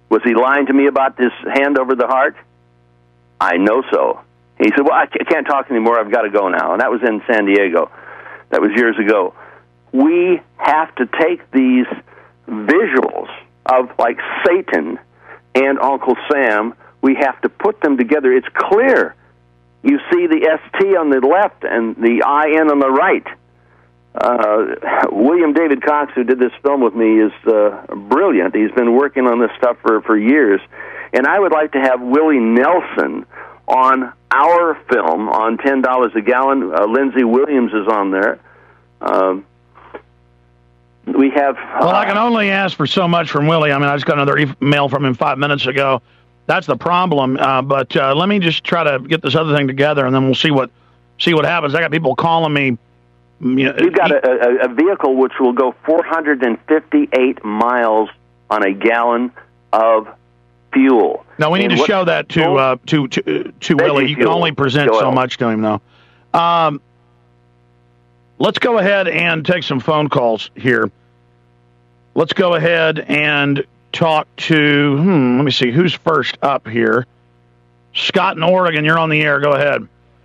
Was he lying to me about this hand over the heart? I know so. He said, well, I can't talk anymore. I've got to go now. And that was in San Diego. That was years ago. We have to take these visuals of, like, Satan and Uncle Sam. We have to put them together. It's clear. You see the S T on the left and the I N on the right. Uh, William David Cox, who did this film with me, is uh, brilliant. He's been working on this stuff for, for years. And I would like to have Willie Nelson on our film on ten dollars a gallon. Uh, Lindsey Williams is on there. Um, we have... Uh, well, I can only ask for so much from Willie. I mean, I just got another email from him five minutes ago. That's the problem. Uh, but uh, let me just try to get this other thing together, and then we'll see what see what happens. I got people calling me. You know, You've got a, a, a vehicle which will go four hundred fifty-eight miles on a gallon of fuel. No, we need and to what, show that to uh, to to, to Willie. You can only present so much to him, though. Um, let's go ahead and take some phone calls here. Let's go ahead and talk to, hmm, let me see, who's first up here? Scott in Oregon, you're on the air. Go ahead.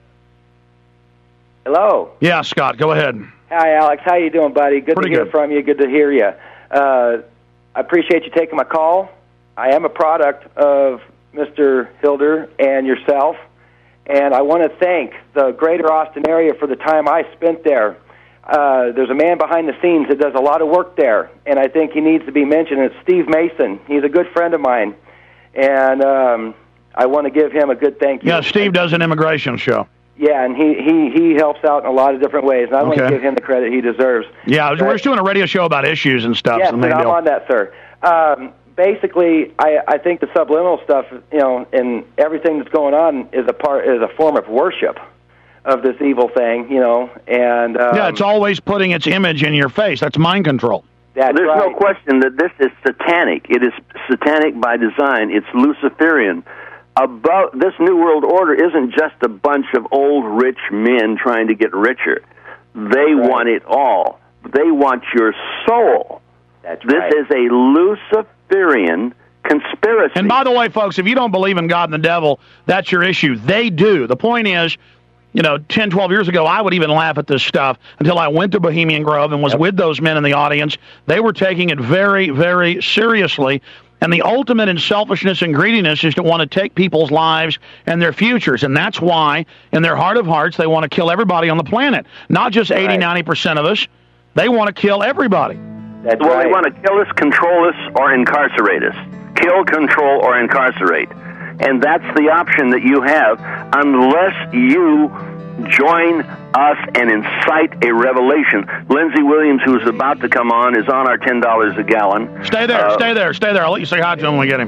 Hello. Yeah, Scott, go ahead. Hi, Alex. How you doing, buddy? Good Pretty to hear good. from you. Good to hear you. Uh, I appreciate you taking my call. I am a product of Mister Hilder and yourself, and I want to thank the greater Austin area for the time I spent there. Uh, there's a man behind the scenes that does a lot of work there, and I think he needs to be mentioned. It's Steve Mason. He's a good friend of mine, and um, I want to give him a good thank you. Yeah, Steve does an immigration show. Yeah, and he, he, he helps out in a lot of different ways, and I want Okay. to give him the credit he deserves. Yeah, But- we're just doing a radio show about issues and stuff. Yes, so and maybe I'm I'll- on that, sir. Um, basically, I, I think the subliminal stuff, you know, and everything that's going on is a part is a form of worship of this evil thing, you know, and um, yeah, it's always putting its image in your face. That's mind control. That's There's right. no question that this is satanic. It is satanic by design. It's Luciferian. Above this New World Order isn't just a bunch of old rich men trying to get richer. They want it all. They want your soul. That's this right. is a Luciferian conspiracy. And by the way, folks, if you don't believe in God and the devil, that's your issue. They do. The point is, you know, ten, twelve years ago, I would even laugh at this stuff until I went to Bohemian Grove and was with those men in the audience. They were taking it very, very seriously. And the ultimate in selfishness and greediness is to want to take people's lives and their futures. And that's why, in their heart of hearts, they want to kill everybody on the planet. Not just eighty, ninety percent of us. They want to kill everybody. That's well, right. they want to kill us, control us, or incarcerate us. Kill, control, or incarcerate. And that's the option that you have unless you join us and incite a revelation. Lindsey Williams, who's about to come on, is on our ten dollars a gallon. Stay there, Uh, stay there, stay there. I'll let you say hi to him when we get him.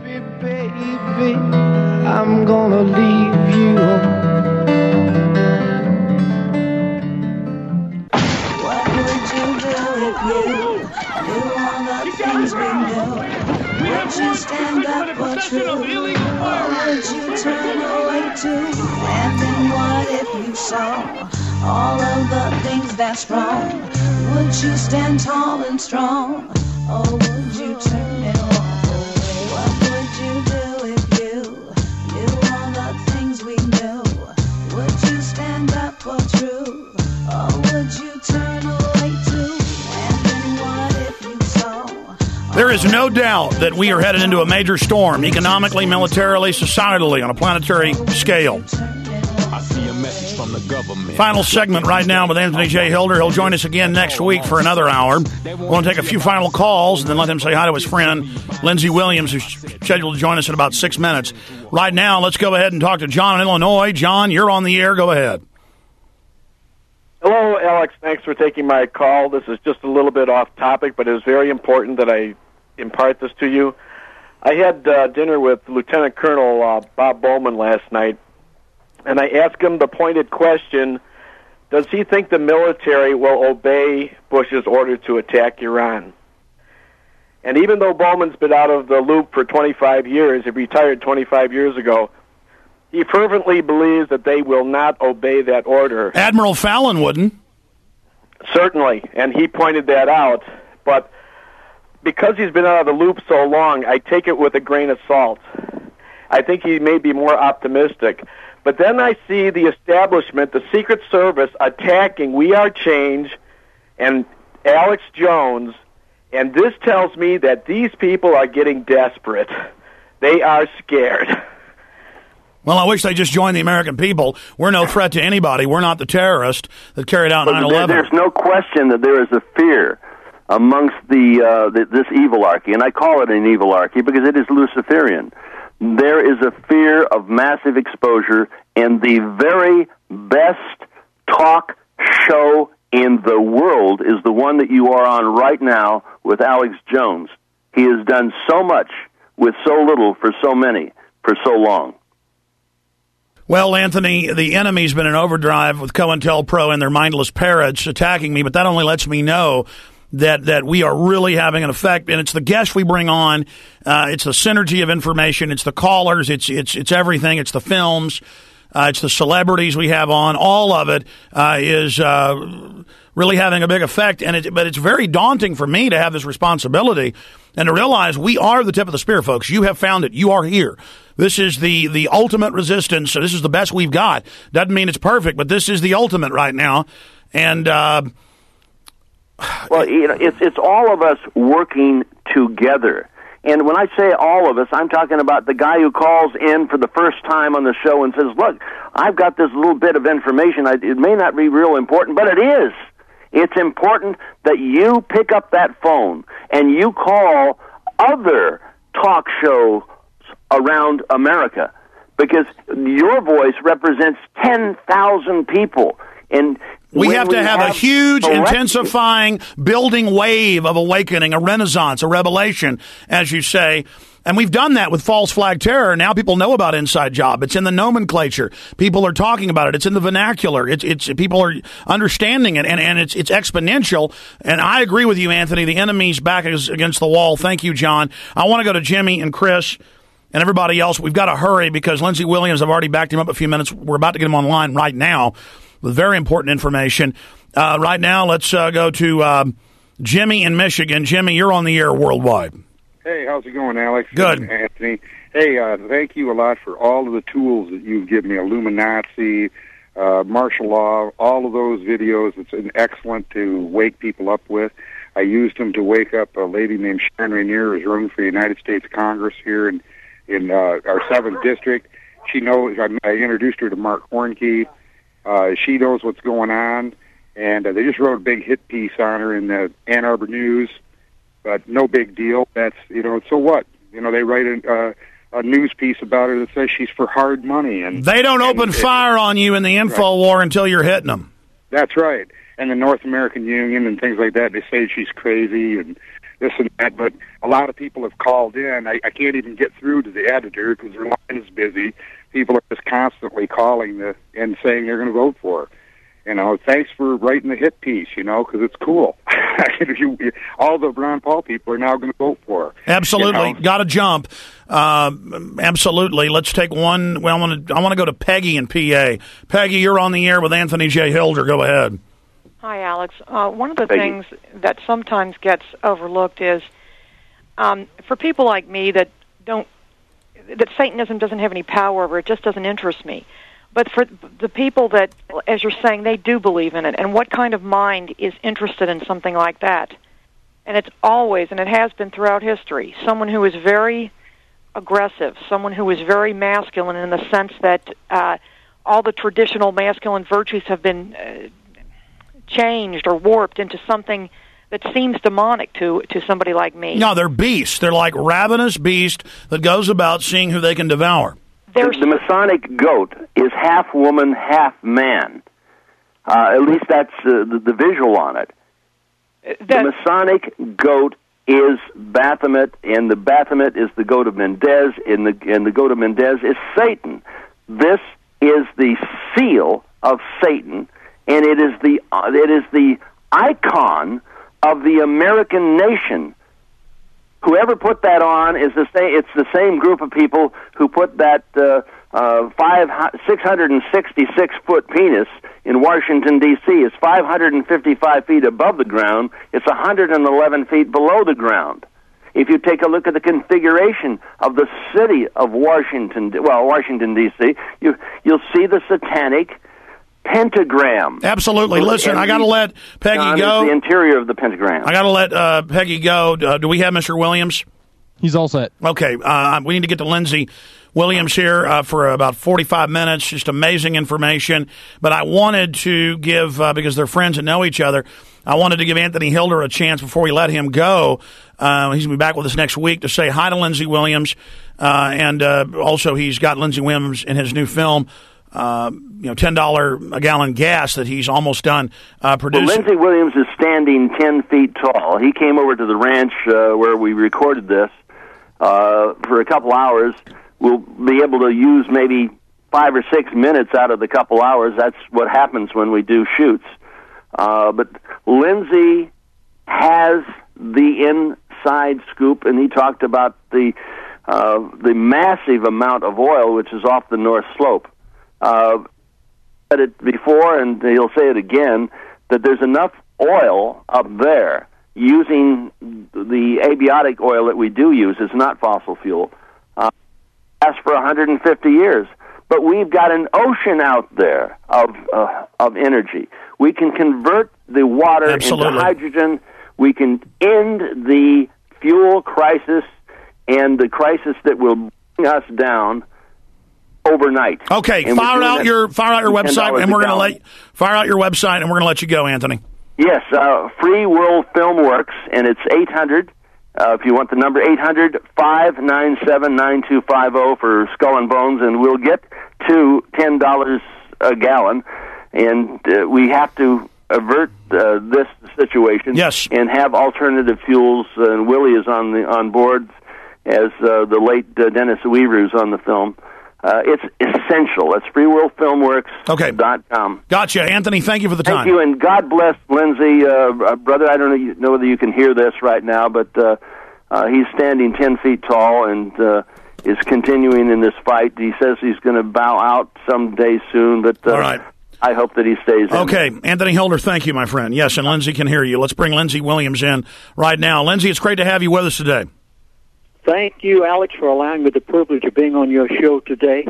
I'm gonna leave you. What would you do if you knew all the things we knew? Would you stand up for truth? Or would you turn away too? And then what if you saw all of the things that's wrong? Would you stand tall and strong? Or would you turn and walk away? What would you do if you knew all the things we knew? Would you stand up for truth? Or would you turn away too? And then what if you saw? There is no doubt that we are headed into a major storm, economically, militarily, societally, on a planetary scale. I see a message from the government. Final segment right now with Anthony J. Hilder. He'll join us again next week for another hour. We're going to take a few final calls and then let him say hi to his friend, Lindsey Williams, who's scheduled to join us in about six minutes. Right now, let's go ahead and talk to John in Illinois. John, you're on the air. Go ahead. Hello, Alex. Thanks for taking my call. This is just a little bit off topic, but it was very important that I impart this to you. I had uh, dinner with Lieutenant Colonel uh, Bob Bowman last night, and I asked him the pointed question, does he think the military will obey Bush's order to attack Iran? And even though Bowman's been out of the loop for twenty-five years, he retired twenty-five years ago, he fervently believes that they will not obey that order. Admiral Fallon wouldn't. Certainly, and he pointed that out. But because he's been out of the loop so long, I take it with a grain of salt. I think he may be more optimistic. But then I see the establishment, the Secret Service, attacking We Are Change and Alex Jones, and this tells me that these people are getting desperate. They are scared. Well, I wish they just joined the American people. We're no threat to anybody. We're not the terrorist that carried out nine eleven. There's no question that there is a fear amongst the, uh, the this evilarchy, and I call it an evilarchy because it is Luciferian. There is a fear of massive exposure, and the very best talk show in the world is the one that you are on right now with Alex Jones. He has done so much with so little for so many for so long. Well, Anthony, the enemy's been in overdrive with COINTELPRO and their mindless parrots attacking me, but that only lets me know that that we are really having an effect, and it's the guests we bring on, uh, it's the synergy of information, it's the callers, it's it's it's everything, it's the films, uh, it's the celebrities we have on. All of it uh, is uh, really having a big effect, and it, but it's very daunting for me to have this responsibility and to realize we are the tip of the spear, folks. You have found it. You are here. This is the, the ultimate resistance. So this is the best we've got. Doesn't mean it's perfect, but this is the ultimate right now. And uh, well, you know, it's it's all of us working together. And when I say all of us, I'm talking about the guy who calls in for the first time on the show and says, "Look, I've got this little bit of information. I, it may not be real important, but it is. It's important that you pick up that phone and you call other talk shows around America, because your voice represents ten thousand people." And we have to we have, have a huge, corrected, intensifying, building wave of awakening, a renaissance, a revelation, as you say. And we've done that with false flag terror. Now people know about Inside Job. It's in the nomenclature. People are talking about it. It's in the vernacular. It's it's people are understanding it, and, and it's it's exponential. And I agree with you, Anthony. The enemy's back is against the wall. Thank you, John. I want to go to Jimmy and Chris and everybody else. We've got to hurry because Lindsey Williams, I've already backed him up a few minutes. We're about to get him online right now with very important information. Uh, right now, let's uh, go to uh, Jimmy in Michigan. Jimmy, you're on the air worldwide. Hey, how's it going, Alex? Good. And Anthony. Hey, uh, thank you a lot for all of the tools that you've given me, Illuminati, uh, martial law, all of those videos. It's an excellent to wake people up with. I used them to wake up a lady named Sharon Rainier, who's running for the United States Congress here in, in uh, our seventh District. She knows, I, I introduced her to Mark Hornke. Uh, she knows what's going on, and uh, they just wrote a big hit piece on her in the Ann Arbor News. But no big deal. That's, you know, so what? You know, they write a, uh, a news piece about her that says she's for hard money. And they don't and, open and, fire on you in the info right. war until you're hitting them. That's right. And the North American Union and things like that, they say she's crazy and this and that. But a lot of people have called in. I, I can't even get through to the editor because their line is busy. People are just constantly calling the, and saying they're going to vote for her. You know, thanks for writing the hit piece, you know, because it's cool. you, all the Ron Paul people are now going to vote for her. Absolutely. You know? Got to jump. Uh, absolutely. Let's take one. Well, I want to I want to go to Peggy in P A. Peggy, you're on the air with Anthony J. Hilder. Go ahead. Hi, Alex. Uh, one of the Peggy. things that sometimes gets overlooked is um, for people like me that don't, that Satanism doesn't have any power over it, just doesn't interest me. But for the people that, as you're saying, they do believe in it, and what kind of mind is interested in something like that? And it's always, and it has been throughout history, someone who is very aggressive, someone who is very masculine in the sense that uh, all the traditional masculine virtues have been uh, changed or warped into something that seems demonic to, to somebody like me. No, they're beasts. They're like ravenous beast that goes about seeing who they can devour. The, the Masonic goat is half woman, half man. Uh, at least that's uh, the, the visual on it. That, the Masonic goat is Baphomet, and the Baphomet is the goat of Mendez, and the and the goat of Mendez is Satan. This is the seal of Satan, and it is the uh, it is the icon of the American nation. Whoever put that on is the same. It's the same group of people who put that uh, uh, five six hundred and sixty six foot penis in Washington D C. It's five hundred and fifty five feet above the ground. It's one hundred and eleven feet below the ground. If you take a look at the configuration of the city of Washington, well, Washington, D C, you, you'll see the satanic pentagram. Absolutely. Listen, And I got to the- let Peggy John, go. is the interior of the pentagram. I got to let uh, Peggy go. Uh, do we have Mister Williams? He's all set. Okay. Uh, we need to get to Lindsey Williams here uh, for about forty-five minutes. Just amazing information. But I wanted to give, uh, because they're friends and know each other, I wanted to give Anthony Hilder a chance before we let him go. Uh, he's going to be back with us next week to say hi to Lindsey Williams. Uh, and uh, also, he's got Lindsey Williams in his new film, uh, you know, ten dollars a gallon gas that he's almost done uh, Well, producing. Lindsey Williams is standing ten feet tall. He came over to the ranch uh, where we recorded this uh, for a couple hours. We'll be able to use maybe five or six minutes out of the couple hours. That's what happens when we do shoots. Uh, but Lindsey has the inside scoop, and he talked about the uh, the massive amount of oil which is off the North Slope. Uh, said it before, and he'll say it again, that there's enough oil up there using the abiotic oil that we do use. It's not fossil fuel. Uh, lasts for one hundred fifty years. But we've got an ocean out there of uh, of energy. We can convert the water Absolutely. into hydrogen. We can end the fuel crisis and the crisis that will bring us down overnight. Okay, And we're fire doing out that your fire out your for ten website, dollars and a we're going to gallon. let fire out your website, and we're going to let you go, Anthony. Yes, uh, Free World Film Works, and it's eight hundred. Uh, if you want the number, eight hundred, five nine seven, nine two five zero for Skull and Bones, and we'll get to ten dollars a gallon. And uh, we have to avert uh, this situation yes. and have alternative fuels. Uh, and Willie is on the on board as uh, the late uh, Dennis Weaver's on the film. Uh, it's essential. That's free world film works dot com. Gotcha. Anthony, thank you for the time. Thank you, and God bless Lindsey. Uh, brother, I don't know, know whether you can hear this right now, but uh, uh, he's standing ten feet tall and uh, is continuing in this fight. He says he's going to bow out someday soon, but uh, All right. I hope that he stays in. Okay, Anthony Hilder, thank you, my friend. Yes, and Lindsey can hear you. Let's bring Lindsey Williams in right now. Lindsey, it's great to have you with us today. Thank you, Alex, for allowing me the privilege of being on your show today.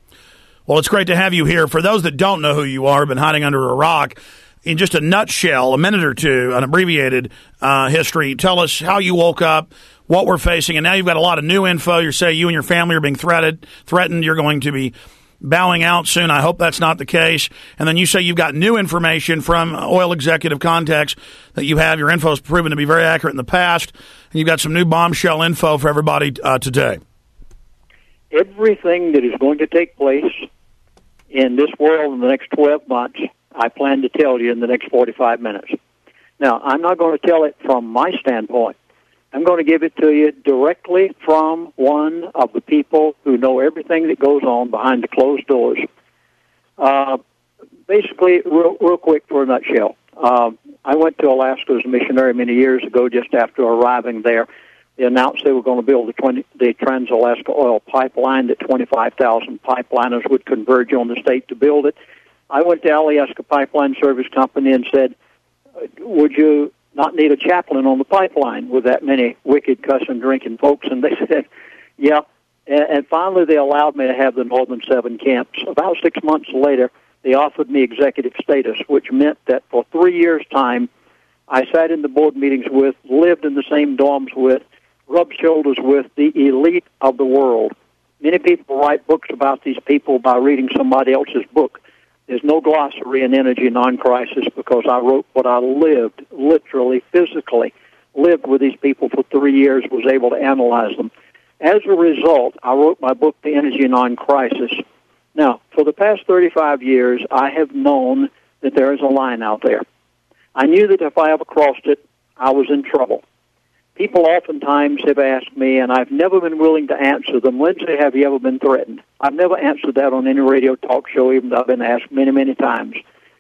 Well, it's great to have you here. For those that don't know who you are, been hiding under a rock, in just a nutshell, a minute or two, an abbreviated uh, history, tell us how you woke up, what we're facing, and now you've got a lot of new info. You say you and your family are being threatened, threatened. You're going to be bowing out soon. I hope that's not the case. And then you say you've got new information from Oil Executive Contacts that you have. Your info has proven to be very accurate in the past, and you've got some new bombshell info for everybody uh, today. Everything that is going to take place in this world in the next twelve months, I plan to tell you in the next forty-five minutes. Now, I'm not going to tell it from my standpoint. I'm going to give it to you directly from one of the people who know everything that goes on behind the closed doors. Uh, basically, real, real quick for a nutshell. Uh, I went to Alaska as a missionary many years ago. Just after arriving there, they announced they were going to build the, twenty, the Trans-Alaska Oil Pipeline, that twenty-five thousand pipeliners would converge on the state to build it. I went to Alaska Pipeline Service Company and said, would you not need a chaplain on the pipeline with that many wicked, cussing, drinking folks? And they said, yeah. And, and finally they allowed me to have the Northern Seven camps. About six months later, they offered me executive status, which meant that for three years' time, I sat in the board meetings with, lived in the same dorms with, rubbed shoulders with the elite of the world. Many people write books about these people by reading somebody else's book. There's no glossary in Energy Non-Crisis because I wrote what I lived, literally, physically, lived with these people for three years, was able to analyze them. As a result, I wrote my book, The Energy Non-Crisis. Now, for the past thirty-five years, I have known that there is a line out there. I knew that if I ever crossed it, I was in trouble. People oftentimes have asked me, and I've never been willing to answer them, Lindsey, have you ever been threatened? I've never answered that on any radio talk show, even though I've been asked many, many times.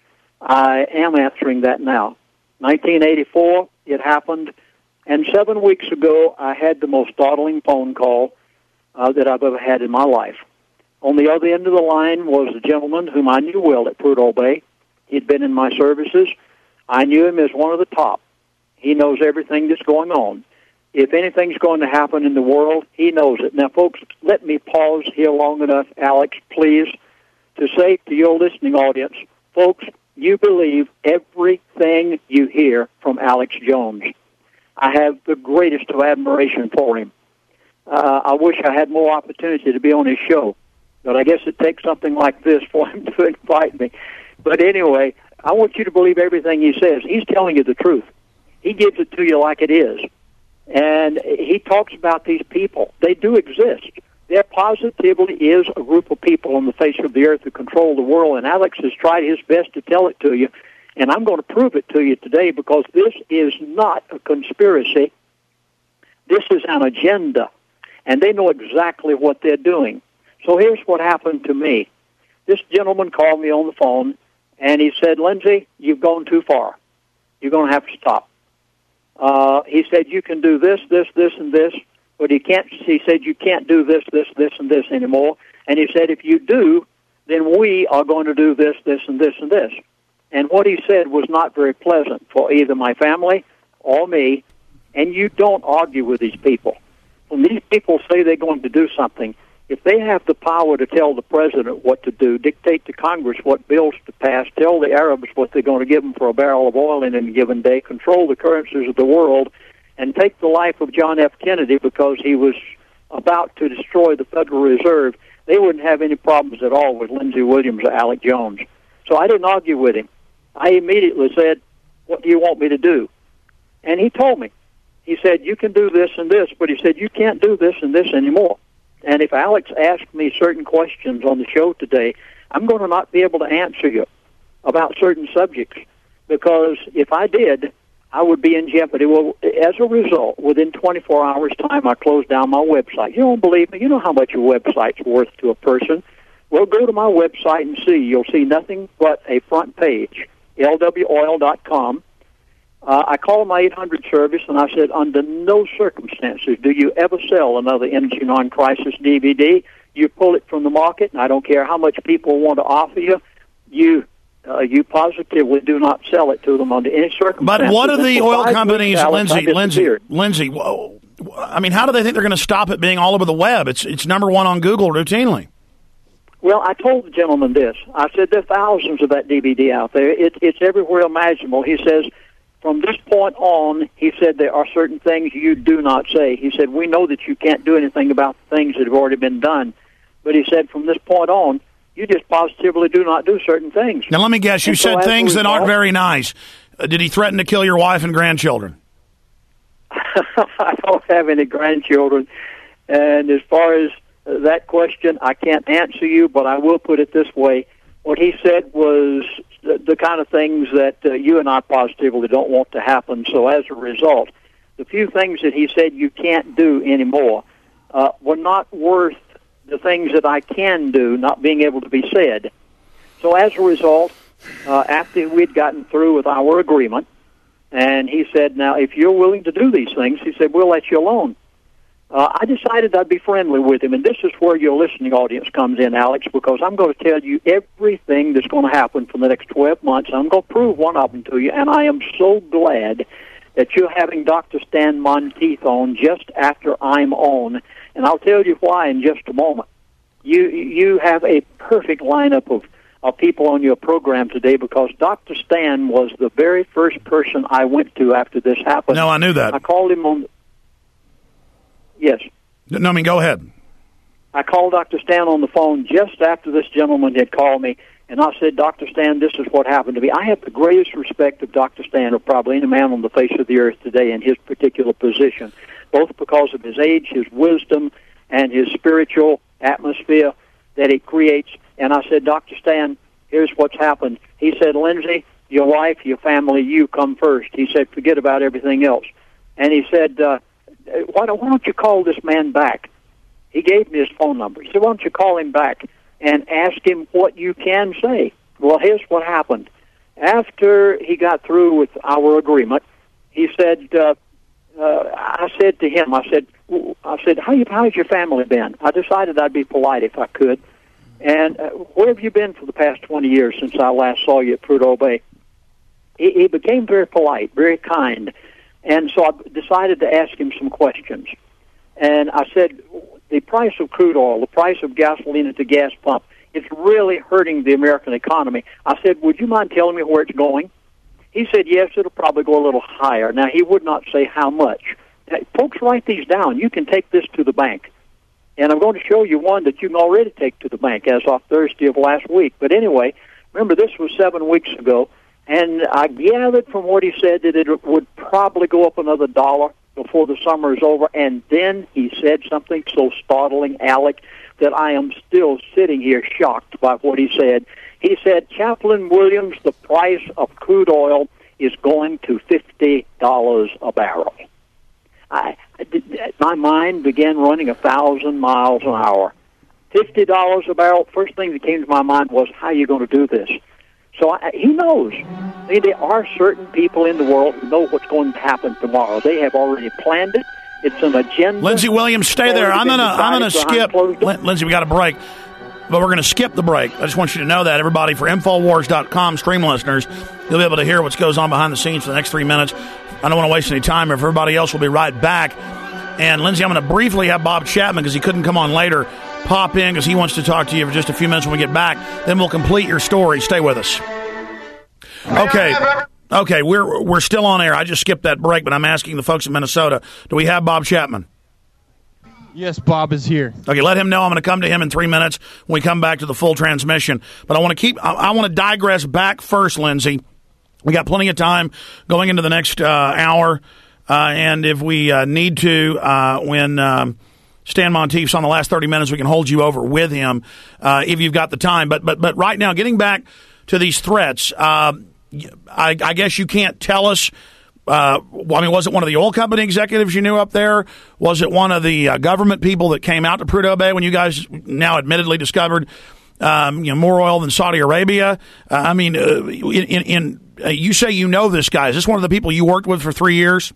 I am answering that now. nineteen eighty-four, it happened, and seven weeks ago, I had the most startling phone call uh, that I've ever had in my life. On the other end of the line was a gentleman whom I knew well at Prudhoe Bay. He'd been in my services. I knew him as one of the top. He knows everything that's going on. If anything's going to happen in the world, he knows it. Now, folks, let me pause here long enough, Alex, please, to say to your listening audience, folks, you believe everything you hear from Alex Jones. I have the greatest of admiration for him. Uh, I wish I had more opportunity to be on his show, but I guess it takes something like this for him to invite me. But anyway, I want you to believe everything he says. He's telling you the truth. He gives it to you like it is. And he talks about these people. They do exist. There positively is a group of people on the face of the earth who control the world, and Alex has tried his best to tell it to you. And I'm going to prove it to you today because this is not a conspiracy. This is an agenda, and they know exactly what they're doing. So here's what happened to me. This gentleman called me on the phone, and he said, Lindsay, you've gone too far. You're going to have to stop. Uh, he said, you can do this, this, this, and this, but he can't. He said, you can't do this, this, this, and this anymore. And he said, if you do, then we are going to do this, this, and this, and this. And what he said was not very pleasant for either my family or me, and you don't argue with these people. When these people say they're going to do something, if they have the power to tell the president what to do, dictate to Congress what bills to pass, tell the Arabs what they're going to give them for a barrel of oil in a given day, control the currencies of the world, and take the life of John F. Kennedy because he was about to destroy the Federal Reserve, they wouldn't have any problems at all with Lindsey Williams or Alex Jones. So I didn't argue with him. I immediately said, what do you want me to do? And he told me. He said, you can do this and this, but he said, you can't do this and this anymore. And if Alex asked me certain questions on the show today, I'm going to not be able to answer you about certain subjects because if I did, I would be in jeopardy. Well, as a result, within twenty-four hours' time, I closed down my website. You don't believe me? You know how much a website's worth to a person. Well, go to my website and see. You'll see nothing but a front page, L W oil dot com. Uh, I called my eight hundred service, and I said, under no circumstances do you ever sell another Energy Non-Crisis D V D. You pull it from the market, and I don't care how much people want to offer you, you uh, you positively do not sell it to them under any circumstances. But what are the oil companies, weeks, Alex, Lindsay, Lindsay, Lindsay, whoa, I mean, how do they think they're going to stop it being all over the web? It's, it's number one on Google routinely. Well, I told the gentleman this. I said, there are thousands of that D V D out there. It, it's everywhere imaginable. He says, from this point on, he said, there are certain things you do not say. He said, we know that you can't do anything about the things that have already been done. But he said, from this point on, you just positively do not do certain things. Now, let me guess, you and said so things that aren't result, very nice. Uh, did he threaten to kill your wife and grandchildren? I don't have any grandchildren. And as far as uh, that question, I can't answer you, but I will put it this way. What he said was the, the kind of things that uh, you and I positively don't want to happen. So as a result, the few things that he said you can't do anymore uh, were not worth the things that I can do not being able to be said. So as a result, uh, after we'd gotten through with our agreement, and he said, now, if you're willing to do these things, he said, we'll let you alone. Uh, I decided I'd be friendly with him, and this is where your listening audience comes in, Alex, because I'm going to tell you everything that's going to happen for the next twelve months. I'm going to prove one of them to you, and I am so glad that you're having Doctor Stan Monteith on just after I'm on, and I'll tell you why in just a moment. You you have a perfect lineup of, of people on your program today because Doctor Stan was the very first person I went to after this happened. No, I knew that. I called him on... Yes. No, I mean, go ahead. I called Doctor Stan on the phone just after this gentleman had called me, and I said, Doctor Stan, this is what happened to me. I have the greatest respect of Doctor Stan, of probably any man on the face of the earth today in his particular position, both because of his age, his wisdom, and his spiritual atmosphere that he creates. And I said, Doctor Stan, here's what's happened. He said, Lindsay, your wife, your family, you come first. He said, forget about everything else. And he said, uh, why don't, why don't you call this man back? He gave me his phone number. He said, why don't you call him back and ask him what you can say? Well, here's what happened. After he got through with our agreement, he said, uh, uh, I said to him, I said, I said, how you, how's your family been? I decided I'd be polite if I could. And uh, where have you been for the past twenty years since I last saw you at Prudhoe Bay? He, he became very polite, very kind. And so I decided to ask him some questions. And I said, the price of crude oil, the price of gasoline at the gas pump, it's really hurting the American economy. I said, would you mind telling me where it's going? He said, yes, it'll probably go a little higher. Now, he would not say how much. Now, folks, write these down. You can take this to the bank. And I'm going to show you one that you can already take to the bank as of Thursday of last week. But anyway, remember, this was seven weeks ago, and I gathered from what he said that it would probably go up another dollar before the summer is over. And then he said something so startling, Alec, that I am still sitting here shocked by what he said. He said, Chaplain Williams, the price of crude oil is going to fifty dollars a barrel. I, my mind began running a thousand miles an hour. Fifty dollars a barrel. First thing that came to my mind was, how are you going to do this? So I, he knows. I mean, there are certain people in the world who know what's going to happen tomorrow. They have already planned it. It's an agenda. Lindsey Williams, stay there. I'm gonna I'm gonna skip. Lin- Lindsey, we got a break, but we're gonna skip the break. I just want you to know that, everybody, for Infowars dot com stream listeners, you'll be able to hear what goes on behind the scenes for the next three minutes. I don't want to waste any time. If everybody else will be right back. And Lindsey, I'm going to briefly have Bob Chapman, because he couldn't come on later, pop in because he wants to talk to you for just a few minutes when we get back. Then we'll complete your story. Stay with us. Okay. Okay, we're we're still on air. I just skipped that break, but I'm asking the folks in Minnesota, do we have Bob Chapman? Yes, Bob is here. Okay, let him know I'm going to come to him in three minutes when we come back to the full transmission. But I want to keep. I, I want to digress back first, Lindsey. We got plenty of time going into the next uh, hour, uh, and if we uh, need to, uh, when um, Stan Monteith's on the last thirty minutes, we can hold you over with him uh, if you've got the time. But but but right now, getting back to these threats, uh, I, I guess you can't tell us. Uh, I mean, was it one of the oil company executives you knew up there? Was it one of the uh, government people that came out to Prudhoe Bay when you guys now admittedly discovered um, you know, more oil than Saudi Arabia? Uh, I mean, uh, in, in, in uh, you say you know this guy. Is this one of the people you worked with for three years?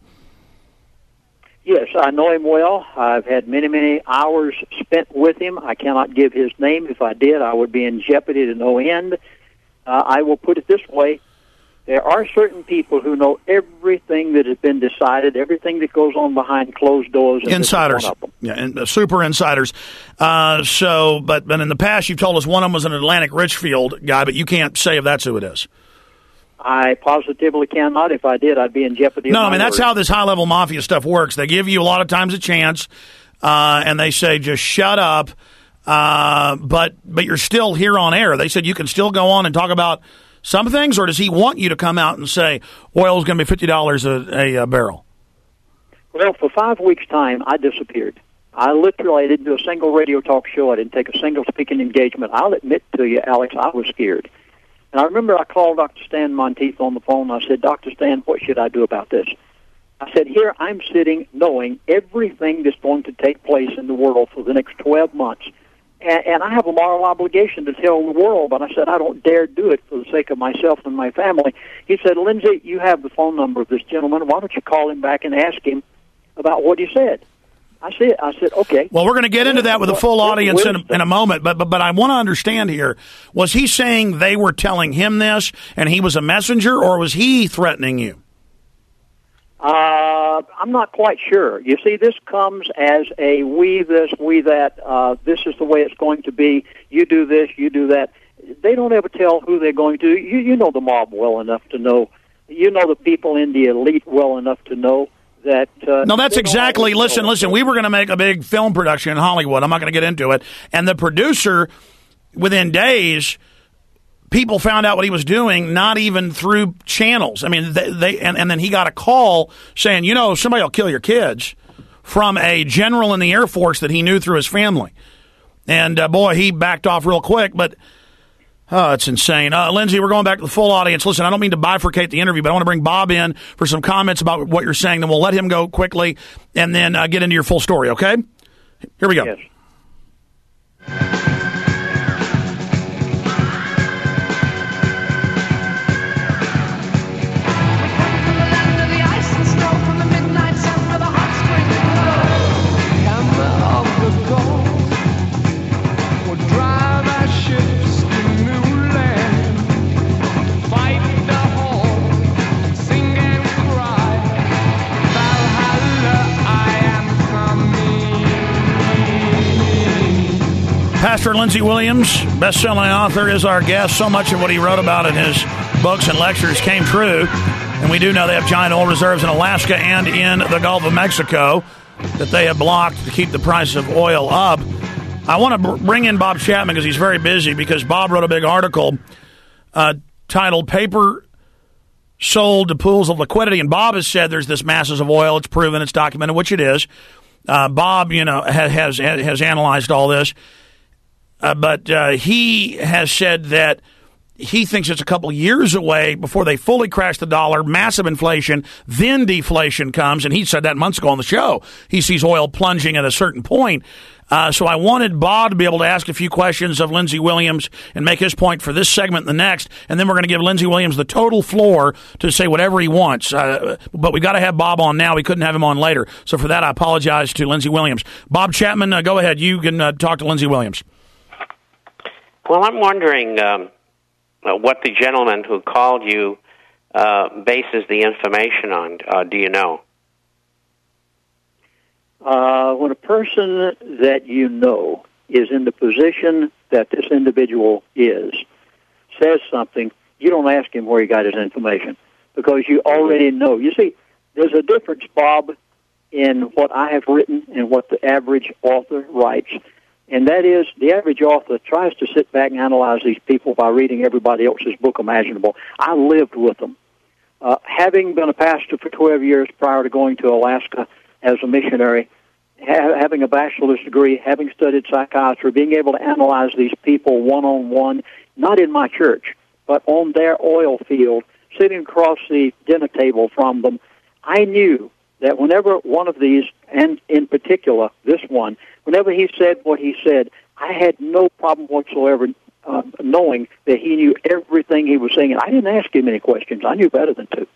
Yes, I know him well. I've had many, many hours spent with him. I cannot give his name. If I did, I would be in jeopardy to no end. Uh, I will put it this way. There are certain people who know everything that has been decided, everything that goes on behind closed doors. And insiders. Yeah, and, uh, super insiders. Uh, so, but, but in the past, you've told us one of them was an Atlantic Richfield guy, but you can't say if that's who it is. I positively cannot. If I did, I'd be in jeopardy. No, I mean, that's how this high-level mafia stuff works. They give you a lot of times a chance, uh, and they say, just shut up, uh, but but you're still here on air. They said you can still go on and talk about some things, or does he want you to come out and say oil is going to be fifty dollars a, a, a barrel? Well, for five weeks' time, I disappeared. I literally I didn't do a single radio talk show. I didn't take a single speaking engagement. I'll admit to you, Alex, I was scared. And I remember I called Doctor Stan Monteith on the phone. And I said, Doctor Stan, what should I do about this? I said, here I'm sitting knowing everything that's going to take place in the world for the next twelve months. And, and I have a moral obligation to tell the world, but I said, I don't dare do it for the sake of myself and my family. He said, Lindsey, you have the phone number of this gentleman. Why don't you call him back and ask him about what he said? I said, I said, okay. Well, we're going to get into that with a full audience in a, in a moment, but, but but I want to understand here, was he saying they were telling him this and he was a messenger, or was he threatening you? Uh, I'm not quite sure. You see, this comes as a we this, we that, uh, this is the way it's going to be, you do this, you do that. They don't ever tell who they're going to. You, you know the mob well enough to know. You know the people in the elite well enough to know that uh, no, that's exactly. Listen, listen. We were going to make a big film production in Hollywood. I'm not going to get into it. And the producer, within days, people found out what he was doing. Not even through channels. I mean, they, they and, and then he got a call saying, you know, somebody will kill your kids, from a general in the Air Force that he knew through his family. And uh, boy, he backed off real quick. But oh, it's insane. Uh, Lindsey, we're going back to the full audience. Listen, I don't mean to bifurcate the interview, but I want to bring Bob in for some comments about what you're saying. Then we'll let him go quickly and then uh, get into your full story, okay? Here we go. Yes. Pastor Lindsey Williams, best-selling author, is our guest. So much of what he wrote about in his books and lectures came true. And we do know they have giant oil reserves in Alaska and in the Gulf of Mexico that they have blocked to keep the price of oil up. I want to br- bring in Bob Chapman because he's very busy, because Bob wrote a big article uh, titled Paper Sold to Pools of Liquidity. And Bob has said there's this masses of oil. It's proven. It's documented, which it is. Uh, Bob, you know, has has, has analyzed all this. Uh, but uh, he has said that he thinks it's a couple years away before they fully crash the dollar, massive inflation, then deflation comes. And he said that months ago on the show. He sees oil plunging at a certain point. Uh, so I wanted Bob to be able to ask a few questions of Lindsey Williams and make his point for this segment and the next. And then we're going to give Lindsey Williams the total floor to say whatever he wants. Uh, but we've got to have Bob on now. We couldn't have him on later. So for that, I apologize to Lindsey Williams. Bob Chapman, uh, go ahead. You can uh, talk to Lindsey Williams. Well, I'm wondering um, uh, what the gentleman who called you uh, bases the information on. Uh, do you know? Uh, when a person that you know is in the position that this individual is, says something, you don't ask him where he got his information, because you already know. You see, there's a difference, Bob, in what I have written and what the average author writes. And that is, the average author tries to sit back and analyze these people by reading everybody else's book imaginable. I lived with them. Uh, having been a pastor for twelve years prior to going to Alaska as a missionary, ha- having a bachelor's degree, having studied psychiatry, being able to analyze these people one-on-one, not in my church, but on their oil field, sitting across the dinner table from them, I knew that whenever one of these, and in particular this one, whenever he said what he said, I had no problem whatsoever uh, knowing that he knew everything he was saying. And I didn't ask him any questions. I knew better than to.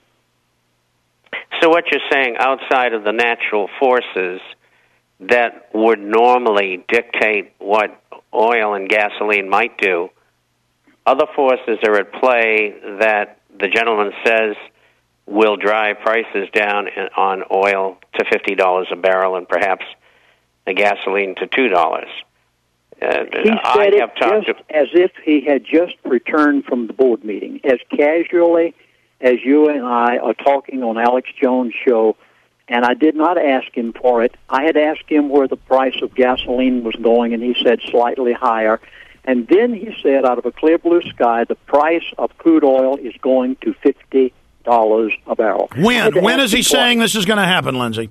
So what you're saying, outside of the natural forces that would normally dictate what oil and gasoline might do, other forces are at play that the gentleman says will drive prices down on oil to fifty dollars a barrel and perhaps the gasoline to two dollars. Uh, he said I it have talked just to, as if he had just returned from the board meeting, as casually as you and I are talking on Alex Jones' show, and I did not ask him for it. I had asked him where the price of gasoline was going, and he said slightly higher. And then he said, out of a clear blue sky, the price of crude oil is going to fifty dollars a barrel. When? When is he saying this is going to happen, Lindsey?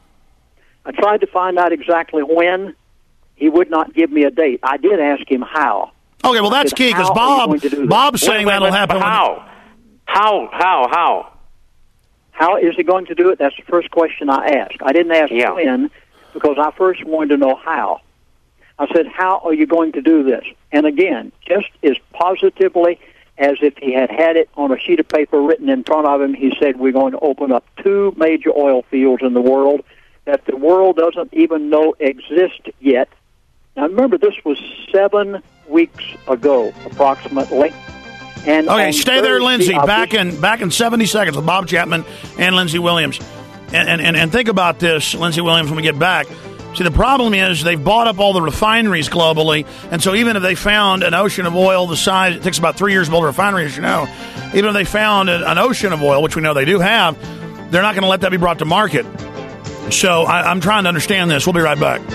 I tried to find out exactly when. He would not give me a date. I did ask him how. Okay, well, that's said, key, because Bob, Bob's saying wait, wait, that'll wait, happen. How? How? How? How? How is he going to do it? That's the first question I asked. I didn't ask yeah. when, because I first wanted to know how. I said, how are you going to do this? And again, just as positively as if he had had it on a sheet of paper written in front of him, he said, we're going to open up two major oil fields in the world that the world doesn't even know exist yet. Now, remember, this was seven weeks ago, approximately. And okay, stay there, Lindsey. The back in back in seventy seconds with Bob Chapman and Lindsey Williams. And, and, and, and think about this, Lindsey Williams, when we get back. See, the problem is they've bought up all the refineries globally, and so even if they found an ocean of oil the size, it takes about three years to build a refinery, as you know, even if they found an ocean of oil, which we know they do have, they're not going to let that be brought to market. So I, I'm trying to understand this. We'll be right back.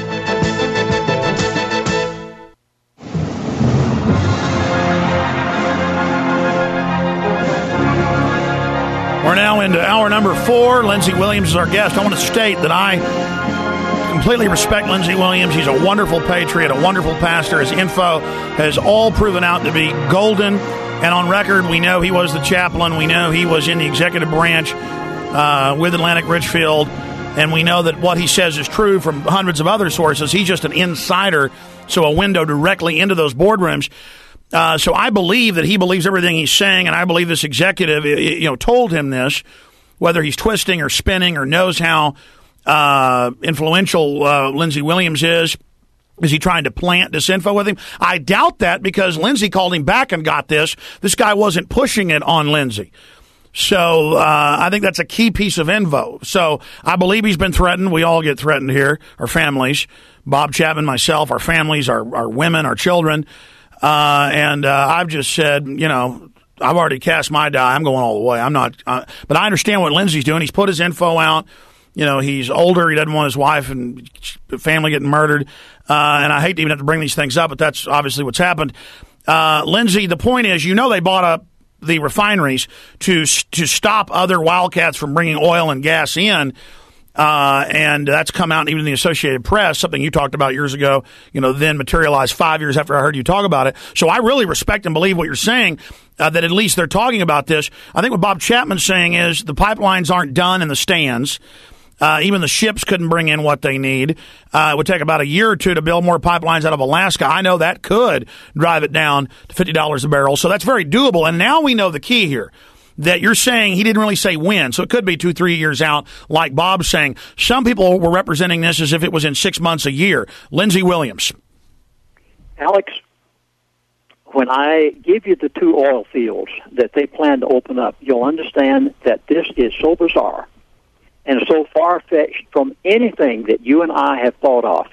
We're now into hour number four. Lindsey Williams is our guest. I want to state that I completely respect Lindsey Williams. He's a wonderful patriot, a wonderful pastor. His info has all proven out to be golden. And on record, we know he was the chaplain. We know he was in the executive branch uh, with Atlantic Richfield. And we know that what he says is true from hundreds of other sources. He's just an insider, so a window directly into those boardrooms. Uh, so I believe that he believes everything he's saying, and I believe this executive, you know, told him this, whether he's twisting or spinning or knows how uh, influential uh, Lindsey Williams is. Is he trying to plant disinfo with him? I doubt that, because Lindsey called him back and got this. This guy wasn't pushing it on Lindsey. So uh, I think that's a key piece of info. So I believe he's been threatened. We all get threatened here, our families. Bob Chapman, myself, our families, our, our women, our children. Uh, and uh, I've just said, you know, I've already cast my die. I'm going all the way. I'm not. Uh, but I understand what Lindsey's doing. He's put his info out. You know, he's older. He doesn't want his wife and family getting murdered. Uh, and I hate to even have to bring these things up, but that's obviously what's happened. Uh, Lindsey, the point is, you know, they bought up the refineries to to stop other wildcats from bringing oil and gas in, uh, and that's come out even in the Associated Press, something you talked about years ago, you know, then materialized five years after I heard you talk about it. So I really respect and believe what you're saying, uh, that at least they're talking about this. I think what Bob Chapman's saying is the pipelines aren't done in the stands. Uh, even the ships couldn't bring in what they need. Uh, it would take about a year or two to build more pipelines out of Alaska. I know that could drive it down to fifty dollars a barrel. So that's very doable. And now we know the key here, that you're saying he didn't really say when. So it could be two, three years out, like Bob's saying. Some people were representing this as if it was in six months, a year. Lindsey Williams. Alex, when I give you the two oil fields that they plan to open up, you'll understand that this is so bizarre and so far-fetched from anything that you and I have thought of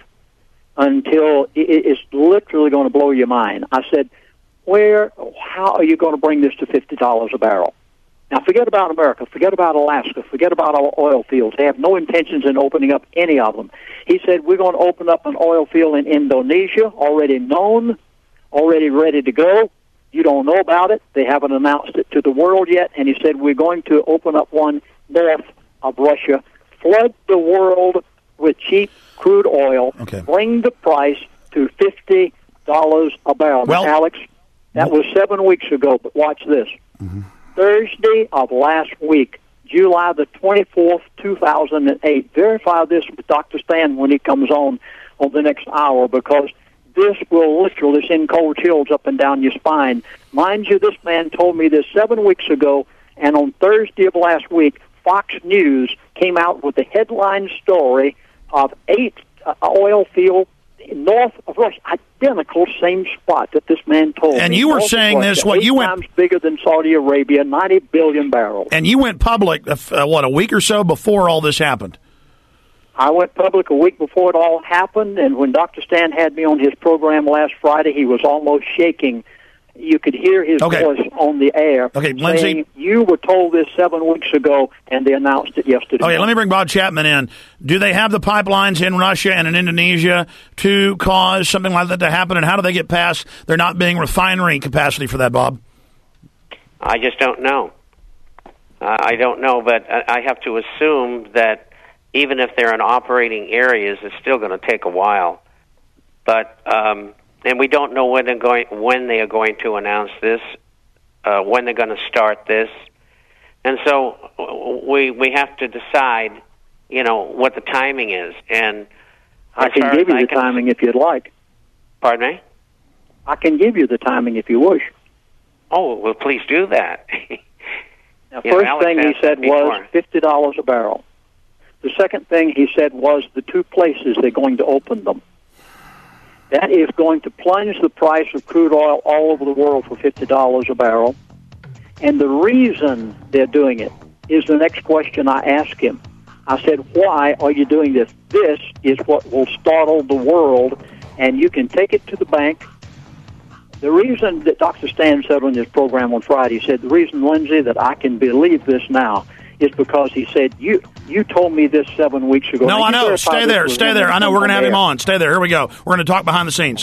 until it's literally going to blow your mind. I said, where, how are you going to bring this to fifty dollars a barrel? Now, forget about America, forget about Alaska, forget about our oil fields. They have no intentions in opening up any of them. He said, we're going to open up an oil field in Indonesia, already known, already ready to go. You don't know about it. They haven't announced it to the world yet. And he said, we're going to open up one north of Russia, flood the world with cheap crude oil, okay. Bring the price to fifty dollars a barrel. Well, now, Alex, that was seven weeks ago, but watch this. Mm-hmm. Thursday of last week, July the twenty-fourth, two thousand eight. Verify this with Doctor Stan when he comes on on the next hour, because this will literally send cold chills up and down your spine. Mind you, this man told me this seven weeks ago, and on Thursday of last week, Fox News came out with the headline story of eight uh, oil field north of Russia, identical same spot that this man told me. And you were saying this, what you went times bigger than Saudi Arabia, ninety billion barrels. And you went public, uh, what, a week or so before all this happened? I went public a week before it all happened, and when Doctor Stan had me on his program last Friday, he was almost shaking. You could hear his okay. voice on the air okay, Lindsey, saying, you were told this seven weeks ago, and they announced it yesterday. Okay, let me bring Bob Chapman in. Do they have the pipelines in Russia and in Indonesia to cause something like that to happen, and how do they get past there not being refinery capacity for that, Bob? I just don't know. Uh, I don't know, but I have to assume that even if they're in operating areas, it's still going to take a while. But um, and we don't know when they're going when they are going to announce this, uh, when they're going to start this, and so we we have to decide, you know, what the timing is. And I can give you the timing if you'd like. Pardon me? I can give you the timing if you wish. Oh, well, please do that. Now, You know, first Alex thing he asked said that before. was fifty dollars a barrel. The second thing he said was the two places they're going to open them. That is going to plunge the price of crude oil all over the world for fifty dollars a barrel. And the reason they're doing it is the next question I asked him. I said, why are you doing this? This is what will startle the world, and you can take it to the bank. The reason that Doctor Stan said on his program on Friday, he said, the reason, Lindsey, that I can believe this now is because he said, you you told me this seven weeks ago. No, Now, I you know. verify Stay this there. with Stay him there. I know. on We're going to have him air. on. Stay there. Here we go. We're going to talk behind the scenes.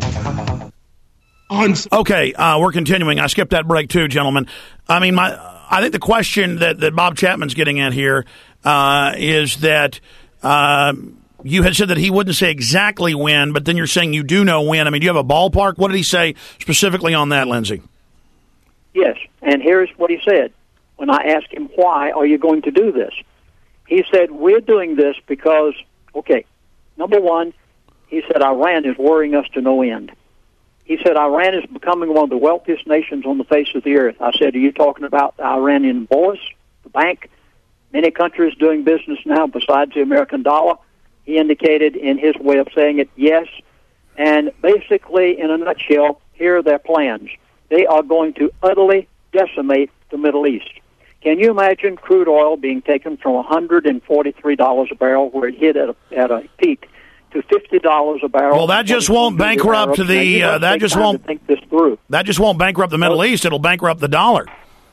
Okay, uh, we're continuing. I skipped that break too, gentlemen. I mean, my I think the question that, that Bob Chapman's getting at here uh, is that uh, you had said that he wouldn't say exactly when, but then you're saying you do know when. I mean, do you have a ballpark? What did he say specifically on that, Lindsey? Yes, and here's what he said. When I asked him, why are you going to do this? He said, we're doing this because, okay, number one, he said, Iran is worrying us to no end. He said, Iran is becoming one of the wealthiest nations on the face of the earth. I said, are you talking about the Iranian bourse, the bank? Many countries doing business now besides the American dollar. He indicated in his way of saying it, yes. And basically, in a nutshell, here are their plans. They are going to utterly decimate the Middle East. Can you imagine crude oil being taken from one hundred forty-three dollars a barrel, where it hit at a, at a peak, to fifty dollars a barrel? Well, that just won't bankrupt the. the uh, that just won't think this through. That just won't bankrupt the Middle East. It'll bankrupt the dollar.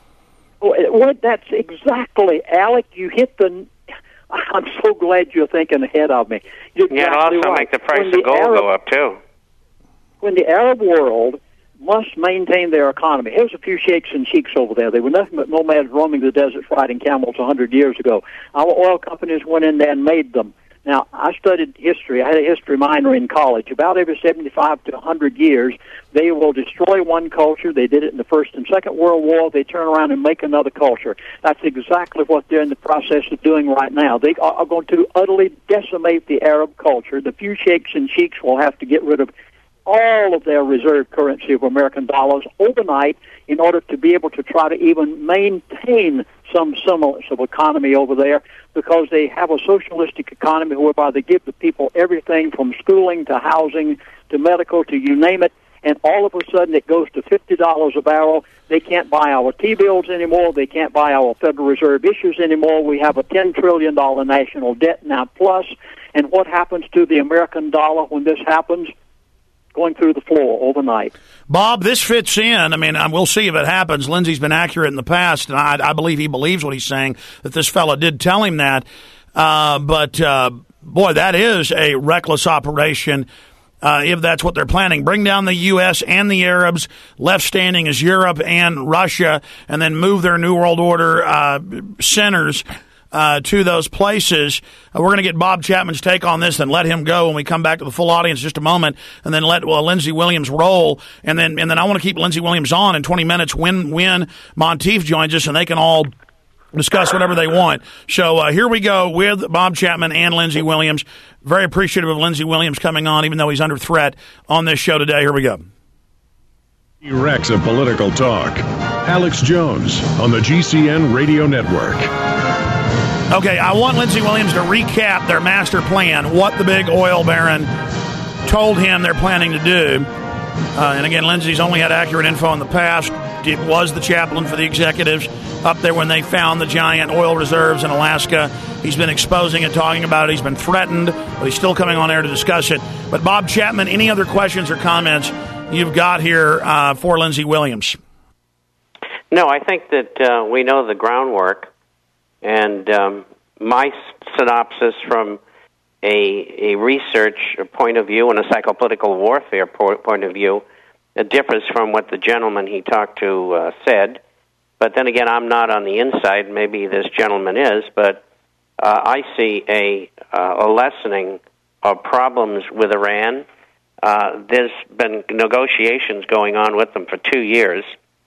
Well, that's exactly, Alec. You hit the. I'm so glad you're thinking ahead of me. You're Yeah, exactly it'll also right. make the price When of gold Arab, go up, too. When the Arab world must maintain their economy. Here's a few sheikhs and sheiks over there. They were nothing but nomads roaming the deserts riding camels a hundred years ago. Our oil companies went in there and made them. Now, I studied history. I had a history minor in college. About every seventy-five to one hundred years, they will destroy one culture. They did it in the First and Second World War. They turn around and make another culture. That's exactly what they're in the process of doing right now. They are going to utterly decimate the Arab culture. The few sheikhs and sheiks will have to get rid of all of their reserve currency of American dollars overnight in order to be able to try to even maintain some semblance of economy over there, because they have a socialistic economy whereby they give the people everything from schooling to housing to medical to you name it, and all of a sudden it goes to fifty dollars a barrel. They can't buy our T-bills anymore. They can't buy our Federal Reserve issues anymore. We have a ten trillion dollars national debt now plus, and what happens to the American dollar when this happens? Going through the floor overnight. Bob, this fits in. I mean, we'll see if it happens. Lindsey's been accurate in the past, and I, I believe he believes what he's saying, that this fella did tell him that. Uh, but, uh, boy, that is a reckless operation uh, if that's what they're planning. Bring down the U S and the Arabs. Left standing is Europe and Russia, and then move their New World Order uh, centers Uh, to those places. Uh, we're going to get Bob Chapman's take on this and let him go when we come back to the full audience in just a moment, and then let well, Lindsey Williams roll. And then and then I want to keep Lindsey Williams on in twenty minutes when, when Monteith joins us, and they can all discuss whatever they want. So uh, here we go with Bob Chapman and Lindsey Williams. Very appreciative of Lindsey Williams coming on, even though he's under threat on this show today. Here we go. Rex of Political Talk. Alex Jones on the G C N Radio Network. Okay, I want Lindsey Williams to recap their master plan, what the big oil baron told him they're planning to do. Uh, and again, Lindsey's only had accurate info in the past. It was the chaplain for the executives up there when they found the giant oil reserves in Alaska. He's been exposing it, talking about it. He's been threatened, but he's still coming on air to discuss it. But Bob Chapman, any other questions or comments you've got here uh, for Lindsey Williams? No, I think that uh, we know the groundwork. And um, my synopsis from a, a research point of view and a psychopolitical warfare po- point of view it differs from what the gentleman he talked to uh, said. But then again, I'm not on the inside. Maybe this gentleman is. But uh, I see a, uh, a lessening of problems with Iran. Uh, there's been negotiations going on with them for two years.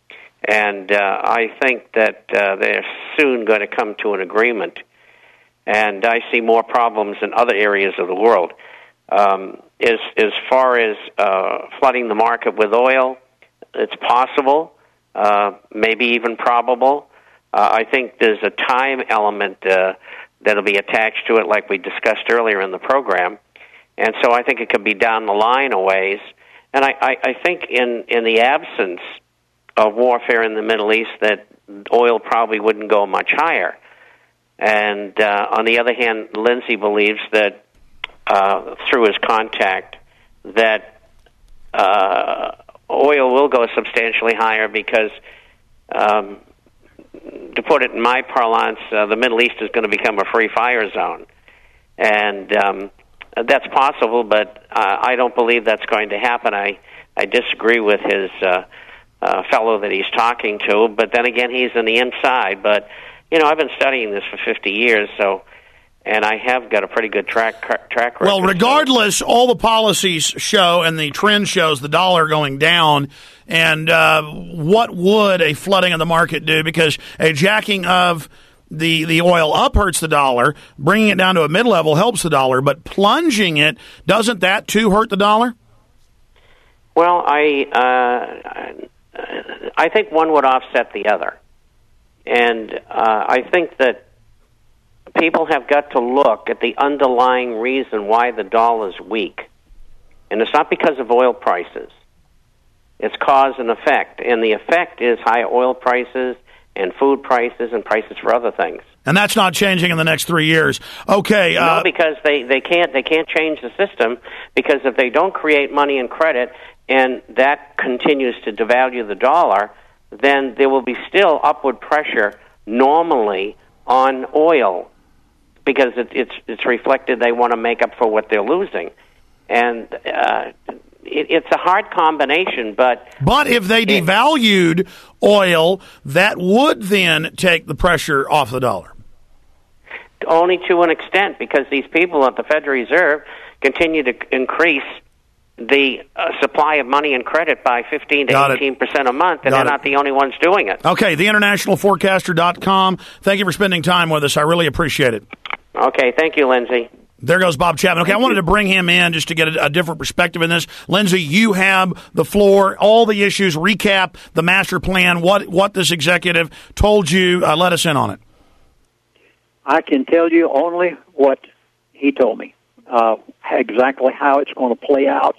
And uh, I think that uh, they're soon going to come to an agreement. And I see more problems in other areas of the world. Um, as, as far as uh, flooding the market with oil, it's possible, uh, maybe even probable. Uh, I think there's a time element uh, that'll be attached to it, like we discussed earlier in the program. And so I think it could be down the line a ways. And I, I, I think in, in the absence of warfare in the Middle East, that oil probably wouldn't go much higher. And uh, on the other hand, Lindsey believes that uh, through his contact that uh, oil will go substantially higher because, um, to put it in my parlance, uh, the Middle East is going to become a free fire zone. And um, that's possible, but uh, I don't believe that's going to happen. I, I disagree with his Uh, Uh, fellow that he's talking to, but then again, he's on the inside. But, you know, I've been studying this for fifty years, so, and I have got a pretty good track track record. Well, regardless, all the policies show and the trend shows the dollar going down. And uh, what would a flooding of the market do? Because a jacking of the, the oil up hurts the dollar, bringing it down to a mid-level helps the dollar, but plunging it, doesn't that too hurt the dollar? Well, I... Uh, I think one would offset the other. And uh, I think that people have got to look at the underlying reason why the dollar is weak. And it's not because of oil prices. It's cause and effect. And the effect is high oil prices and food prices and prices for other things. And that's not changing in the next three years. Okay. Uh, no, because they, they can't they can't change the system, because if they don't create money and credit and that continues to devalue the dollar, then there will be still upward pressure normally on oil, because it, it's it's reflected they want to make up for what they're losing, and uh, it, it's a hard combination. But but if they devalued oil, that would then take the pressure off the dollar. Only to an extent, because these people at the Federal Reserve continue to increase the uh, supply of money and credit by fifteen to eighteen percent a month, and Got they're it. not the only ones doing it. Okay, the international forecaster dot com. Thank you for spending time with us. I really appreciate it. Okay, thank you, Lindsay. There goes Bob Chapman. Okay, I wanted to bring him in just to get a, a different perspective in this. Lindsay, you have the floor, all the issues, recap the master plan, what what this executive told you. Uh, let us in on it. I can tell you only what he told me. Uh, exactly how it's going to play out,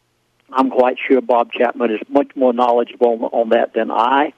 I'm quite sure Bob Chapman is much more knowledgeable on that than I.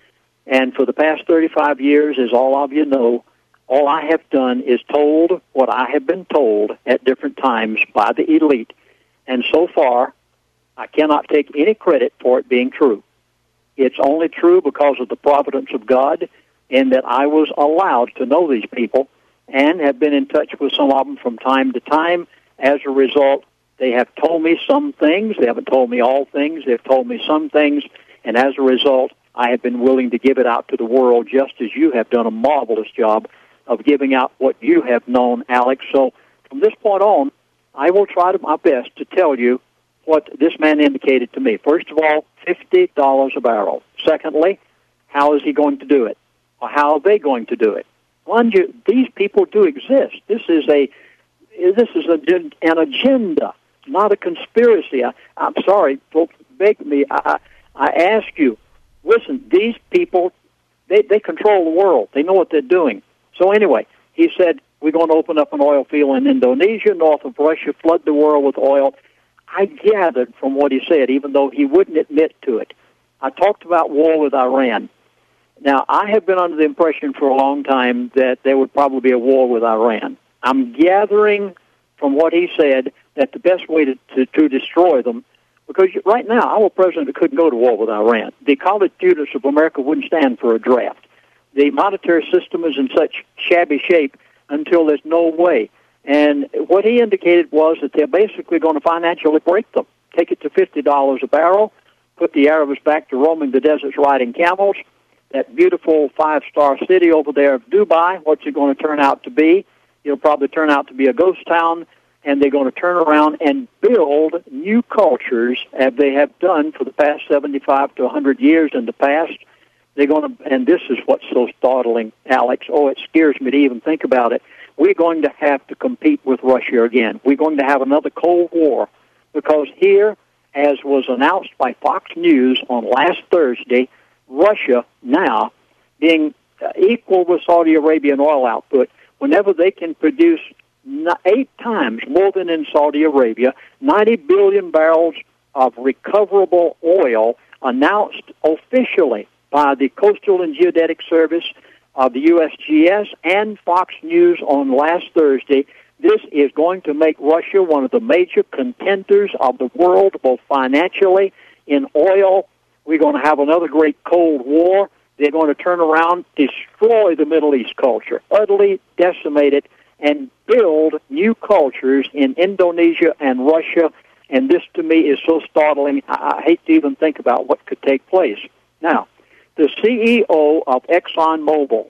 And for the past thirty-five years, as all of you know, all I have done is told what I have been told at different times by the elite. And so far, I cannot take any credit for it being true. It's only true because of the providence of God, and that I was allowed to know these people and have been in touch with some of them from time to time. As a result, they have told me some things. They haven't told me all things. They've told me some things. And as a result, I have been willing to give it out to the world, just as you have done a marvelous job of giving out what you have known, Alex. So from this point on, I will try to my best to tell you what this man indicated to me. First of all, fifty dollars a barrel. Secondly, how is he going to do it? Or how are they going to do it? Mind you, these people do exist. This is a this is a, an agenda, not a conspiracy. I, I'm sorry, folks, beg me. I, I ask you, listen, these people, they, they control the world. They know what they're doing. So anyway, he said, we're going to open up an oil field in Indonesia, north of Russia, flood the world with oil. I gathered from what he said, even though he wouldn't admit to it. I talked about war with Iran. Now, I have been under the impression for a long time that there would probably be a war with Iran. I'm gathering from what he said that the best way to, to, to destroy them, because right now our president couldn't go to war with Iran. The college students of America wouldn't stand for a draft. The monetary system is in such shabby shape until there's no way. And what he indicated was that they're basically going to financially break them, take it to fifty dollars a barrel, put the Arabs back to roaming the deserts riding camels. That beautiful five-star city over there of Dubai, what's it going to turn out to be? It'll probably turn out to be a ghost town, and they're going to turn around and build new cultures as they have done for the past seventy-five to one hundred years in the past. They're going to, and this is what's so startling, Alex. Oh, it scares me to even think about it. We're going to have to compete with Russia again. We're going to have another Cold War, because here, as was announced by Fox News on last Thursday, Russia now being equal with Saudi Arabian oil output, whenever they can produce eight times more than in Saudi Arabia, ninety billion barrels of recoverable oil announced officially by the Coastal and Geodetic Service of the U S G S and Fox News on last Thursday. This is going to make Russia one of the major contenders of the world, both financially, in oil. We're going to have another great Cold War. They're going to turn around, destroy the Middle East culture, utterly decimate it, and build new cultures in Indonesia and Russia. And this, to me, is so startling. I, I hate to even think about what could take place. Now, the C E O of ExxonMobil,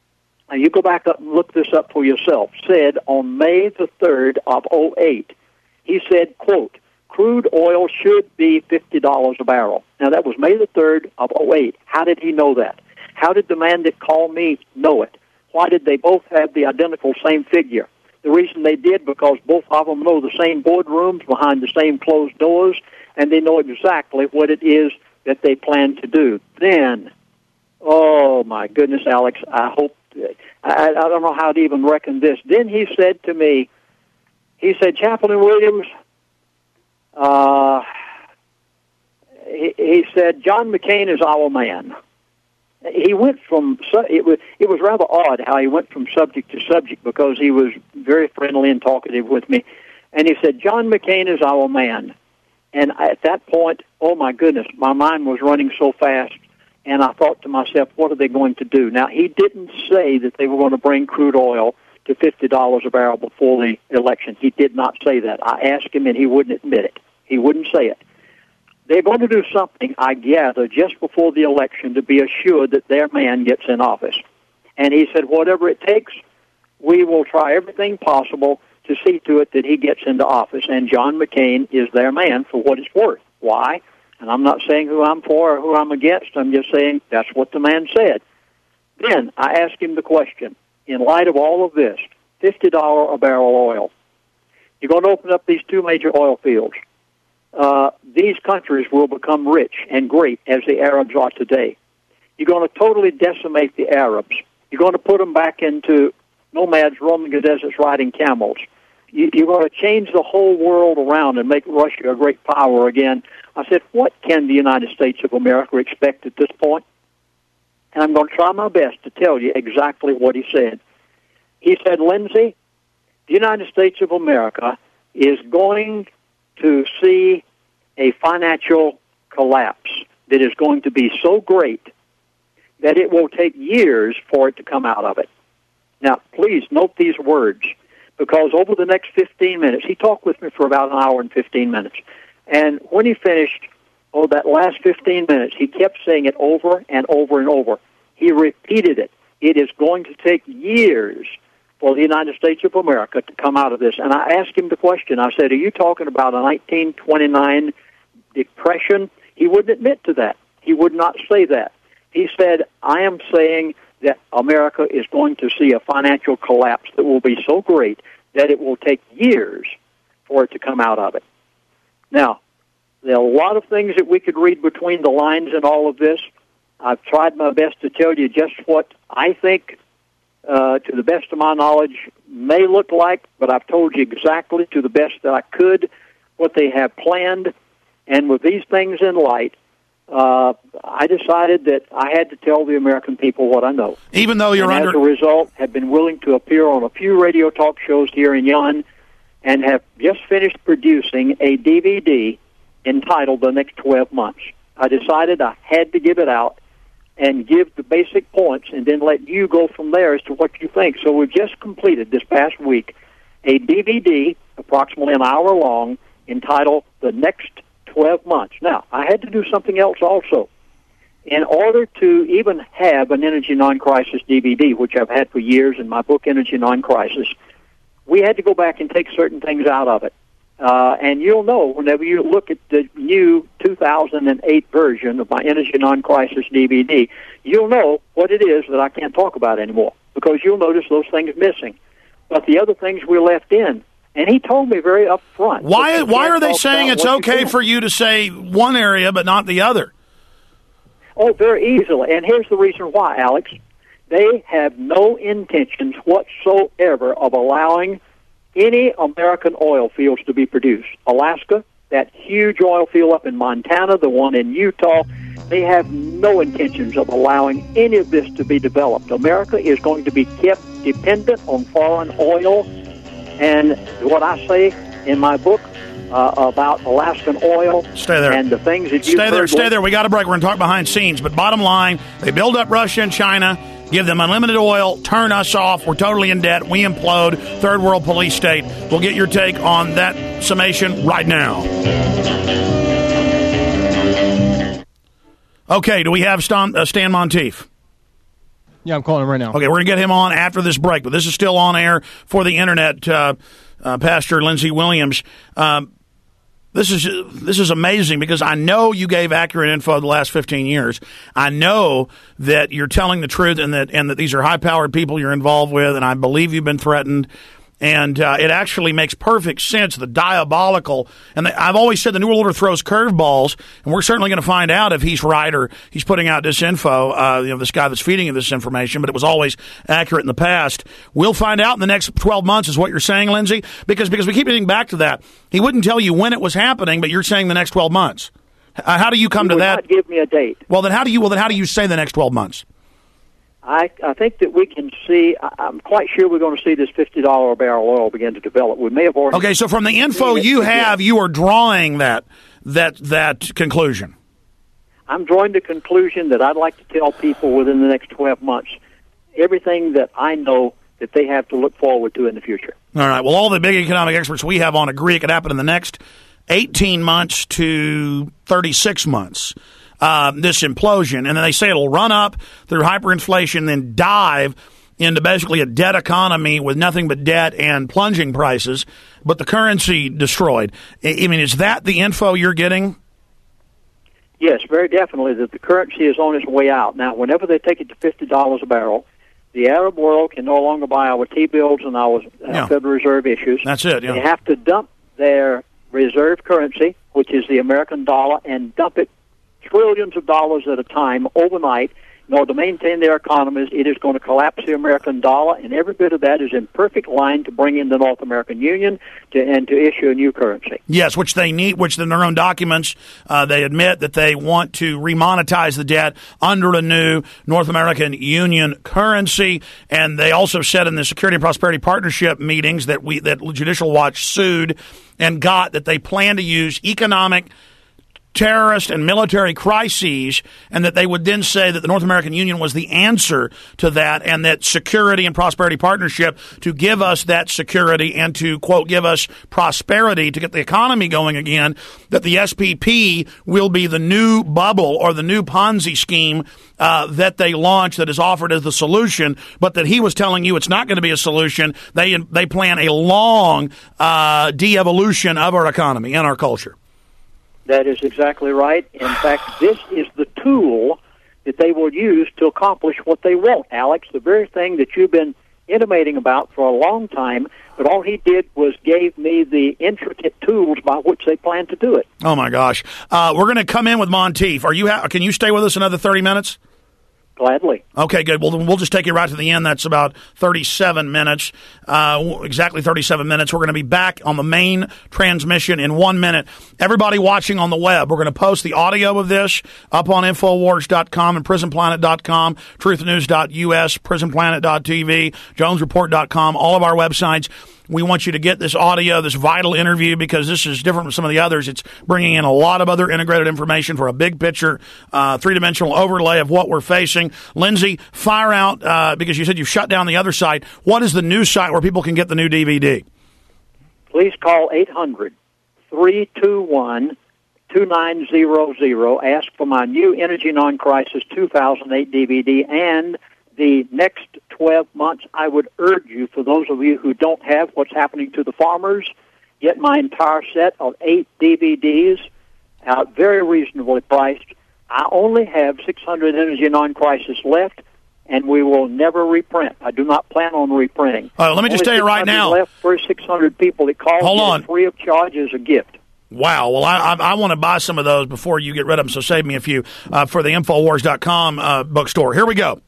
and you go back up and look this up for yourself, said on May the third of oh eight, he said, quote, crude oil should be fifty dollars a barrel. Now, that was May the third of oh eight. How did he know that? How did the man that called me know it? Why did they both have the identical same figure? The reason they did, because both of them know the same boardrooms behind the same closed doors, and they know exactly what it is that they plan to do. Then, oh, my goodness, Alex, I hope, I, I don't know how to even reckon this. Then he said to me, he said, Chaplain Williams, Uh, he, he said, John McCain is our man. He went from, it was, it was rather odd how he went from subject to subject because he was very friendly and talkative with me. And he said, John McCain is our man. And at that point, oh my goodness, my mind was running so fast. And I thought to myself, what are they going to do? Now, he didn't say that they were going to bring crude oil to fifty dollars a barrel before the election. He did not say that. I asked him, and he wouldn't admit it. He wouldn't say it. They're going to do something, I gather, just before the election to be assured that their man gets in office. And he said, whatever it takes, we will try everything possible to see to it that he gets into office. And John McCain is their man for what it's worth. Why? And I'm not saying who I'm for or who I'm against. I'm just saying that's what the man said. Then I asked him the question, in light of all of this, fifty dollars a barrel oil, you're going to open up these two major oil fields. Uh, these countries will become rich and great as the Arabs are today. You're going to totally decimate the Arabs. You're going to put them back into nomads roaming the deserts riding camels. You, you're going to change the whole world around and make Russia a great power again. I said, what can the United States of America expect at this point? And I'm going to try my best to tell you exactly what he said. He said, Lindsay, the United States of America is going to see a financial collapse that is going to be so great that it will take years for it to come out of it. Now, please note these words, because over the next fifteen minutes, he talked with me for about an hour and fifteen minutes. And when he finished, oh, that last fifteen minutes, he kept saying it over and over and over. He repeated it. It is going to take years for the United States of America to come out of this. And I asked him the question. I said, are you talking about a nineteen twenty-nine depression? He wouldn't admit to that. He would not say that. He said, I am saying that America is going to see a financial collapse that will be so great that it will take years for it to come out of it. Now, there are a lot of things that we could read between the lines in all of this. I've tried my best to tell you just what I think, uh, to the best of my knowledge, may look like, but I've told you exactly, to the best that I could, what they have planned. And with these things in light, uh, I decided that I had to tell the American people what I know. Even though you're and under... as a result, have been willing to appear on a few radio talk shows here in Yon, and have just finished producing a D V D entitled The Next twelve months. I decided I had to give it out and give the basic points and then let you go from there as to what you think. So we've just completed this past week a D V D, approximately an hour long, entitled The Next twelve months. Now, I had to do something else also. In order to even have an Energy Non-Crisis D V D, which I've had for years in my book, Energy Non-Crisis, we had to go back and take certain things out of it. Uh, and you'll know whenever you look at the new two thousand eight version of my Energy Non-Crisis D V D, you'll know what it is that I can't talk about anymore, because you'll notice those things missing. But the other things we left in, and he told me very upfront. Why, why are they saying it's okay for you to say one area but not the other? Oh, very easily. And here's the reason why, Alex. They have no intentions whatsoever of allowing any American oil fields to be produced. Alaska, that huge oil field up in Montana, the one in Utah, they have no intentions of allowing any of this to be developed. America is going to be kept dependent on foreign oil. And what I say in my book uh, about Alaskan oil Stay there. and the things that you Stay there, stay there. We got a break. We're going to talk behind scenes. But bottom line, they build up Russia and China, give them unlimited oil, turn us off. We're totally in debt. We implode. Third world police state. We'll get your take on that summation right now. Okay, do we have Stan, uh, Stan Monteith? Yeah, I'm calling him right now. Okay, we're going to get him on after this break, but this is still on air for the Internet. Uh, uh, Pastor Lindsey Williams. Um, This is this is amazing, because I know you gave accurate info the last fifteen years. I know that you're telling the truth, and that and that these are high-powered people you're involved with, and I believe you've been threatened. And uh, it actually makes perfect sense, the diabolical. And the, I've always said the New World Order throws curveballs, and we're certainly going to find out if he's right or he's putting out disinfo, uh, you know, this guy that's feeding you this information, but it was always accurate in the past. We'll find out in the next twelve months is what you're saying, Lindsey, because because we keep getting back to that. He wouldn't tell you when it was happening, but you're saying the next twelve months. Uh, how do you come he to would that? Not give me a date. Well, then how do you? Well, then how do you say the next twelve months? I, I think that we can see. I, I'm quite sure we're going to see this fifty dollar a barrel oil begin to develop. We may have already. Okay, so from the info you have, you are drawing that that that conclusion. I'm drawing the conclusion that I'd like to tell people within the next twelve months everything that I know that they have to look forward to in the future. All right. Well, all the big economic experts we have on agree it could happen in the next eighteen months to thirty-six months. Uh, this implosion, and then they say it'll run up through hyperinflation, then dive into basically a debt economy with nothing but debt and plunging prices, but the currency destroyed. I mean, is that the info you're getting? Yes, very definitely, that the currency is on its way out. Now, whenever they take it to fifty dollars a barrel, the Arab world can no longer buy our T-bills and our uh, Yeah. Federal Reserve issues. That's it, yeah. They have to dump their reserve currency, which is the American dollar, and dump it trillions of dollars at a time overnight in order to maintain their economies. It is going to collapse the American dollar, and every bit of that is in perfect line to bring in the North American Union to, and to issue a new currency. Yes, which they need, which in their own documents, uh, they admit that they want to remonetize the debt under a new North American Union currency. And they also said in the Security and Prosperity Partnership meetings that we that Judicial Watch sued and got that they plan to use economic, terrorist and military crises, and that they would then say that the North American Union was the answer to that, and that Security and Prosperity Partnership to give us that security and to, quote, give us prosperity to get the economy going again, that the S P P will be the new bubble or the new Ponzi scheme uh, that they launch that is offered as the solution, but that he was telling you it's not going to be a solution. They, they plan a long uh, de-evolution of our economy and our culture. That is exactly right. In fact, this is the tool that they will use to accomplish what they want, Alex, the very thing that you've been intimating about for a long time, but all he did was gave me the intricate tools by which they plan to do it. Oh, my gosh. Uh, we're going to come in with Monteith. Are you? Ha- can you stay with us another thirty minutes? Gladly. Okay, good. Well, then we'll just take you right to the end. That's about thirty-seven minutes, uh, exactly thirty-seven minutes. We're going to be back on the main transmission in one minute. Everybody watching on the web, we're going to post the audio of this up on Infowars dot com and Prison Planet dot com, Truth News dot U S, Prison Planet dot T V, Jones Report dot com, all of our websites. We want you to get this audio, this vital interview, because this is different from some of the others. It's bringing in a lot of other integrated information for a big picture, uh, three-dimensional overlay of what we're facing. Lindsay, fire out, uh, because you said you've shut down the other site. What is the new site where people can get the new D V D? Please call eight hundred, three two one, two nine zero zero. Ask for my new Energy Non-Crisis two thousand eight D V D, and the next twelve months, I would urge you, for those of you who don't have What's Happening to the Farmers, get my entire set of eight D V Ds, uh, very reasonably priced. I only have six hundred Energy Non-Crisis left, and we will never reprint. I do not plan on reprinting. Uh, let me just only tell you right now. left for six hundred people that call. Hold on. Free of charge as a gift. Wow. Well, I, I, I want to buy some of those before you get rid of them, so save me a few uh, for the Infowars dot com uh, bookstore. Here we go.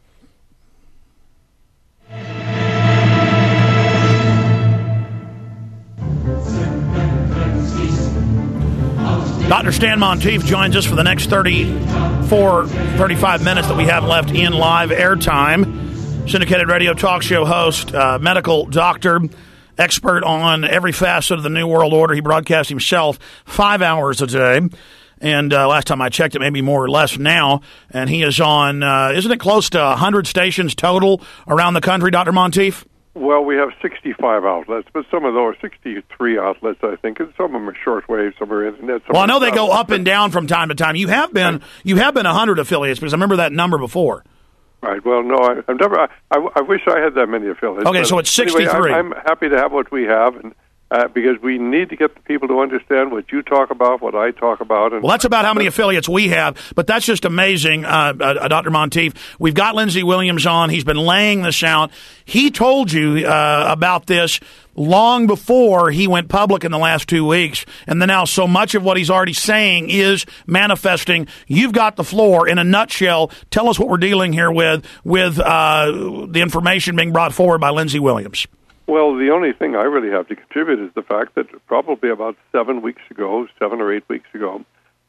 Doctor Stan Monteith joins us for the next thirty-four, thirty-five minutes that we have left in live airtime. Syndicated radio talk show host, uh, medical doctor, expert on every facet of the New World Order. He broadcasts himself five hours a day. And uh, last time I checked, it may be more or less now. And he is on, uh, isn't it close to one hundred stations total around the country, Doctor Monteith? Well, we have sixty-five outlets, but some of those, sixty-three outlets, I think, and some of them are shortwave, some are internet. Some well, I know are they go up and down from time to time. You have been you have been one hundred affiliates, because I remember that number before. Right. Well, no, I, I've never. I, I, I wish I had that many affiliates. Okay, so it's sixty-three. Anyway, I'm, I'm happy to have what we have, and uh, because we need to get the people to understand what you talk about, what I talk about. And well, that's about how many affiliates we have, but that's just amazing, uh, uh, Doctor Monteith. We've got Lindsey Williams on. He's been laying this out. He told you uh, about this long before he went public in the last two weeks, and then now so much of what he's already saying is manifesting. You've got the floor. In a nutshell, tell us what we're dealing here with, with uh, the information being brought forward by Lindsey Williams. Well, the only thing I really have to contribute is the fact that probably about seven weeks ago, seven or eight weeks ago,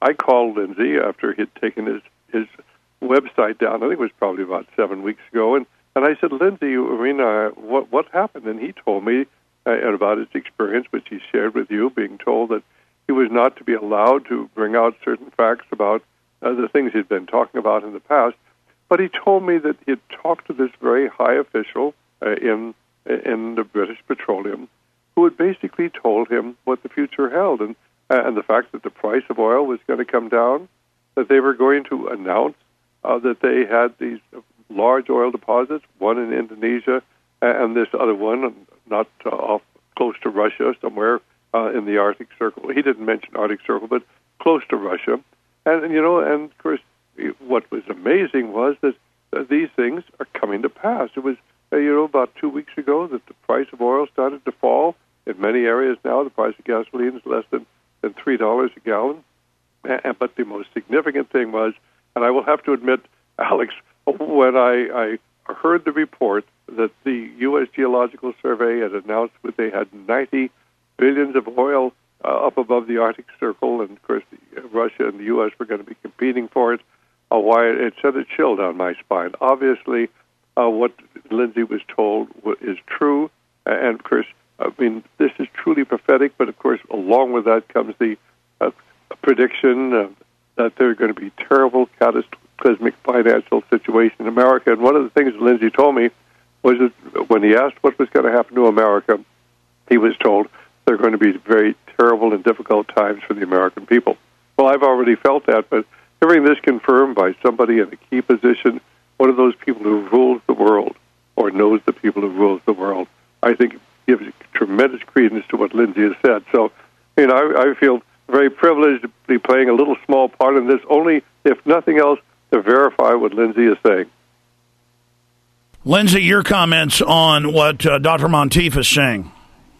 I called Lindsay after he'd taken his, his website down. I think it was probably about seven weeks ago. And, and I said, Lindsay, I mean, uh, what, what happened? And he told me uh, about his experience, which he shared with you, being told that he was not to be allowed to bring out certain facts about uh, the things he'd been talking about in the past. But he told me that he had talked to this very high official uh, in in the British Petroleum, who had basically told him what the future held, and uh, and the fact that the price of oil was going to come down, that they were going to announce uh, that they had these large oil deposits, one in Indonesia and this other one not uh, off close to Russia, somewhere uh, in the Arctic Circle. He didn't mention Arctic Circle, but close to Russia. And, and you know, and of course, what was amazing was that uh, these things are coming to pass. It was, uh, you know, about two weeks ago that the price of oil started to fall. In many areas now, the price of gasoline is less than, than three dollars a gallon. And, but the most significant thing was, and I will have to admit, Alex, when I, I heard the report that the U S Geological Survey had announced that they had ninety billions of oil uh, up above the Arctic Circle, and of course the, uh, Russia and the U S were going to be competing for it, uh, why it sent a chill down my spine. Obviously, uh, what Lindsay was told is true, and of course, I mean, this is truly prophetic, but of course, along with that comes the uh, prediction uh, that there are going to be terrible, cataclysmic financial situation in America. And one of the things Lindsay told me was that when he asked what was going to happen to America, he was told there are going to be very terrible and difficult times for the American people. Well, I've already felt that, but hearing this confirmed by somebody in a key position, one of those people who rules the world or knows the people who rules the world, I think gives tremendous credence to what Lindsay has said. So, you know, I, I feel very privileged to be playing a little small part in this, only, if nothing else, to verify what Lindsay is saying. Lindsay, your comments on what uh, Doctor Monteith is saying.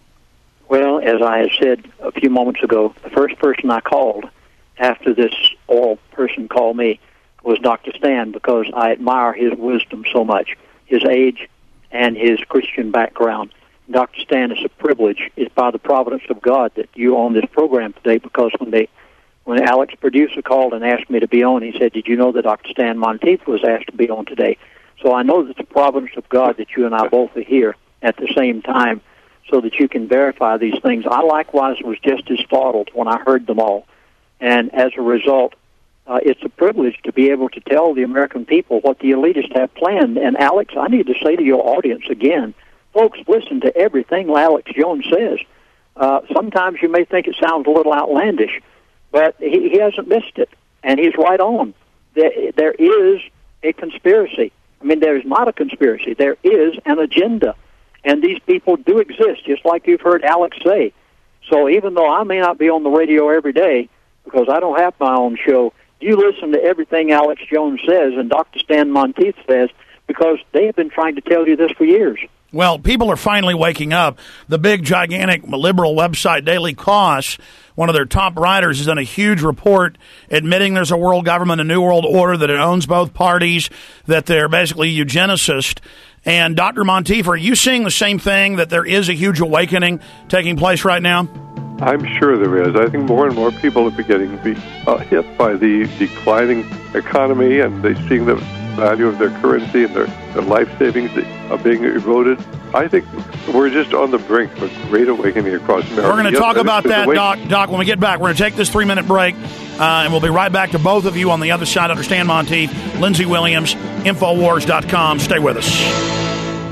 Well, as I had said a few moments ago, the first person I called after this oil person called me was Doctor Stan, because I admire his wisdom so much, his age and his Christian background. Doctor Stan, it's a privilege. It's by the providence of God that you're on this program today, because when they, when Alex, producer, called and asked me to be on, he said, did you know that Doctor Stan Monteith was asked to be on today? So I know that it's the providence of God that you and I both are here at the same time so that you can verify these things. I likewise was just as startled when I heard them all. And as a result, uh, it's a privilege to be able to tell the American people what the elitists have planned. And Alex, I need to say to your audience again, folks, listen to everything Alex Jones says. Uh, sometimes you may think it sounds a little outlandish, but he, he hasn't missed it, and he's right on. There, there is a conspiracy. I mean, there is not a conspiracy. There is an agenda, and these people do exist, just like you've heard Alex say. So even though I may not be on the radio every day, because I don't have my own show, you listen to everything Alex Jones says and Doctor Stan Monteith says, because they have been trying to tell you this for years. Well, people are finally waking up. The big, gigantic liberal website, Daily Kos, one of their top writers, has done a huge report admitting there's a world government, a new world order, that it owns both parties, that they're basically eugenicists. And Doctor Monteith, are you seeing the same thing, that there is a huge awakening taking place right now? I'm sure there is. I think more and more people are beginning to be uh, hit by the declining economy, and they're seeing the value of their currency and their, their life savings are being eroded. I think we're just on the brink of a great awakening across America. We're going to yes, talk about that, awake- Doc. Doc, when we get back, we're going to take this three-minute break, uh, and we'll be right back to both of you on the other side. Understand Monteith, Lindsay Williams, Infowars dot com. Stay with us.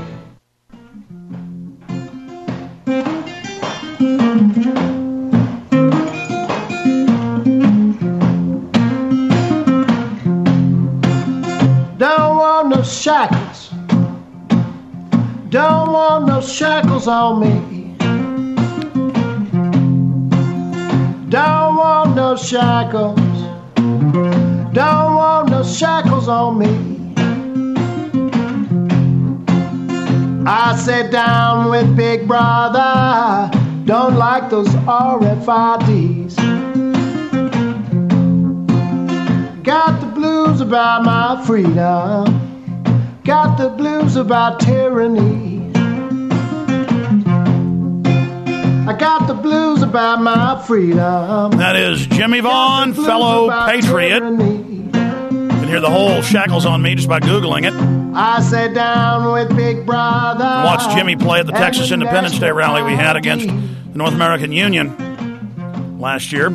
Don't want no shackles. Don't want no shackles on me. Don't want no shackles. Don't want no shackles on me. I sat down with Big Brother. Don't like those R F I Ds. Got the blues about my freedom. Got the blues about tyranny. I got the blues about my freedom. That is Jimmy Vaughn, fellow patriot. You can hear the whole Shackles on Me just by Googling it. I sat down with Big Brother. And watched Jimmy play at the Texas Independence Day rally we had against the North American Union last year.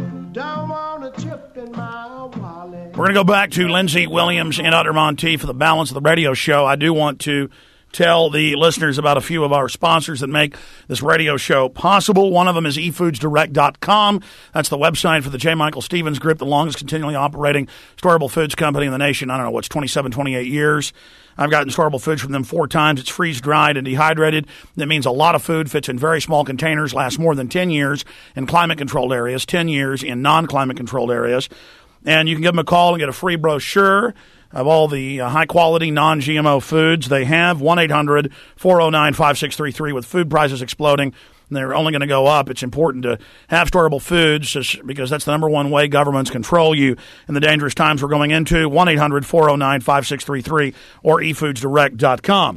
We're going to go back to Lindsey Williams and Doctor Monteith for the balance of the radio show. I do want to tell the listeners about a few of our sponsors that make this radio show possible. One of them is e foods direct dot com. That's the website for the J. Michael Stevens Group, the longest continually operating storable foods company in the nation. I don't know, what's twenty-seven, twenty-eight years. I've gotten storable foods from them four times. It's freeze-dried and dehydrated. That means a lot of food fits in very small containers, lasts more than ten years in climate-controlled areas, ten years in non-climate-controlled areas. And you can give them a call and get a free brochure of all the uh, high-quality, non-G M O foods they have. one eight hundred, four oh nine, five six three three. With food prices exploding, and they're only going to go up, it's important to have storable foods just because that's the number one way governments control you in the dangerous times we're going into. one eight hundred, four oh nine, five six three three or e foods direct dot com.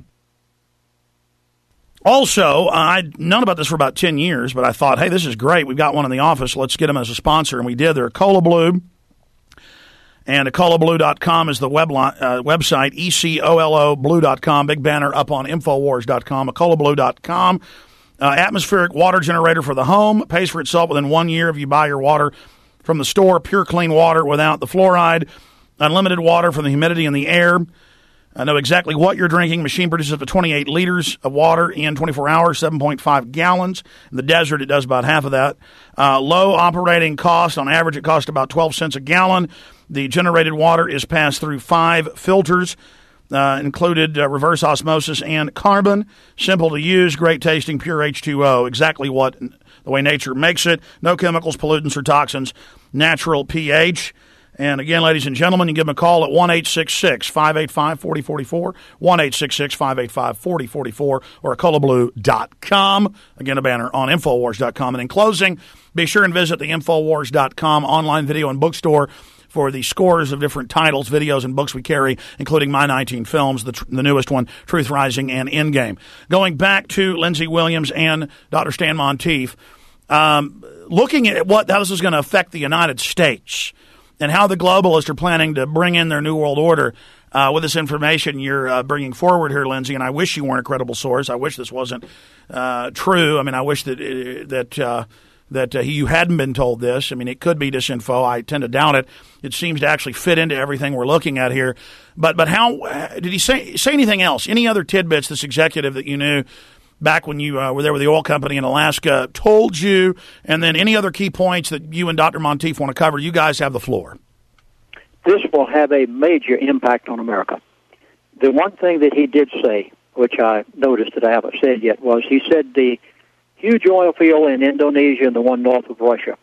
Also, I'd known about this for about ten years, but I thought, hey, this is great. We've got one in the office. Let's get them as a sponsor, and we did. They're Cola Blue. And cola blue dot com is the web li- uh, website, E C O L O blue dot com, big banner up on infowars dot com, cola blue dot com. Uh, atmospheric water generator for the home, pays for itself within one year if you buy your water from the store, pure clean water without the fluoride, unlimited water from the humidity in the air. I know exactly what you're drinking. Machine produces up to twenty-eight liters of water in twenty-four hours, seven point five gallons. In the desert, it does about half of that. Uh, low operating cost. On average, it costs about twelve cents a gallon. The generated water is passed through five filters, uh, included uh, reverse osmosis and carbon. Simple to use, great tasting, pure H two O. Exactly what the way nature makes it. No chemicals, pollutants, or toxins. Natural pH. And again, ladies and gentlemen, you give them a call at one eight six six, five eight five, four oh four four, one eight six six, five eight five, four oh four four, or cola blue dot com. Again, a banner on infowars dot com. And in closing, be sure and visit the infowars dot com online video and bookstore for the scores of different titles, videos, and books we carry, including My nineteen Films, the, tr- the newest one, Truth Rising, and Endgame. Going back to Lindsey Williams and Doctor Stan Monteith, um, looking at what how this is going to affect the United States and how the globalists are planning to bring in their New World Order uh, with this information you're uh, bringing forward here, Lindsey, and I wish you weren't a credible source. I wish this wasn't uh, true. I mean, I wish that uh, that uh, that uh, you hadn't been told this. I mean, it could be disinfo. I tend to doubt it. It seems to actually fit into everything we're looking at here. But but how did he say say anything else? Any other tidbits this executive that you knew back when you uh, were there with the oil company in Alaska told you, and then any other key points that you and Doctor Monteith want to cover? You guys have the floor. This will have a major impact on America. The one thing that he did say, which I noticed that I haven't said yet, was he said the huge oil field in Indonesia and the one north of Russia.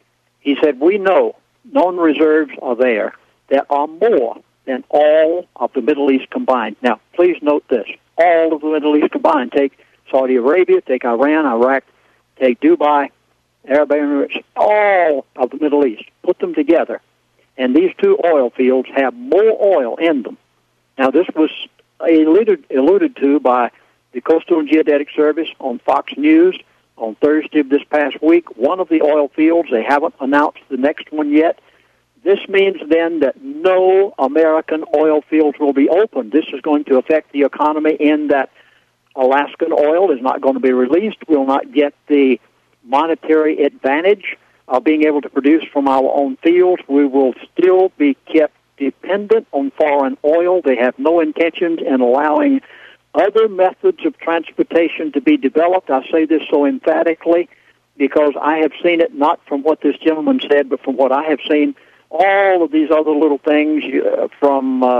He said, we know known reserves are there that are more than all of the Middle East combined. Now, please note this. All of the Middle East combined. Take Saudi Arabia, take Iran, Iraq, take Dubai, Arab Emirates, all of the Middle East. Put them together. And these two oil fields have more oil in them. Now, this was alluded, alluded to by the Coastal and Geodetic Service on Fox News on Thursday of this past week. One of the oil fields, they haven't announced the next one yet. This means then that no American oil fields will be opened. This is going to affect the economy in that Alaskan oil is not going to be released. We'll not get the monetary advantage of being able to produce from our own fields. We will still be kept dependent on foreign oil. They have no intentions in allowing other methods of transportation to be developed. I say this so emphatically because I have seen it not from what this gentleman said, but from what I have seen. All of these other little things, uh, from uh,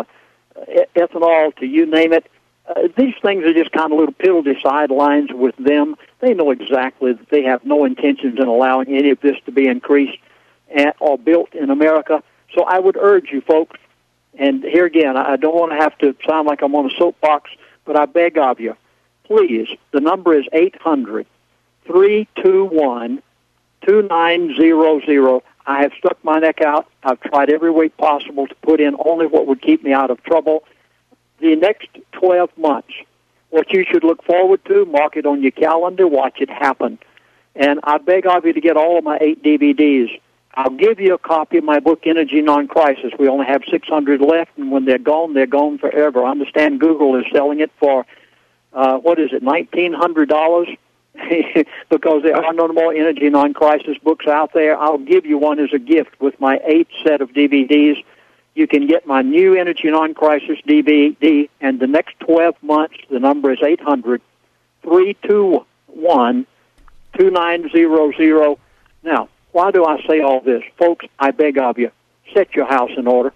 ethanol to you name it, uh, these things are just kind of little piddly sidelines with them. They know exactly that they have no intentions in allowing any of this to be increased at, or built in America. So I would urge you folks, and here again, I don't want to have to sound like I'm on a soapbox, but I beg of you, please, the number is eight hundred, three two one, two nine zero zero. I have stuck my neck out. I've tried every way possible to put in only what would keep me out of trouble. The next twelve months, what you should look forward to, mark it on your calendar, watch it happen. And I beg of you to get all of my eight D V Ds. I'll give you a copy of my book, Energy Non-Crisis. We only have six hundred left, and when they're gone, they're gone forever. I understand Google is selling it for, uh, what is it, nineteen hundred dollars? Because there are no more Energy Non-Crisis books out there. I'll give you one as a gift with my eighth set of D V Ds. You can get my new Energy Non-Crisis D V D, and the next twelve months, the number is eight hundred, three two one, two nine zero zero. Now, why do I say all this? Folks, I beg of you, set your house in order.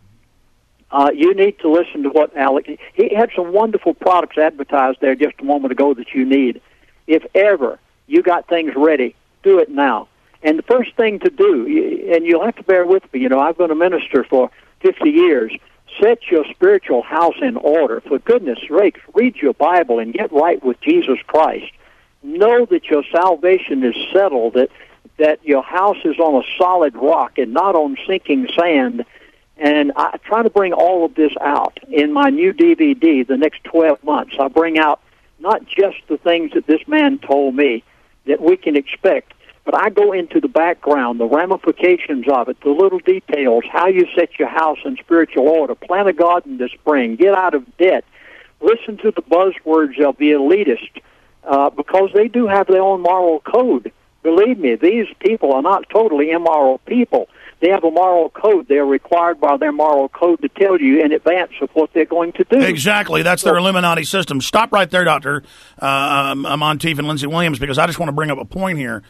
Uh, you need to listen to what Alex... He had some wonderful products advertised there just a moment ago that you need. If ever you got things ready, do it now. And the first thing to do, and you'll have to bear with me, you know, I've been a minister for fifty years. Set your spiritual house in order. For goodness sakes, read your Bible and get right with Jesus Christ. Know that your salvation is settled, that that your house is on a solid rock and not on sinking sand. And I try to bring all of this out in my new D V D the next twelve months. I bring out not just the things that this man told me that we can expect, but I go into the background, the ramifications of it, the little details, how you set your house in spiritual order, plant a garden this spring, get out of debt, listen to the buzzwords of the elitist, uh, because they do have their own moral code. Believe me, these people are not totally immoral people. They have a moral code. They're required by their moral code to tell you in advance of what they're going to do. Exactly. That's their Illuminati system. Stop right there, Doctor Uh, Monteith and Lindsey Williams, because I just want to bring up a point here.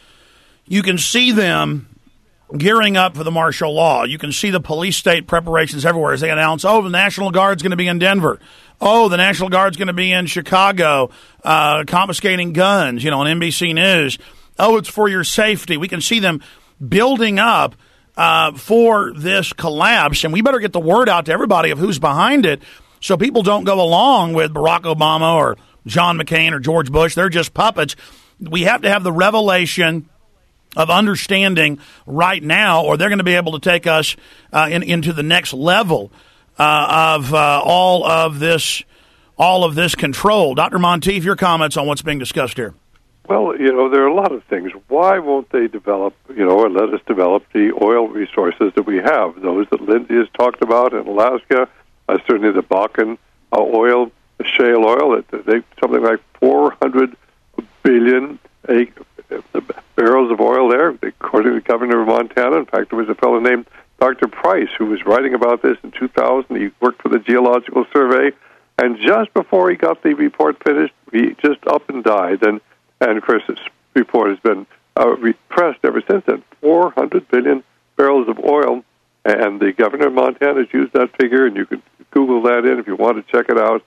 You can see them gearing up for the martial law. You can see the police state preparations everywhere as they announce, oh, the National Guard's going to be in Denver. Oh, the National Guard's going to be in Chicago, uh, confiscating guns, you know, on N B C News. Oh, it's for your safety. We can see them building up uh, for this collapse, and we better get the word out to everybody of who's behind it so people don't go along with Barack Obama or John McCain or George Bush. They're just puppets. We have to have the revelation of understanding right now, or they're going to be able to take us uh, in, into the next level uh, of uh, all of this, all of this control. Doctor Monteith, your comments on what's being discussed here. Well, you know, there are a lot of things. Why won't they develop, you know, or let us develop the oil resources that we have, those that Lindsey has talked about in Alaska, uh, certainly the Bakken uh, oil, the shale oil, that they something like four hundred billion acres. The barrels of oil there, according to the governor of Montana. In fact, there was a fellow named Doctor Price who was writing about this in two thousand. He worked for the Geological Survey, and just before he got the report finished, he just up and died. And, and of course, this report has been uh, repressed ever since then. four hundred billion barrels of oil, and the governor of Montana has used that figure, and you can Google that in if you want to check it out.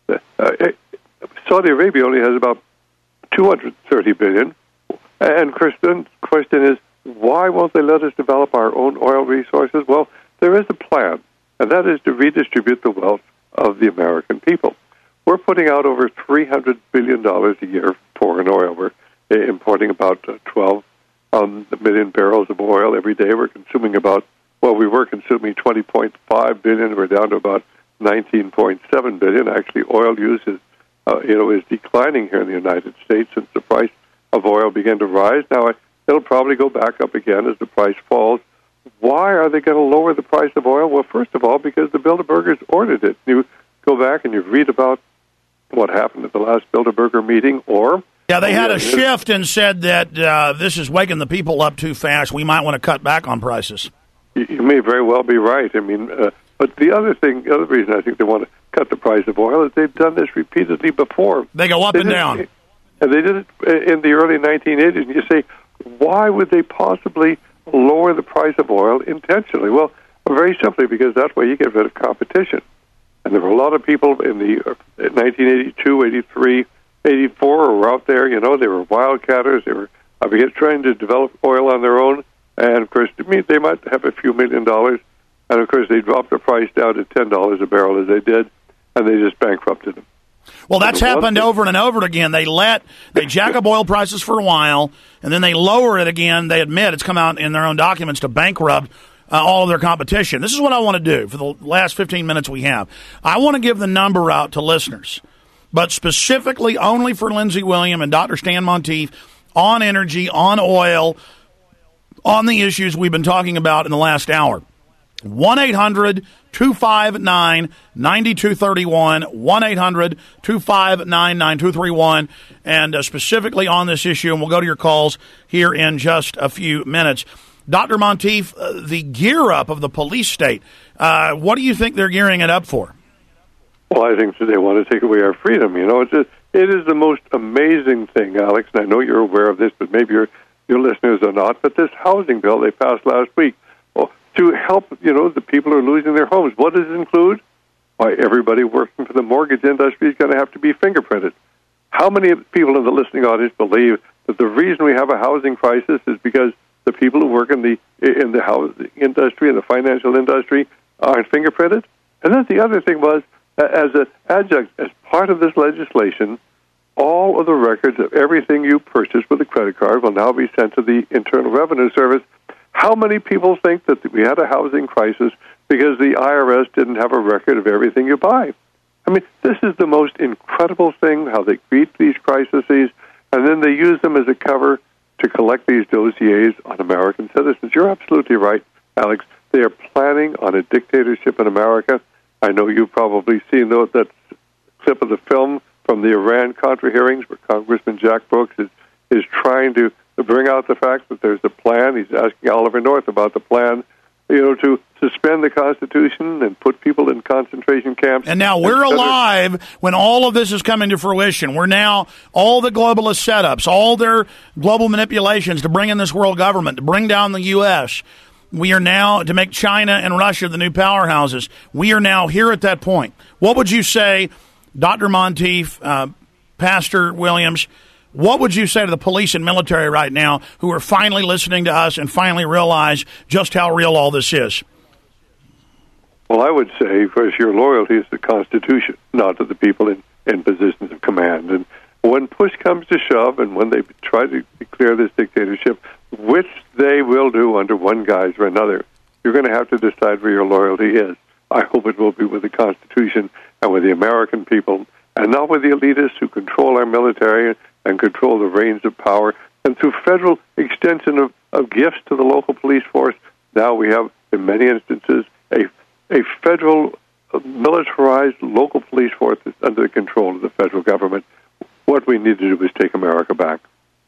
Uh, Saudi Arabia only has about two hundred thirty billion. And Kristen, the question is, why won't they let us develop our own oil resources? Well, there is a plan, and that is to redistribute the wealth of the American people. We're putting out over three hundred billion dollars a year for foreign oil. We're importing about twelve um, million barrels of oil every day. We're consuming about, well, we were consuming twenty point five billion. We're down to about nineteen point seven billion. Actually, oil use is, uh, you know, is declining here in the United States since the price of oil began to rise. Now, it'll probably go back up again as the price falls. Why are they going to lower the price of oil? Well, first of all, because the Bilderbergers ordered it. You go back and you read about what happened at the last Bilderberger meeting, or... Yeah, they had a shift and said that uh, this is waking the people up too fast. We might want to cut back on prices. You, you may very well be right. I mean, uh, but the other thing, the other reason I think they want to cut the price of oil is they've done this repeatedly before. They go up they and down. It, And they did it in the early nineteen eighties. And you say, why would they possibly lower the price of oil intentionally? Well, very simply because that way you get rid of competition. And there were a lot of people in the uh, nineteen eighty-two, eighty-three, eighty-four who were out there, you know, they were wildcatters. They were I began trying to develop oil on their own. And, of course, they might have a few million dollars. And, of course, they dropped the price down to ten dollars a barrel as they did, and they just bankrupted them. Well, that's happened over and over again. They let, they jack up oil prices for a while, and then they lower it again. They admit, it's come out in their own documents, to bankrupt uh, all of their competition. This is what I want to do for the last fifteen minutes we have. I want to give the number out to listeners, but specifically only for Lindsey Williams and Doctor Stan Monteith on energy, on oil, on the issues we've been talking about in the last hour. one eight hundred two five nine nine two three one, one eight hundred two five nine nine two three one, and uh, specifically on this issue, and we'll go to your calls here in just a few minutes. Doctor Monteith, uh, the gear up of the police state, uh, what do you think they're gearing it up for? Well, I think that they want to take away our freedom. You know, it's just, it is the most amazing thing, Alex, and I know you're aware of this, but maybe your your listeners are not. But this housing bill they passed last week, well, to help, you know, the people who are losing their homes. What does it include? Why, everybody working for the mortgage industry is going to have to be fingerprinted. How many people in the listening audience believe that the reason we have a housing crisis is because the people who work in the in the housing industry and the financial industry aren't fingerprinted? And then the other thing was, as an adjunct, as part of this legislation, all of the records of everything you purchased with a credit card will now be sent to the Internal Revenue Service. How many people think that we had a housing crisis because the I R S didn't have a record of everything you buy? I mean, this is the most incredible thing, how they create these crises, and then they use them as a cover to collect these dossiers on American citizens. You're absolutely right, Alex. They are planning on a dictatorship in America. I know you've probably seen those, that clip of the film from the Iran-Contra hearings where Congressman Jack Brooks is, is trying to bring out the fact that there's a plan. He's asking Oliver North about the plan, you know, to suspend the Constitution and put people in concentration camps. And now we're alive when all of this is coming to fruition. We're now, all the globalist setups, all their global manipulations to bring in this world government, to bring down the U S, we are now, to make China and Russia the new powerhouses, we are now here at that point. What would you say, Doctor Monteith, uh, Pastor Williams, what would you say to the police and military right now who are finally listening to us and finally realize just how real all this is? Well, I would say, first, your loyalty is the Constitution, not to the people in, in positions of command. And when push comes to shove and when they try to declare this dictatorship, which they will do under one guise or another, you're going to have to decide where your loyalty is. I hope it will be with the Constitution and with the American people, and not with the elitists who control our military and control the reins of power. And through federal extension of, of gifts to the local police force, now we have, in many instances, a, a federal uh, militarized local police force that's under the control of the federal government. What we need to do is take America back.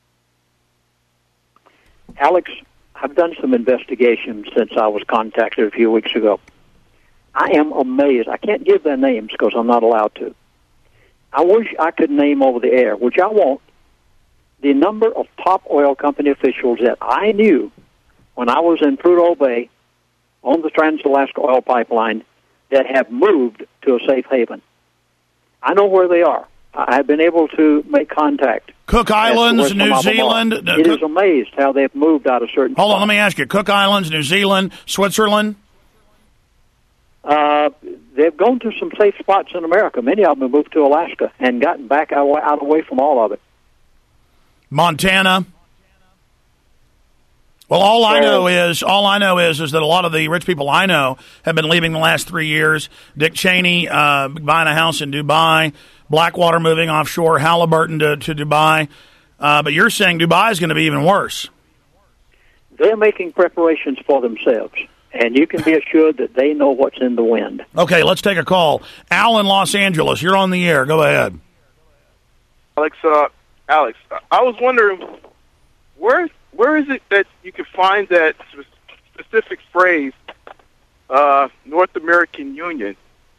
Alex, I've done some investigation since I was contacted a few weeks ago. I am amazed. I can't give their names because I'm not allowed to. I wish I could name over the air, which I won't, the number of top oil company officials that I knew when I was in Prudhoe Bay on the Trans-Alaska Oil Pipeline that have moved to a safe haven. I know where they are. I have been able to make contact. Cook Islands, New Zealand. It Cook- is amazed how they've moved out of certain Hold spots. on, let me ask you. Cook Islands, New Zealand, Switzerland? Uh, they've gone to some safe spots in America. Many of them have moved to Alaska and gotten back out, out away from all of it. Montana. Well, all I know is all I know is is that a lot of the rich people I know have been leaving the last three years. Dick Cheney uh, buying a house in Dubai, Blackwater moving offshore, Halliburton to, to Dubai. Uh, but you're saying Dubai is going to be even worse. They're making preparations for themselves, and you can be assured that they know what's in the wind. Okay, let's take a call. Al in Los Angeles, you're on the air. Go ahead. Alex, uh, Alex, I was wondering, where where is it that you can find that specific phrase, uh, North American Union?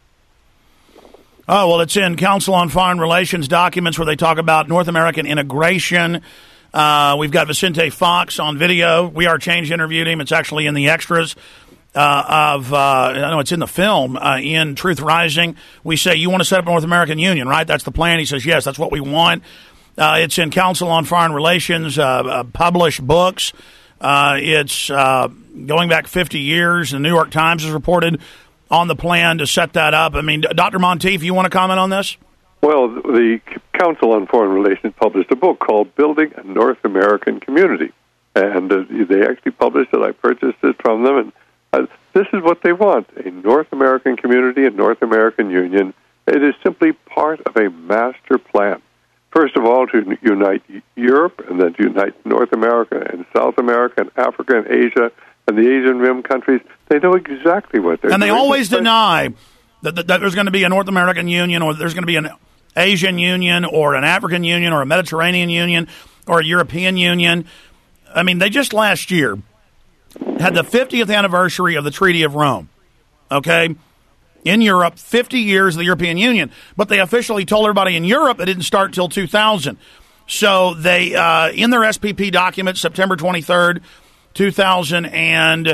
Oh, well, it's in Council on Foreign Relations documents where they talk about North American integration. Uh, we've got Vicente Fox on video. We Are Change interviewed him. It's actually in the extras uh, of, uh, I know it's in the film, uh, in Truth Rising. We say, you want to set up a North American Union, right? That's the plan. He says, yes, that's what we want. Uh, it's in Council on Foreign Relations, uh, uh, published books. Uh, it's uh, going back fifty years. The New York Times has reported on the plan to set that up. I mean, Doctor Monteith, you want to comment on this? Well, the Council on Foreign Relations published a book called Building a North American Community. And uh, they actually published it. I purchased it from them. And uh, this is what they want, a North American community, a North American union. It is simply part of a master plan. first of all, to unite Europe, and then to unite North America and South America and Africa and Asia and the Asian Rim countries. They know exactly what they're and doing. And they always deny that, that, that there's going to be a North American Union, or there's going to be an Asian Union, or an African Union, or a Mediterranean Union, or a European Union. I mean, they just last year had the fiftieth anniversary of the Treaty of Rome, okay? In Europe, fifty years of the European Union. But they officially told everybody in Europe it didn't start till two thousand. So they, uh, in their S P P document, September twenty-third, two thousand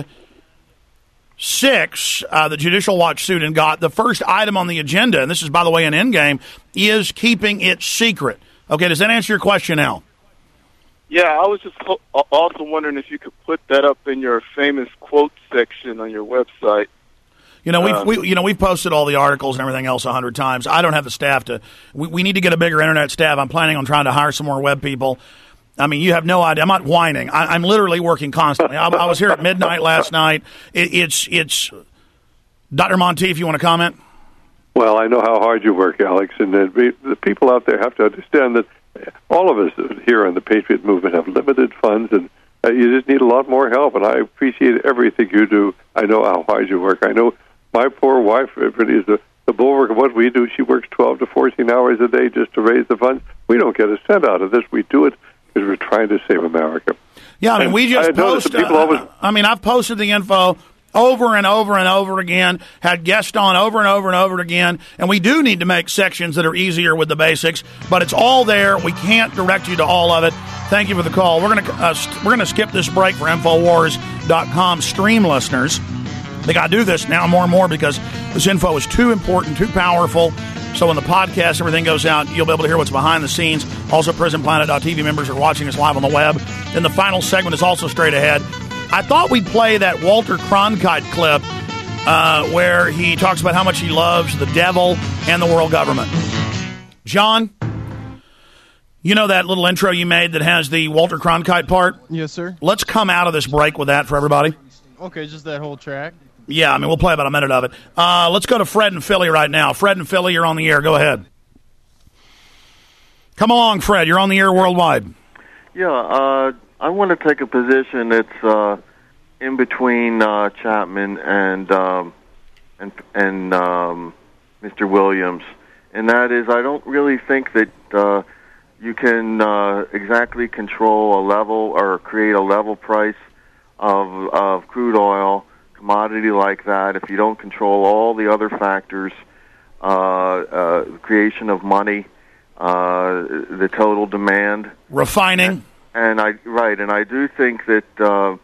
six, uh, the Judicial Watch suit and got the first item on the agenda, and this is, by the way, an endgame, is keeping it secret. Okay, does that answer your question, Al? Yeah, I was just ho- also wondering if you could put that up in your famous quote section on your website. You know, we've we, you know we've posted all the articles and everything else a hundred times. I don't have the staff to. We, we need to get a bigger internet staff. I'm planning on trying to hire some more web people. I mean, you have no idea. I'm not whining. I, I'm literally working constantly. I, I was here at midnight last night. It, it's it's. Doctor Monteith, if you want to comment. Well, I know how hard you work, Alex, and the, the people out there have to understand that all of us here in the Patriot Movement have limited funds, and uh, you just need a lot more help. And I appreciate everything you do. I know how hard you work. I know my poor wife really is the, the bulwark of what we do. She works twelve to fourteen hours a day just to raise the funds. We don't get a cent out of this. We do it because we're trying to save America. Yeah, I mean, we just post. Uh, always, I mean, I've posted the info over and over and over again, had guests on over and over and over again, and we do need to make sections that are easier with the basics, but it's all there. We can't direct you to all of it. Thank you for the call. We're going to uh, st- we're going to skip this break for Infowars dot com stream listeners. They got to do this now more and more because this info is too important, too powerful. So when the podcast, everything goes out, you'll be able to hear what's behind the scenes. Also, prison planet dot t v members are watching us live on the web. And the final segment is also straight ahead. I thought we'd play that Walter Cronkite clip uh, where he talks about how much he loves the devil and the world government. John, you know that little intro you made that has the Walter Cronkite part? Yes, sir. Let's come out of this break with that for everybody. Okay, just that whole track. Yeah, I mean, we'll play about a minute of it. Uh, let's go to Fred in Philly right now. Fred in Philly, you're on the air. Go ahead. Come along, Fred. You're on the air worldwide. Yeah, uh, I want to take a position that's uh, in between uh, Chapman and um, and, and um, Mister Williams, and that is I don't really think that uh, you can uh, exactly control a level or create a level price of of crude oil, commodity like that, if you don't control all the other factors, uh, uh, creation of money, uh, the total demand, refining, and, and I right, and I do think that uh,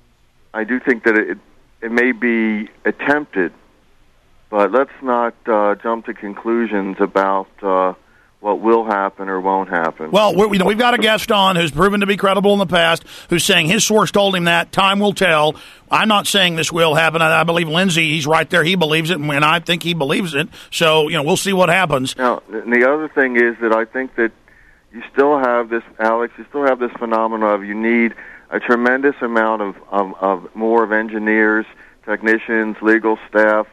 I do think that it it may be attempted, but let's not uh, jump to conclusions about uh, what will happen or won't happen. Well, we're, you know, we've got a guest on who's proven to be credible in the past, who's saying his source told him that. Time will tell. I'm not saying this will happen. I, I believe Lindsay, he's right there. He believes it, and I think he believes it. So, you know, we'll see what happens. Now, and the other thing is that I think that you still have this, Alex, you still have this phenomenon of you need a tremendous amount of, of, of more of engineers, technicians, legal staff.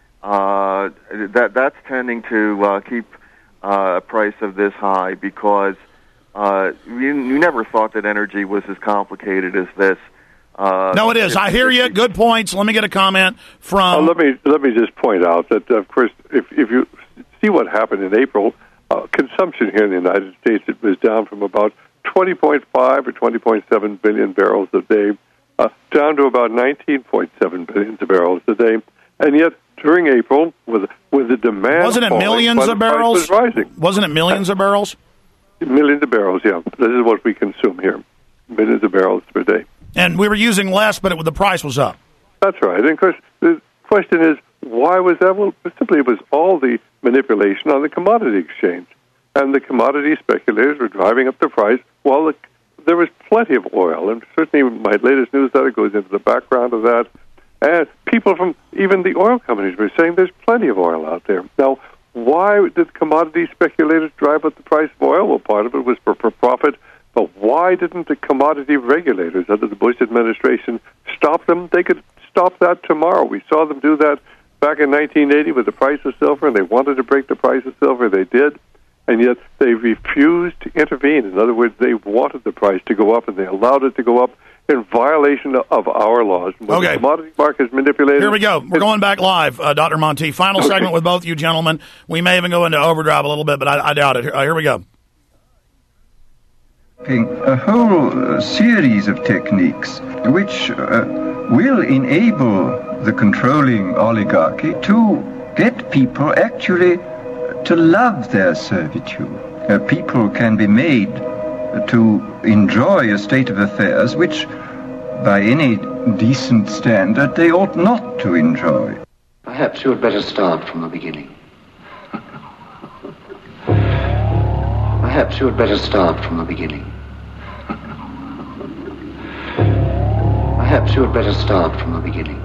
Uh, that that's tending to uh, keep Uh, a price of this high because uh, you, you never thought that energy was as complicated as this. Uh, no, it is. I hear you. Good points. Let me get a comment from. Uh, let me let me just point out that, of course, if if you see what happened in April, uh, consumption here in the United States, it was down from about twenty point five or twenty point seven billion barrels a day uh, down to about nineteen point seven billion barrels a day, and yet. During April, with with the demand, wasn't it falling, millions of barrels? Was rising. Wasn't it millions of barrels? Millions of barrels, yeah. This is what we consume here, millions of barrels per day. And we were using less, but it, the price was up. That's right. And of course, the question is, why was that? Well, simply it was all the manipulation on the commodity exchange, and the commodity speculators were driving up the price while the, there was plenty of oil. And certainly, my latest newsletter goes into the background of that. And people from even the oil companies were saying there's plenty of oil out there. Now, why did commodity speculators drive up the price of oil? Well, part of it was for, for profit, but why didn't the commodity regulators under the Bush administration stop them? They could stop that tomorrow. We saw them do that back in nineteen eighty with the price of silver, and they wanted to break the price of silver. They did. and yet they refused to intervene. In other words, they wanted the price to go up, and they allowed it to go up in violation of our laws. When Okay. the commodity market is manipulated. Here we go. We're going back live, uh, Doctor Monteith. Final Okay. segment with both you gentlemen. We may even go into overdrive a little bit, but I, I doubt it. Here, uh, here we go. A whole uh, series of techniques which uh, will enable the controlling oligarchy to get people actually to love their servitude. Uh, people can be made to enjoy a state of affairs which, by any decent standard, they ought not to enjoy. Perhaps you had better start from the beginning. Perhaps you had better start from the beginning. Perhaps you had better start from the beginning.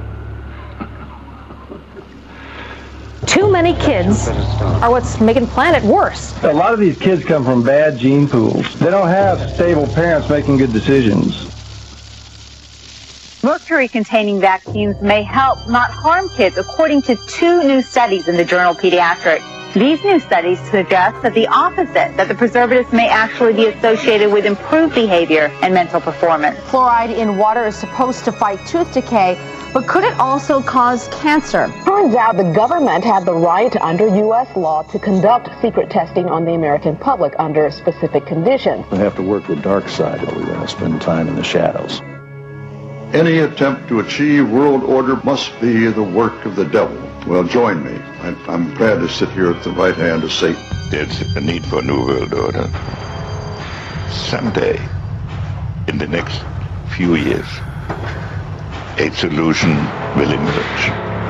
Too many kids are what's making planet worse. A lot of these kids come from bad gene pools. They don't have stable parents making good decisions. Mercury-containing vaccines may help, not harm kids, according to two new studies in the journal Pediatrics. These new studies suggest that the opposite, that the preservatives may actually be associated with improved behavior and mental performance. Fluoride in water is supposed to fight tooth decay, but could it also cause cancer? Turns out the government had the right under U S law to conduct secret testing on the American public under specific conditions. We have to work the dark side, or we want to spend time in the shadows. Any attempt to achieve world order must be the work of the devil. Well, join me. I, I'm glad to sit here at the right hand of Satan. There's a need for a new world order. Someday, in the next few years, a solution will emerge.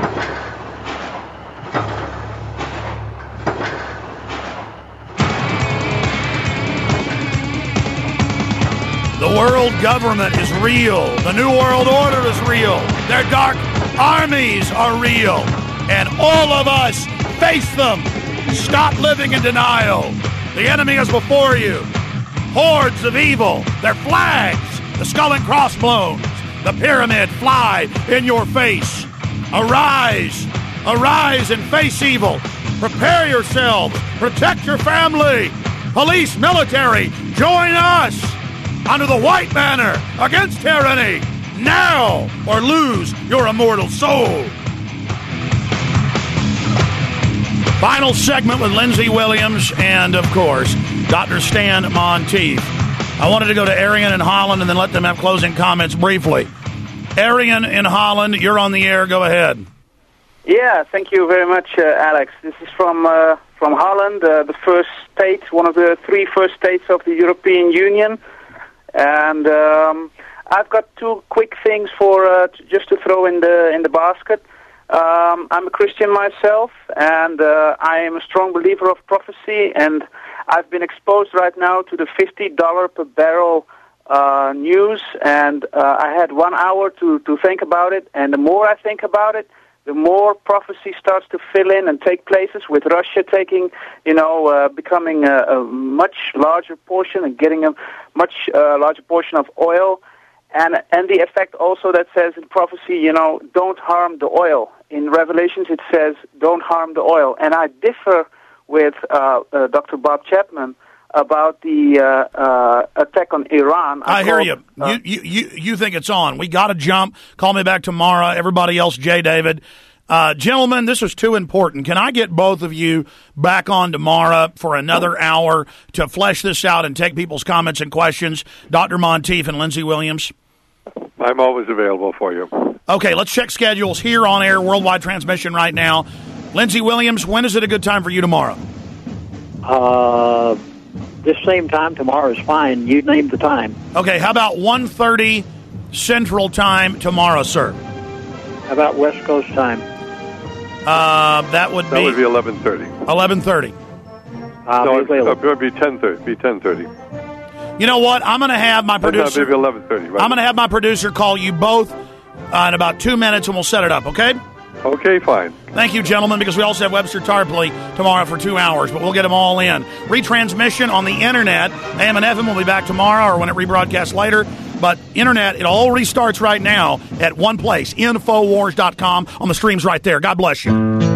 The world government is real. The New World Order is real. Their dark armies are real. And all of us face them. Stop living in denial. The enemy is before you. Hordes of evil. Their flags, the skull and crossbones, the pyramid fly in your face. Arise. Arise and face evil. Prepare yourselves. Protect your family. Police, military, join us under the white banner against tyranny. Now, or lose your immortal soul. Final segment with Lindsey Williams and, of course, Doctor Stan Monteith. I wanted to go to Arian in Holland and then let them have closing comments briefly. Arian in Holland, you're on the air. Go ahead. Yeah, thank you very much, uh, Alex. This is from uh, from Holland, uh, the first state, one of the three first states of the European Union. And um, I've got two quick things for uh, t- just to throw in the in the basket. Um, I'm a Christian myself, and uh, I am a strong believer of prophecy, and I've been exposed right now to the fifty dollars per barrel uh, news, and uh, I had one hour to, to think about it, and the more I think about it, the more prophecy starts to fill in and take places, with Russia taking, you know, uh, becoming a, a much larger portion and getting a much uh, larger portion of oil. And and the effect also that says in prophecy, you know, don't harm the oil. In Revelations it says, don't harm the oil. And I differ with uh, uh, Doctor Bob Chapman about the uh, uh, attack on Iran. I, I hear called, you. Uh, you. You you you think it's on. We got to jump. Call me back tomorrow. Everybody else, Jay David. Uh, gentlemen, this is too important. Can I get both of you back on tomorrow for another hour to flesh this out and take people's comments and questions? Doctor Monteith and Lindsey Williams. I'm always available for you. Okay, let's check schedules here on air, worldwide transmission right now. Lindsey Williams, when is it a good time for you tomorrow? Uh, this same time tomorrow is fine. You name the time. Okay, how about one thirty Central Time tomorrow, sir? How about West Coast time? Uh, that would That be would be eleven thirty. eleven thirty. I'll no, be available. it would be ten thirty. Be ten thirty. You know what? I'm going to have my producer. Maybe eleven thirty. Right? I'm going to have my producer call you both uh, in about two minutes, and we'll set it up. Okay? Okay, fine. Thank you, gentlemen, because we also have Webster Tarpley tomorrow for two hours, but we'll get them all in. Retransmission on the internet. A M and F M will be back tomorrow or when it rebroadcasts later. But internet, it all restarts right now at one place, Infowars dot com. On the streams right there. God bless you.